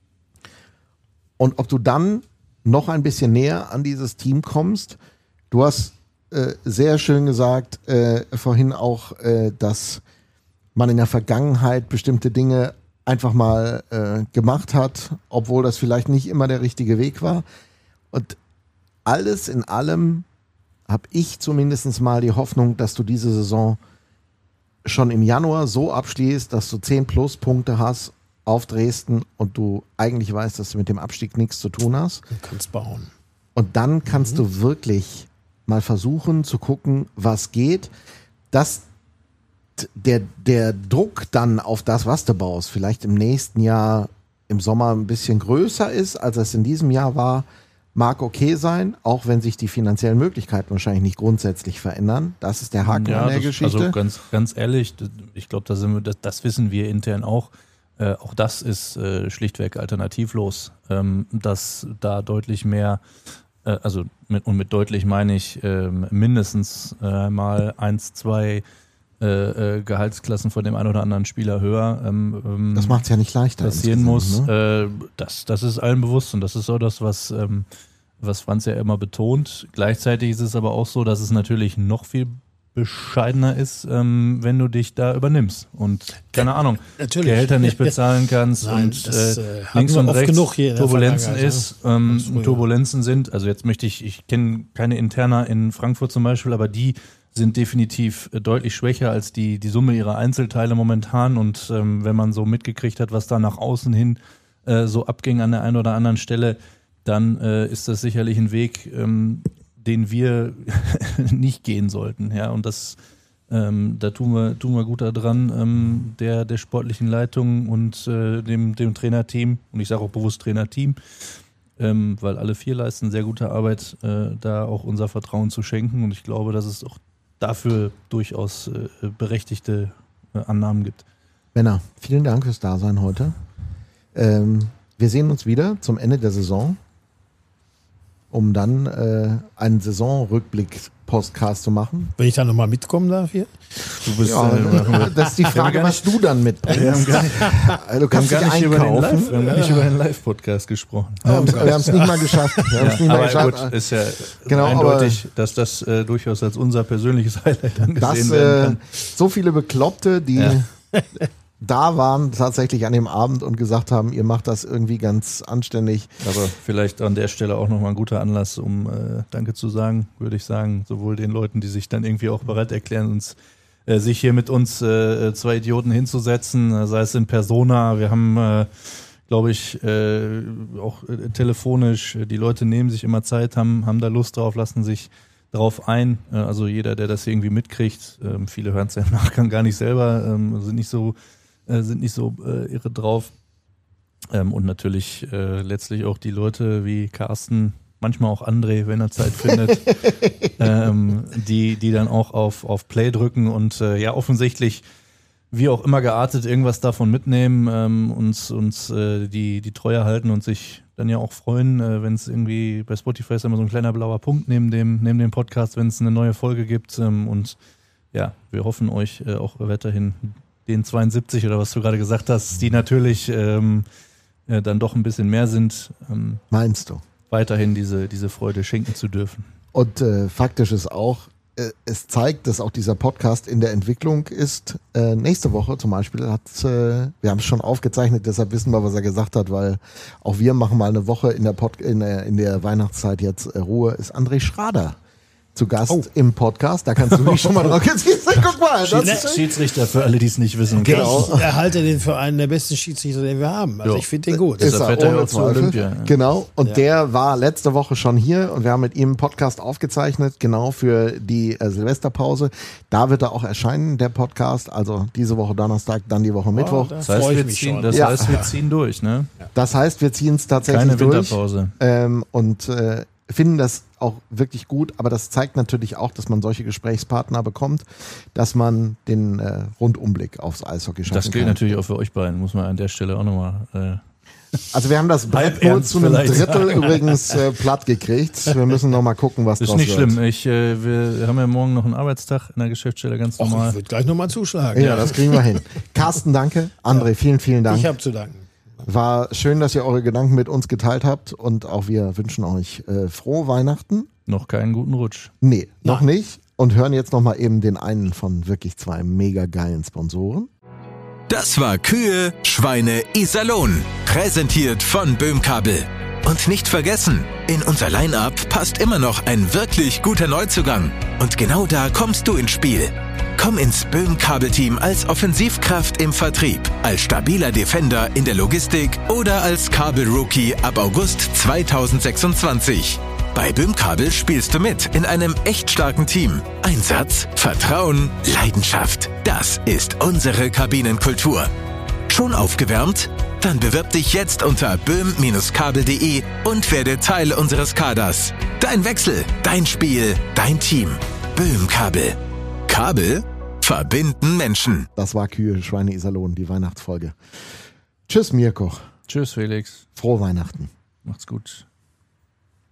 Und ob du dann noch ein bisschen näher an dieses Team kommst. Du hast sehr schön gesagt vorhin auch, dass man in der Vergangenheit bestimmte Dinge einfach mal gemacht hat, obwohl das vielleicht nicht immer der richtige Weg war. Und alles in allem habe ich zumindest mal die Hoffnung, dass du diese Saison schon im Januar so abschließt, dass du 10 Pluspunkte hast auf Dresden und du eigentlich weißt, dass du mit dem Abstieg nichts zu tun hast. Du kannst bauen. Und dann kannst du wirklich mal versuchen zu gucken, was geht, dass der Druck dann auf das, was du baust, vielleicht im nächsten Jahr im Sommer ein bisschen größer ist, als es in diesem Jahr war, mag okay sein, auch wenn sich die finanziellen Möglichkeiten wahrscheinlich nicht grundsätzlich verändern. Das ist der Haken an der Geschichte. Also ganz ehrlich, ich glaube, das wissen wir intern auch. Auch das ist schlichtweg alternativlos, dass da deutlich mehr, mit deutlich meine ich mindestens mal 1, 2 Gehaltsklassen von dem einen oder anderen Spieler höher. Das macht es ja nicht leichter. Passieren muss. Ne? Das ist allen bewusst, und das ist so das, was Franz ja immer betont. Gleichzeitig ist es aber auch so, dass es natürlich noch viel bescheidener ist, wenn du dich da übernimmst und, keine Ahnung, Gehälter nicht bezahlen kannst. Nein, und links und rechts Turbulenzen sind, also jetzt ich kenne keine Interna in Frankfurt zum Beispiel, aber die sind definitiv deutlich schwächer als die Summe ihrer Einzelteile momentan, und wenn man so mitgekriegt hat, was da nach außen hin so abging an der einen oder anderen Stelle, dann ist das sicherlich ein Weg, den wir nicht gehen sollten. Ja, und das, da tun wir gut daran, der sportlichen Leitung und dem Trainerteam, und ich sage auch bewusst Trainerteam, weil alle 4 leisten sehr gute Arbeit, da auch unser Vertrauen zu schenken, und ich glaube, dass es auch dafür durchaus berechtigte Annahmen gibt. Männer, vielen Dank fürs Dasein heute. Wir sehen uns wieder zum Ende der Saison, um dann einen Saisonrückblick-Podcast zu machen. Wenn ich da nochmal mitkommen darf hier? Du bist, das ist die Frage, was du dann mitbringst. Du kannst dich einkaufen. Wir haben gar nicht über einen Live-Podcast gesprochen. Wir haben es nicht mal geschafft. Gut, ist ja eindeutig, dass das durchaus als unser persönliches Highlight angesehen werden kann. So viele Bekloppte, die da waren tatsächlich an dem Abend und gesagt haben, ihr macht das irgendwie ganz anständig. Aber vielleicht an der Stelle auch nochmal ein guter Anlass, um Danke zu sagen, würde ich sagen. Sowohl den Leuten, die sich dann irgendwie auch bereit erklären, sich hier mit uns 2 Idioten hinzusetzen, sei es in Persona. Wir haben, glaube ich, auch telefonisch, die Leute nehmen sich immer Zeit, haben da Lust drauf, lassen sich drauf ein. Also jeder, der das irgendwie mitkriegt, viele hören es ja im Nachgang gar nicht selber, sind nicht so irre drauf. Und natürlich letztlich auch die Leute wie Carsten, manchmal auch André, wenn er Zeit findet, die dann auch auf Play drücken und offensichtlich wie auch immer geartet irgendwas davon mitnehmen, uns die Treue halten und sich dann ja auch freuen, wenn es irgendwie bei Spotify ist immer so ein kleiner blauer Punkt neben dem Podcast, wenn es eine neue Folge gibt. Und ja, wir hoffen euch auch weiterhin den 72 oder was du gerade gesagt hast, die natürlich dann doch ein bisschen mehr sind. Meinst du? Weiterhin diese Freude schenken zu dürfen. Und faktisch ist auch, es zeigt, dass auch dieser Podcast in der Entwicklung ist. Nächste Woche zum Beispiel wir haben es schon aufgezeichnet, deshalb wissen wir, was er gesagt hat, weil auch wir machen mal eine Woche in der Weihnachtszeit jetzt Ruhe, ist André Schrader zu Gast im Podcast. Da kannst du dich schon mal drauf. Guck mal, Schiedsrichter für alle, die es nicht wissen. Genau. Ich erhalte den für einen der besten Schiedsrichter, den wir haben. Also ich finde den gut. Ist er, ohne ohne Zweifel. Olympia. Genau. Und der war letzte Woche schon hier und wir haben mit ihm einen Podcast aufgezeichnet, genau für die Silvesterpause. Da wird er auch erscheinen, der Podcast. Also diese Woche Donnerstag, dann die Woche Mittwoch. Das heißt, wir ziehen durch, ne? Das heißt, wir ziehen es tatsächlich Keine durch. Winterpause. Und finden das auch wirklich gut, aber das zeigt natürlich auch, dass man solche Gesprächspartner bekommt, dass man den Rundumblick aufs Eishockey schaffen kann. Das gilt natürlich auch für euch beiden, muss man an der Stelle auch nochmal... Also wir haben das Brett nur zu einem Drittel übrigens platt gekriegt. Wir müssen noch mal gucken, was draus wird. Ist nicht schlimm. Wir haben ja morgen noch einen Arbeitstag in der Geschäftsstelle, ganz normal. Ich würde gleich nochmal zuschlagen. Ja, das kriegen wir hin. Carsten, danke. André, vielen Dank. Ich habe zu danken. War schön, dass ihr eure Gedanken mit uns geteilt habt und auch wir wünschen euch frohe Weihnachten. Noch keinen guten Rutsch. Nee, noch nicht. Und hören jetzt noch mal eben den einen von wirklich 2 mega geilen Sponsoren. Das war Kühe, Schweine, Iserlohn. Präsentiert von Böhmkabel. Und nicht vergessen, in unser Line-Up passt immer noch ein wirklich guter Neuzugang. Und genau da kommst du ins Spiel. Komm ins Böhm-Kabel-Team als Offensivkraft im Vertrieb, als stabiler Defender in der Logistik oder als Kabel-Rookie ab August 2026. Bei Böhm-Kabel spielst du mit in einem echt starken Team. Einsatz, Vertrauen, Leidenschaft. Das ist unsere Kabinenkultur. Schon aufgewärmt? Dann bewirb dich jetzt unter böhm-kabel.de und werde Teil unseres Kaders. Dein Wechsel, dein Spiel, dein Team. Böhm-Kabel. Kabel verbinden Menschen. Das war Kühe, Schweine, Iserlohn, die Weihnachtsfolge. Tschüss, Mirko. Tschüss, Felix. Frohe Weihnachten. Macht's gut.